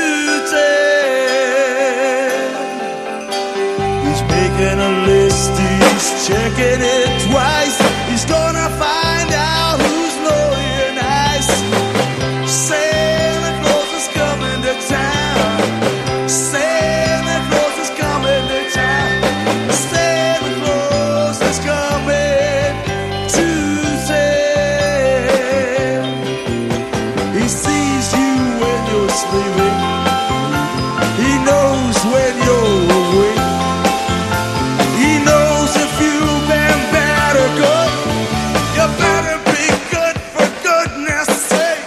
town. He's making a list, he's checking it twice. He's gonna find out who's naughty and nice. Santa Claus is coming to town. Santa Claus is coming to town. Santa Claus is coming to town. He sees you when you're sleeping. He knows when you're awake. He knows if you've been bad or good. You better be good for goodness sake.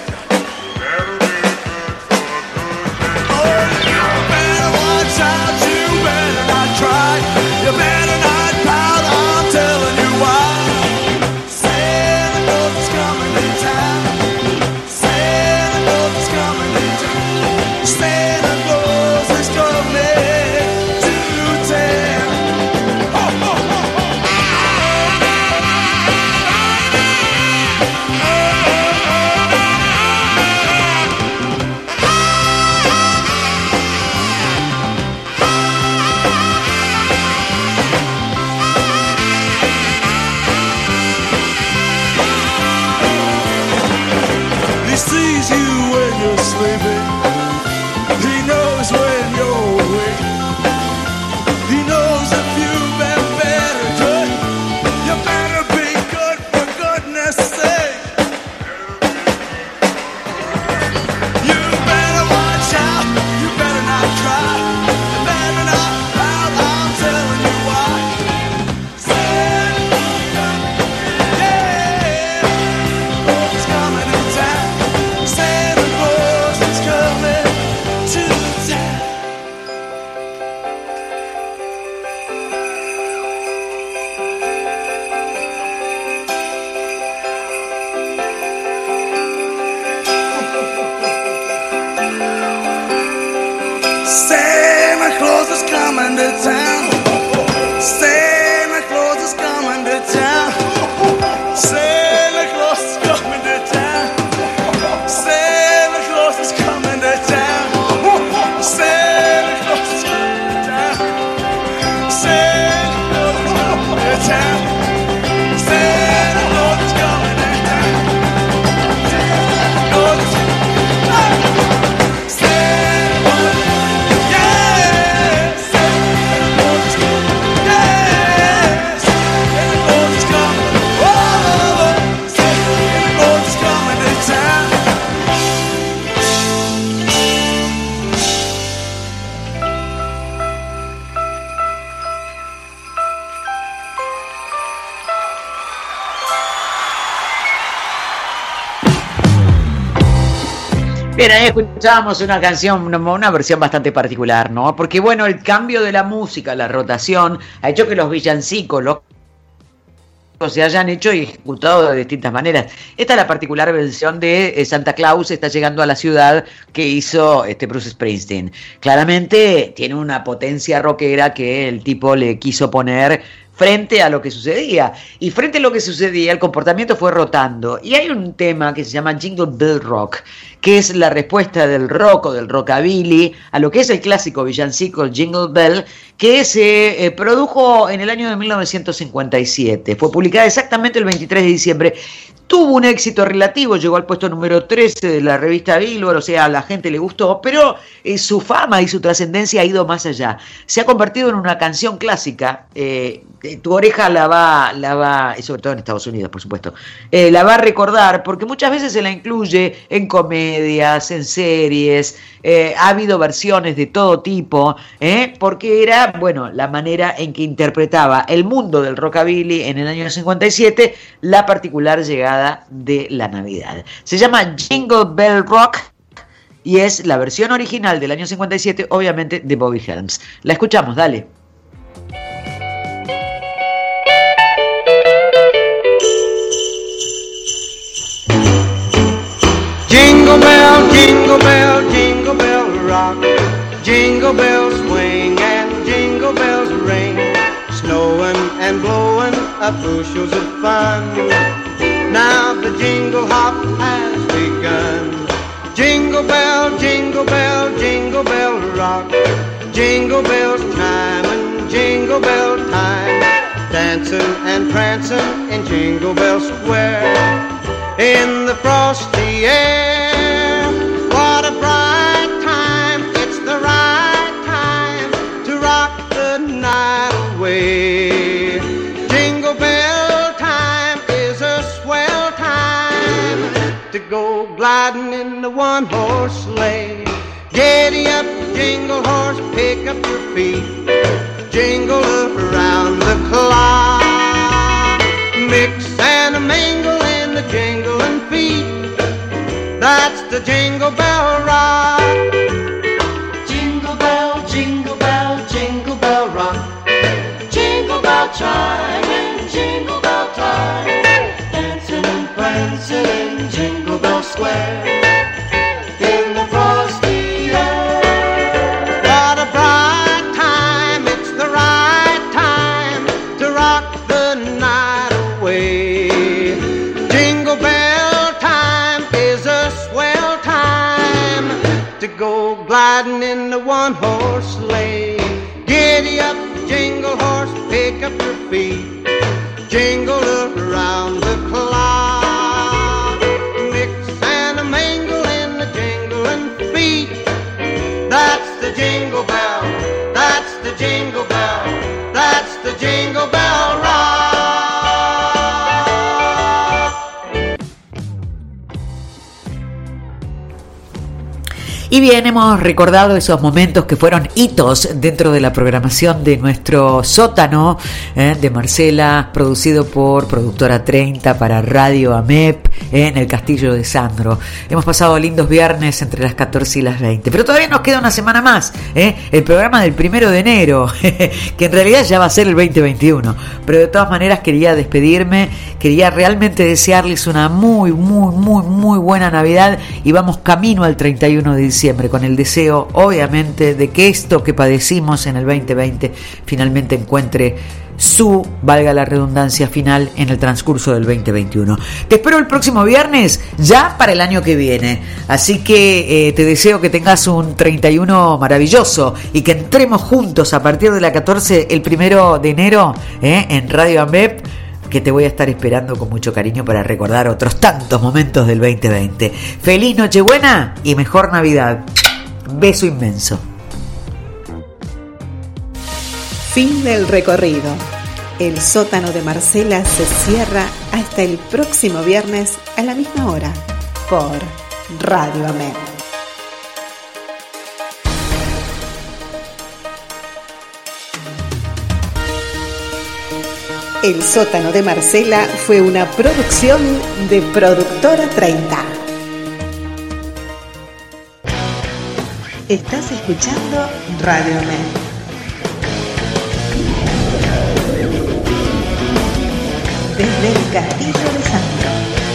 Oh, you better watch out. You better not try. You better not pout. I'm telling you why. Santa Claus is coming to town. Santa Claus is coming to town. Santa Claus is coming to town. He sees you when you're sleeping. He knows when you're awake. He knows if you've been bad or good. You better be good for goodness sake. You better watch out. You better not cry. You better not pout. I'm telling you why. Santa Claus is coming to town. Santa Claus is coming to town. Santa Claus is coming to town. Santa Claus is coming to town. Santa Claus is coming to town. Santa Claus is coming to town. Santa Claus is coming to town. Santa Claus is coming to town. Santa Claus is coming to town. Santa Claus is coming to town. Bien, ahí escuchábamos una canción, una versión bastante particular, ¿no? Porque bueno, el cambio de la música, la rotación, ha hecho que los villancicos, se hayan hecho y ejecutado de distintas maneras. Esta es la particular versión de Santa Claus está llegando a la ciudad que hizo Bruce Springsteen. Claramente tiene una potencia rockera que el tipo le quiso poner frente a lo que sucedía. Y frente a lo que sucedía, el comportamiento fue rotando. Y hay un tema que se llama Jingle Bell Rock, que es la respuesta del rock o del rockabilly a lo que es el clásico villancico Jingle Bell, que se produjo en el año de 1957. Fue publicada exactamente el 23 de diciembre. Tuvo un éxito relativo, llegó al puesto número 13 de la revista Billboard, o sea, a la gente le gustó, pero su fama y su trascendencia ha ido más allá. Se ha convertido en una canción clásica, tu oreja la va, y sobre todo en Estados Unidos, por supuesto, la va a recordar, porque muchas veces se la incluye en comedias, en series, ha habido versiones de todo tipo, porque era, bueno, la manera en que interpretaba el mundo del rockabilly en el año 57, la particular llegada de la Navidad. Se llama Jingle Bell Rock y es la versión original del año 57, obviamente de Bobby Helms. La escuchamos, dale. Jingle bell, jingle bell, jingle bell rock. Jingle bells swing and jingle bells ring. Snowing and blowing up bushels of fun. Now the jingle hop has begun. Jingle bell, jingle bell, jingle bell rock. Jingle bells chime and jingle bell time. Dancing and prancing in Jingle Bell Square. In the frosty air, what a bright time. It's the right time to rock the night away. Jingle bell time is a swell time to go gliding in the one-horse sleigh. Giddy up, jingle horse, pick up your feet. Jingle around the clock. Mix and a mingle in the jingling feet. That's the Jingle Bell Rock. Jingle bell, jingle bell, jingle bell rock. Jingle bell chime and jingle bell time. Dancing and prancing in Jingle Bell Square. In the frosty air. What a bright time, it's the right time to rock the night away. Jingle bell time is a swell time to go gliding in the one-horse sleigh. Giddy up, jingle horse, pick up your feet. Jingle around the clock. Mix and a mingle in the jingling feet. That's the jingle bell, that's the jingle bell, that's the Jingle Bell Rock. Y bien, hemos recordado esos momentos que fueron hitos dentro de la programación de nuestro sótano de Marcela, producido por Productora 30 para Radio AMEP en el Castillo de Sandro. Hemos pasado lindos viernes entre las 14 y las 20, pero todavía nos queda una semana más, el programa del 1 de enero, que en realidad ya va a ser el 2021, pero de todas maneras quería despedirme, quería realmente desearles una muy buena Navidad y vamos camino al 31 de diciembre con el deseo, obviamente, de que esto que padecimos en el 2020 finalmente encuentre su, valga la redundancia, final en el transcurso del 2021. Te espero el próximo viernes, ya para el año que viene. Así que te deseo que tengas un 31 maravilloso y que entremos juntos a partir de la 14, el 1 de enero, en Radio AMEP, que te voy a estar esperando con mucho cariño para recordar otros tantos momentos del 2020. Feliz Nochebuena y mejor Navidad. Beso inmenso. Fin del recorrido. El sótano de Marcela se cierra hasta el próximo viernes a la misma hora por Radio AMEP. El sótano de Marcela fue una producción de Productora 30. Estás escuchando Radio Med. Desde el Castillo de Sandro.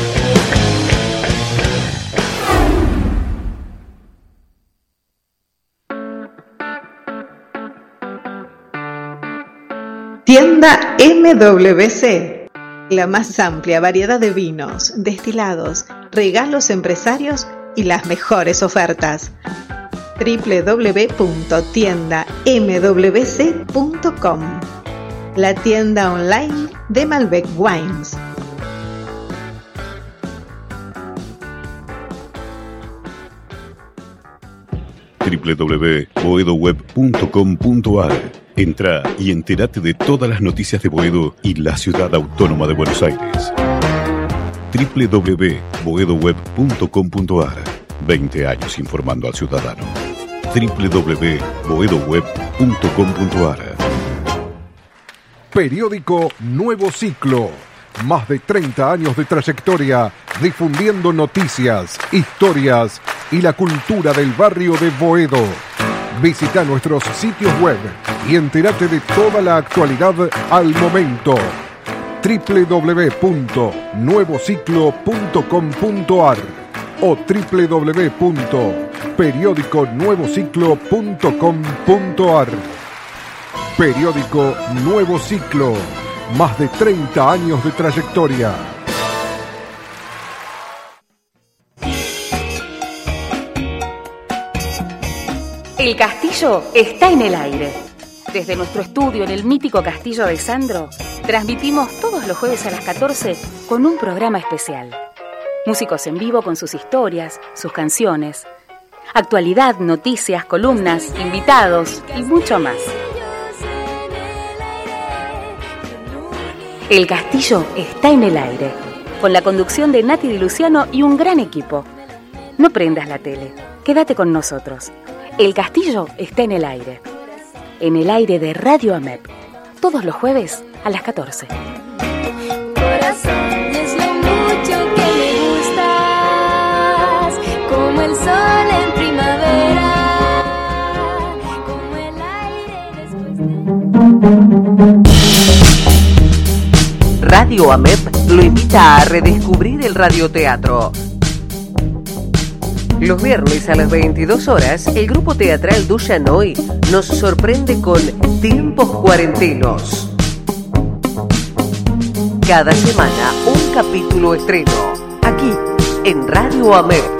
Tienda MWC, la más amplia variedad de vinos, destilados, regalos empresarios y las mejores ofertas. www.tiendamwc.com, la tienda online de Malbec Wines. www.boedoweb.com.ar. Entra y entérate de todas las noticias de Boedo y la ciudad autónoma de Buenos Aires. www.boedoweb.com.ar. 20 años informando al ciudadano. www.boedoweb.com.ar. Periódico Nuevo Ciclo. Más de 30 años de trayectoria difundiendo noticias, historias y la cultura del barrio de Boedo. Visita nuestros sitios web y entérate de toda la actualidad al momento. www.nuevociclo.com.ar o www.periodiconuevociclo.com.ar. Periódico Nuevo Ciclo. Más de 30 años de trayectoria. El castillo está en el aire. Desde nuestro estudio en el mítico Castillo de Sandro, transmitimos todos los jueves a las 14 con un programa especial. Músicos en vivo con sus historias, sus canciones, actualidad, noticias, columnas, invitados y mucho más. El castillo está en el aire, con la conducción de Nati Di Luciano y un gran equipo. No prendas la tele, quédate con nosotros. El castillo está en el aire de Radio AMEP, todos los jueves a las 14. Corazón, es lo mucho que me gustas, como el sol en primavera, como el aire después de... Radio AMEP lo invita a redescubrir el radioteatro. Los viernes a las 22 horas, el grupo teatral Duyanoi nos sorprende con Tiempos Cuarentenos. Cada semana, un capítulo estreno, aquí en Radio AMEP.